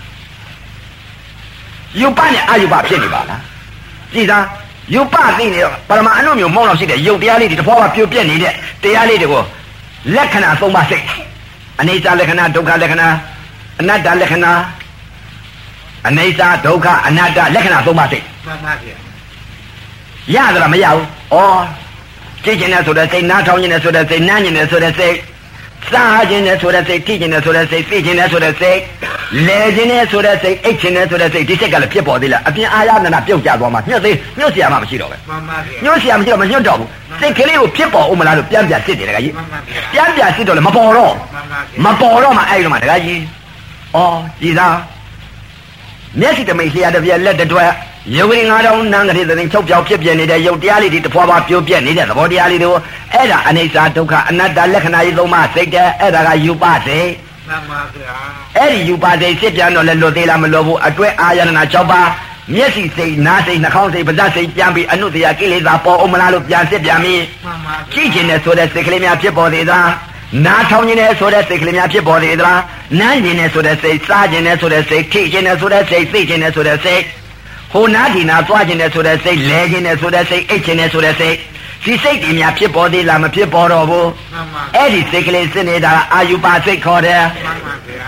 ယူပနဲ့အာယူပဖြစ်နေပါလားကြည်သာယူပသိနေတော့ပရမအနုမျိုးမောင်းလောက်ရှိတဲ့ယုတ်တရားလေးတွေတဖောကပြိုပြက်နေတဲ့တရားလေးတွေကိုလက္ခဏာသုံးပါးစိတ်အနိစ္စလက္ခဏာဒုက္ခလက္ခဏာအနတ္တလက္ခဏာအနိစ္စဒုက္ခအနတ္တလက္ခဏာသုံးပါးစိတ်မှန်ပါဗျာရသလားမရဘူးဩကြည့်ကျင်တဲ့ဆိုတဲ့စိတ်နားထောင်ကျင်တဲ့ဆိုတဲ့စိတ်နားကျင်တဲ့ဆိုတဲ့စိတ်စားကျင်တဲ့ဆိုတဲ့စိတ်ထိကျင်တဲ့ဆိုတဲ့စိတ်သိကျင်တဲ့ဆိုတဲ့စိတ်လဲကျင်တဲ့ဆိုတဲ့စိတ်အိတ်ကျင်တဲ့ဆိုတဲ့စိတ်ဒီစိတ်ကလည်းဖြစ်ပေါ်သေးလားအပြင်အာရဏနာပြုတ်ကျသွားမှညှက်သေးညှက်เสียမှမရှိတော့ပဲမှန်ပါဗျာညှက်เสียမရှိတော့မညှက်တော့ဘူးစိတ်ကလေးကိုဖြစ်ပေါ်အောင်မလားလို့ပြန်ပြန်စစ်တယ်တခါကြီးမှန်ပါဗျာပြန်ပြန်စစ်တော့လည်းမပေါ်တော့မှန်ပါဗျာမပေါ်တော့မှအဲ့ဒီမှာတခါကြီးဩကြည်သာမျက်စိတမိတ်လျှာတစ်ပြက်လက်တစ်တွက်ယုတ်ကလေးငါးတောင်းနန်းကလေးသတင်းချုပ်ပြောက်ဖြစ်ပြနေတဲ့ယုတ်တရားလေးတွေတဖွာဖွာပြိုပြက်နေတဲ့သဘောတရားလေးတွေကိုအဲ့ဒါအနိစ္စဒုက္ခအနတ္တလက္ခဏာကြီးသုံးပါးစိတ်တဲ့အဲ့ဒါကယူပစိတ်မှန်ပါဗျာအဲ့ဒီယူပစိတ်စစ်ပြန်တော့လည်းလွတ်သေးလားမလွတ်ဘူးအတွဲအာရဏ၆ပါးမျက်စိစိတ်နားစိတ်နှာခေါင်းစိတ်ပါးစပ်စိတ်ပြန်ပြီးအနုတ္တရာကိလေသာပေါ်အောင်မလားလို့ပြန်စစ်ပြန်ပြီးမှန်ပါကြည့်ကျင်တဲ့ဆိုတဲ့စိတ်ကလေးများဖြစ်ပေါ်သေးသလားနားထောင်ခြင်းနဲ့ဆိုတဲ့စိတ်ကလေးများဖြစ်ပေါ်သေးသလားနမ်းခြင်းနဲ့ဆိုတဲ့စိတ်စားခြင်းနဲ့ဆိုတဲ့စိတ်ထိခြင်းနဲ့ဆိုတဲ့စိတ်သိခြင်းနဲ့ဆိုတဲ့စိတ်ဟိုနားဒီနာသွားခြင်းနဲ့ဆိုတဲ့စိတ်လဲခြင်းနဲ့ဆိုတဲ့စိတ်အိတ်ခြင်းနဲ့ဆိုတဲ့စိတ်ဒီစိတ်တွေများဖြစ်ပေါ်သေးလားမဖြစ်ပေါ်တော့ဘူးမှန်ပါအဲ့ဒီစိတ်ကလေးစစ်နေတာအာယူပစိတ်ခေါ်တယ်မှန်ပါဗျာ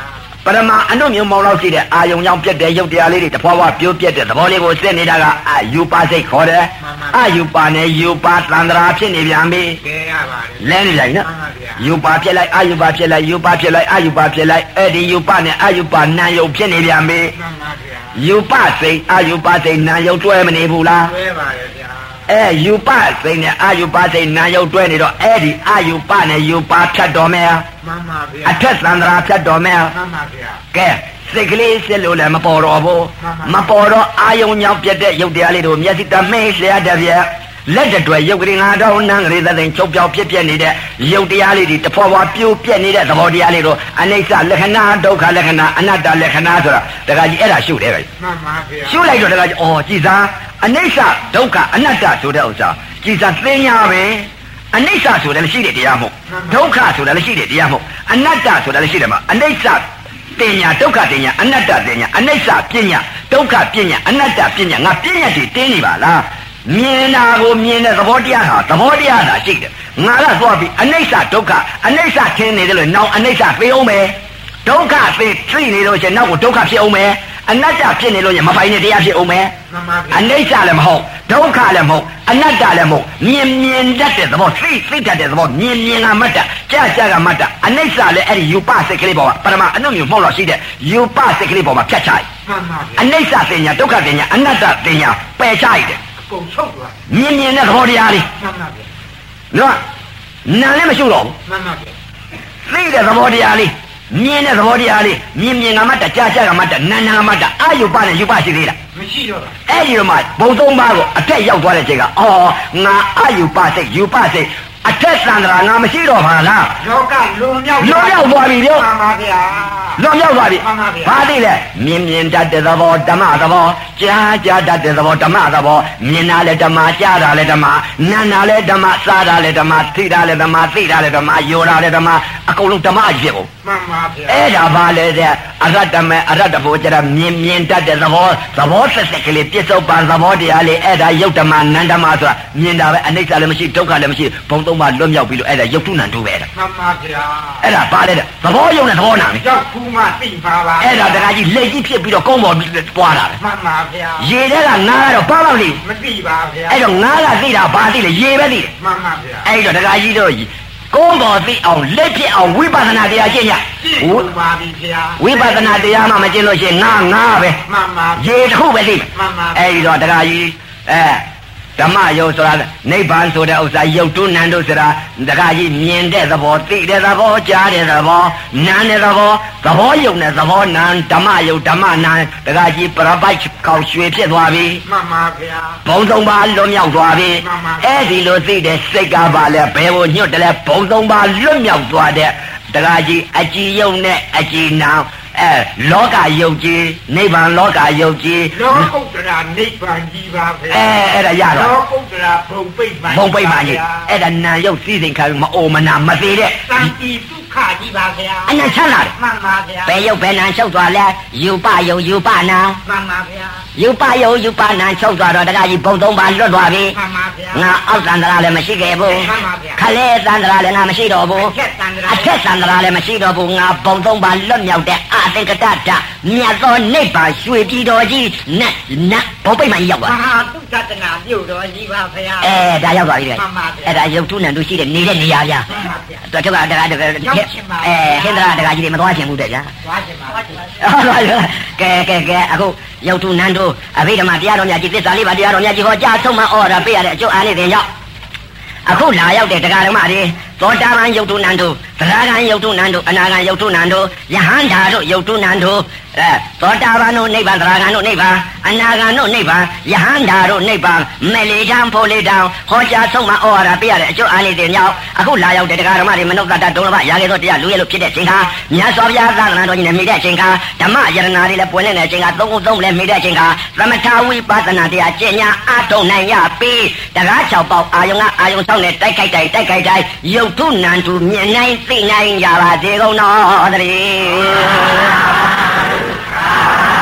ပရမအနုမျိုးမောင်းလောက်ရှိတဲ့အာယုံကြောင့်ပြတ်တဲ့ရုပ်တရားလေးတွေတဖွာဖွာပြိုးပြတ်တဲ့သဘောလေးကိုစစ်နေတာကအယူပါစိတ်ခေါ်တယ်အယူပါနဲ့ယူပါတန္တရာဖြစ်နေပြန်ပြီကဲရပါတယ်လဲနေလိုက်နော်ယူပါဖြစ်လိုက်အယူပါဖြစ်လိုက်ယူပါဖြစ်လိုက်အယူပါဖြစ်လိုက်အဲ့ဒီယူပါနဲ့အယူပါနာယုံဖြစ်နေပြန်ပြီမှန်ပါဗျာယူပစိတ်အယူပစိတ်နာယုတ်တွဲမနေဘူးလားတွဲပါတယ်ဗျာအဲယူပစိတ်နဲ့အယူပစိတ်နာယုတ်တွဲနေတော့အဲ့ဒီအယူပနဲ့ယူပဖြတ်တော်မယ်မှန်ပါဗျာအထက်သန္တရာဖြတ်တော်မယ်မှန်ပါဗျာကဲစိတ်ကလေးစစ်လို့လည်းမပေါ်တော့ဘူးမပေါ်တော့အာယုံညောင်းပြတ်တဲ့ရုပ်တရားလေးတို့မျက်စိတမင်းလျှက်တဲ့ပြက်လက်တတွယ်ရုပ်ကလေးငါတော့နန်းကလေးသသိန်းချုပ်ပြောက်ဖြစ်ပြနေတဲ့ရုပ်တရားလေးတွေတဖွာဖွာပြိုးပြက်နေတဲ့သဘောတရားလေးတို့အနိစ္စလက္ခဏာဒုက္ခလက္ခဏာအနတ္တလက္ခဏာဆိုတာတခါကြီးအဲ့ဒါရှုတယ်ပဲမှန်ပါဗျာရှုလိုက်တော့တခါကြီးအော်ကြည်စားအနိစ္စဒုက္ခအနတ္တဆိုတဲ့ဥစ္စာကြည်စားသိညာပဲအနိစ္စဆိုတယ်ရှိတဲ့တရားမဟုတ်ဒုက္ခဆိုတယ်ရှိတဲ့တရားမဟုတ်အနတ္တဆိုတယ်ရှိတယ်မှာအနိစ္စတင်ညာဒုက္ခတင်ညာအနတ္တတင်ညာအနိစ္စပညာဒုက္ခပညာအနတ္တပညာငါပညာတွေတင်းနေပါလားမြင်တာကိုမြင်တဲ့သဘောတရားဟာသဘောတရားသာရှိတယ်ငါကသွားပြီးအနိစ္စဒုက္ခအနိစ္စထင်နေတယ်လို့နောက်အနိစ္စသိအောင်မယ်ဒုက္ခသိသိနေလို့ရှင်နောက်ကိုဒုက္ခဖြစ်အောင်မယ်အနတ္တဖြစ်နေလို့ရင်မပိုင်တဲ့တရားဖြစ်အောင်မယ်အနိစ္စလည်းမဟုတ်ဒုက္ခလည်းမဟုတ်အနတ္တလည်းမဟုတ်မြင်မြင်တတ်တဲ့သဘောသိသိတတ်တဲ့သဘောမြင်မြင်ကမှတ်တာကြာကြာကမှတ်တာအနိစ္စလည်းအဲ့ဒီယူပစိတ်ကလေးပေါ်မှာပရမအနုမျိုးမှုန့်လို့ရှိတဲ့ယူပစိတ်ကလေးပေါ်မှာဖြတ်ချလိုက်အနိစ္စသိညာဒုက္ခသိညာအနတ္တသိညာပယ်ချလိုက်တယ်ပုံချုပ်သွားမြင်မြင်တဲ့သဘောတရားလေးမှန်ပါဗျာနော်နာလည်းမရှိတော့ဘူးမှန်ပါဗျာသိတဲ့သဘောတရားလေးမြင်တဲ့သဘောတရားလေးမြင်မြင်ကမှတ်တာကြာကြာကမှတ်တာနာနာကမှတ်တာအာယုပနဲ့ယူပရှိသေးလားမရှိတော့ဘူးအဲ့ဒီတော့မှဘုံသုံးပါးကိုအထက်ရောက်သွားတဲ့ချိန်ကအော်ငါအာယုပစိတ်ယူပစိတ်အထက်သန္တရာငါမရှိတော့ပါလားလောကလွန်မြောက်လွန်မြောက်သွားပြီပြောမှန်ပါဗျာလွန်မြောက်သွားပြီမှန်ပါဗျာဘာသိလဲမြင်မြင်တတ်တဲ့သဘောဓမ္မသဘောကြားကြားတတ်တဲ့သဘောဓမ္မသဘောမြင်တာလည်းဓမ္မကြားတာလည်းဓမ္မနာတာလည်းဓမ္မစားတာလည်းဓမ္မသိတာလည်းဓမ္မသိတာလည်းဓမ္မယောတာလည်းဓမ္မအကုန်လုံးဓမ္မအဖြစ်ကိုမှန်ပါဗျာအဲ့ဒါဘာလဲတဲ့အရတ္တမေအရတ္တဘောကျတော့မြင်မြင်တတ်တဲ့သဘောသဘောဆက်ဆက်ကလေးပြစ္ဆုတ်ပန်သဘောတရားလေးအဲ့ဒါယုတ်ဓမ္မနန္ဓမ္မဆိုတာမြင်တာပဲအနိစ္စလည်းမရှိဒုက္ခလည်းမရှိဘုံသုံးပါလွတ်မြောက်ပြီးလို့အဲ့ဒါယုတ်ထုနံတို့ပဲတဲ့မှန်ပါဗျာအဲ့ဒါဘာလဲတဲ့သဘောယုံနဲ့သဘောနာပဲရောက်ခုမှသိပါပါအဲ့ဒါတခါကြီးလက်ကြီးဖြစ်ပြီးတော့ကုန်းပေါ်ပွားတာပဲမှန်ပါဗျာရေထဲကငါးကတော့ဘာမှမသိမသိပါဗျာအဲ့တော့ငါးကသိတာဘာသိလဲရေပဲသိတယ်မှန်ပါဗျာအဲ့တော့တခါကြီးတော့ကုန်းပေါ်သိအောင်လက်ဖြစ်အောင်ဝိပဿနာတရားကျင့်ရဝိပါပြီဗျာဝိပဿနာတရားမှမကျင့်လို့ရှိရင်ငါငါပဲမှန်ပါရေတစ်ခုပဲသိမှန်ပါအဲ့ဒီတော့တခါကြီးအဲဓမ္မယုတ်ဆိုတာနိဗ္ဗာန်ဆိုတဲ့ဥစ္စာယုတ်တုနန္တုဆိုတာတခါကြီးမြင်တဲ့သဘောသိတဲ့သဘောကြားတဲ့သဘောနားတဲ့သဘောသဘောယုတ်နဲ့သဘောနာဓမ္မယုတ်ဓမ္မနာတခါကြီးပရပိုက်ကောက်ရွှေဖြစ်သွားပြီမှန်ပါဗျာဘုံသုံးပါလွတ်မြောက်သွားပြီအဲ့ဒီလိုသိတဲ့စိတ်ကပါလဲဘယ်ကိုညွတ်တယ်လဲဘုံသုံးပါလွတ်မြောက်သွားတဲ့တခါကြီးအကြည်ယုတ်နဲ့အကြည်နာအဲလောကယုတ်ကြီးနိဗ္ဗာန်လောကယုတ်ကြီးလောကုတ္တရာနိဗ္ဗာန်ကြီးပါဗျာအဲအဲ့ဒါရတော့လောကုတ္တရာဘုံပိတ်မှန်ဘုံပိတ်မှန်ကြီးအဲ့ဒါနာယုတ်စည်းစိမ်ခံမအိုမနာမသေးတဲ့သံတိဒုက္ခကြီးပါဗျာအနချမ်းလာတယ်မှန်ပါဗျာဘယ်ယုတ်ဘယ်နာချုပ်သွားလဲယူပယုတ်ယူပနာမှန်ပါဗျာယူပယုတ်ယူပနာချုပ်သွားတော့တခါကြီးဘုံသုံးပါလွတ်သွားပြီမှန်ပါဗျာငါအောက်သန္တရာလည်းမရှိခဲ့ဘူးမှန်ပါဗျာခလဲသန္တရာလည်းငါမရှိတော့ဘူးအထက်သန္တရာလည်းမရှိတော့ဘူးငါဘုံသုံးပါလွတ်မြောက်တဲ့အသင်္ကတတမြတ်သောနိဗ္ဗာန်ရွှေပြည်တော်ကြီးနဲ့နတ်ဘုံပိတ်မှန်ရောက်သွားမဟာသုတနာပြုတ်တော်ကြီးပါဗျာအဲဒါရောက်သွားပြီလေအဲ့ဒါယုတ်ထုနံတို့ရှိတဲ့နေတဲ့နေရာဗျာတော်တော့တကားတကားအဲဟင်္ဒရာတကားကြီးတွေမသွားချင်ဘူးတဲ့ဗျာသွားချင်ပါသွားချင်ပါကဲကဲကဲအခုယုတ်ထုနံတို့အဘိဓမ္မာတရားတော်များကြီးသစ္စာလေးပါးတရားတော်များကြီးဟောကြားဆုံးမဩရာပေးရတဲ့အကျိုးအားနဲ့တင်ရောက်အခုလာရောက်တဲ့တရားဓမ္မတွေသောတာပန်ယုတ်ထုနံတို့သရဂံယုတ်ထုနံတို့အနာဂံယုတ်ထုနံတို့ယဟန္တာတို့ယုတ်ထုနံတို့အဲသောတာပန်တို့နိဗ္ဗာန်သရဂံတို့နိဗ္ဗာန်အနာဂံတို့နိဗ္ဗာန်ယဟန္တာတို့နိဗ္ဗာန်မေလေတံဖိုလေတံဟောကြားဆုံးမဩဝါဒပေးရတဲ့အကျိုးအားလေးတင်ရောက်အခုလာရောက်တဲ့တရားဓမ္မတွေမနုဿတဒုံလဘရာခဲ့သောတရားလူရဲလို့ဖြစ်တဲ့ချိန်ခါမြတ်စွာဘုရားသာသနာတော်ကြီးနဲ့မိတဲ့ချိန်ခါဓမ္မယရနာတွေလည်းပွင့်နေတဲ့ချိန်ခါသုံးခုသုံးလည်းမိတဲ့ချိန်ခါသမထဝိပဿနာတရားကျင့်ညာအားထုတ်နိုင်ရပြီတရား၆ပေါက်အာယုံကအာယုံဆောင်နဲ့တိုက်ခိုက်တိုက်တိုက်ခိုက်တိုက်ယုတ်ထုနံတူမြင်နိုင်သိနိုင်ကြပါစေကုန်တော်တည်း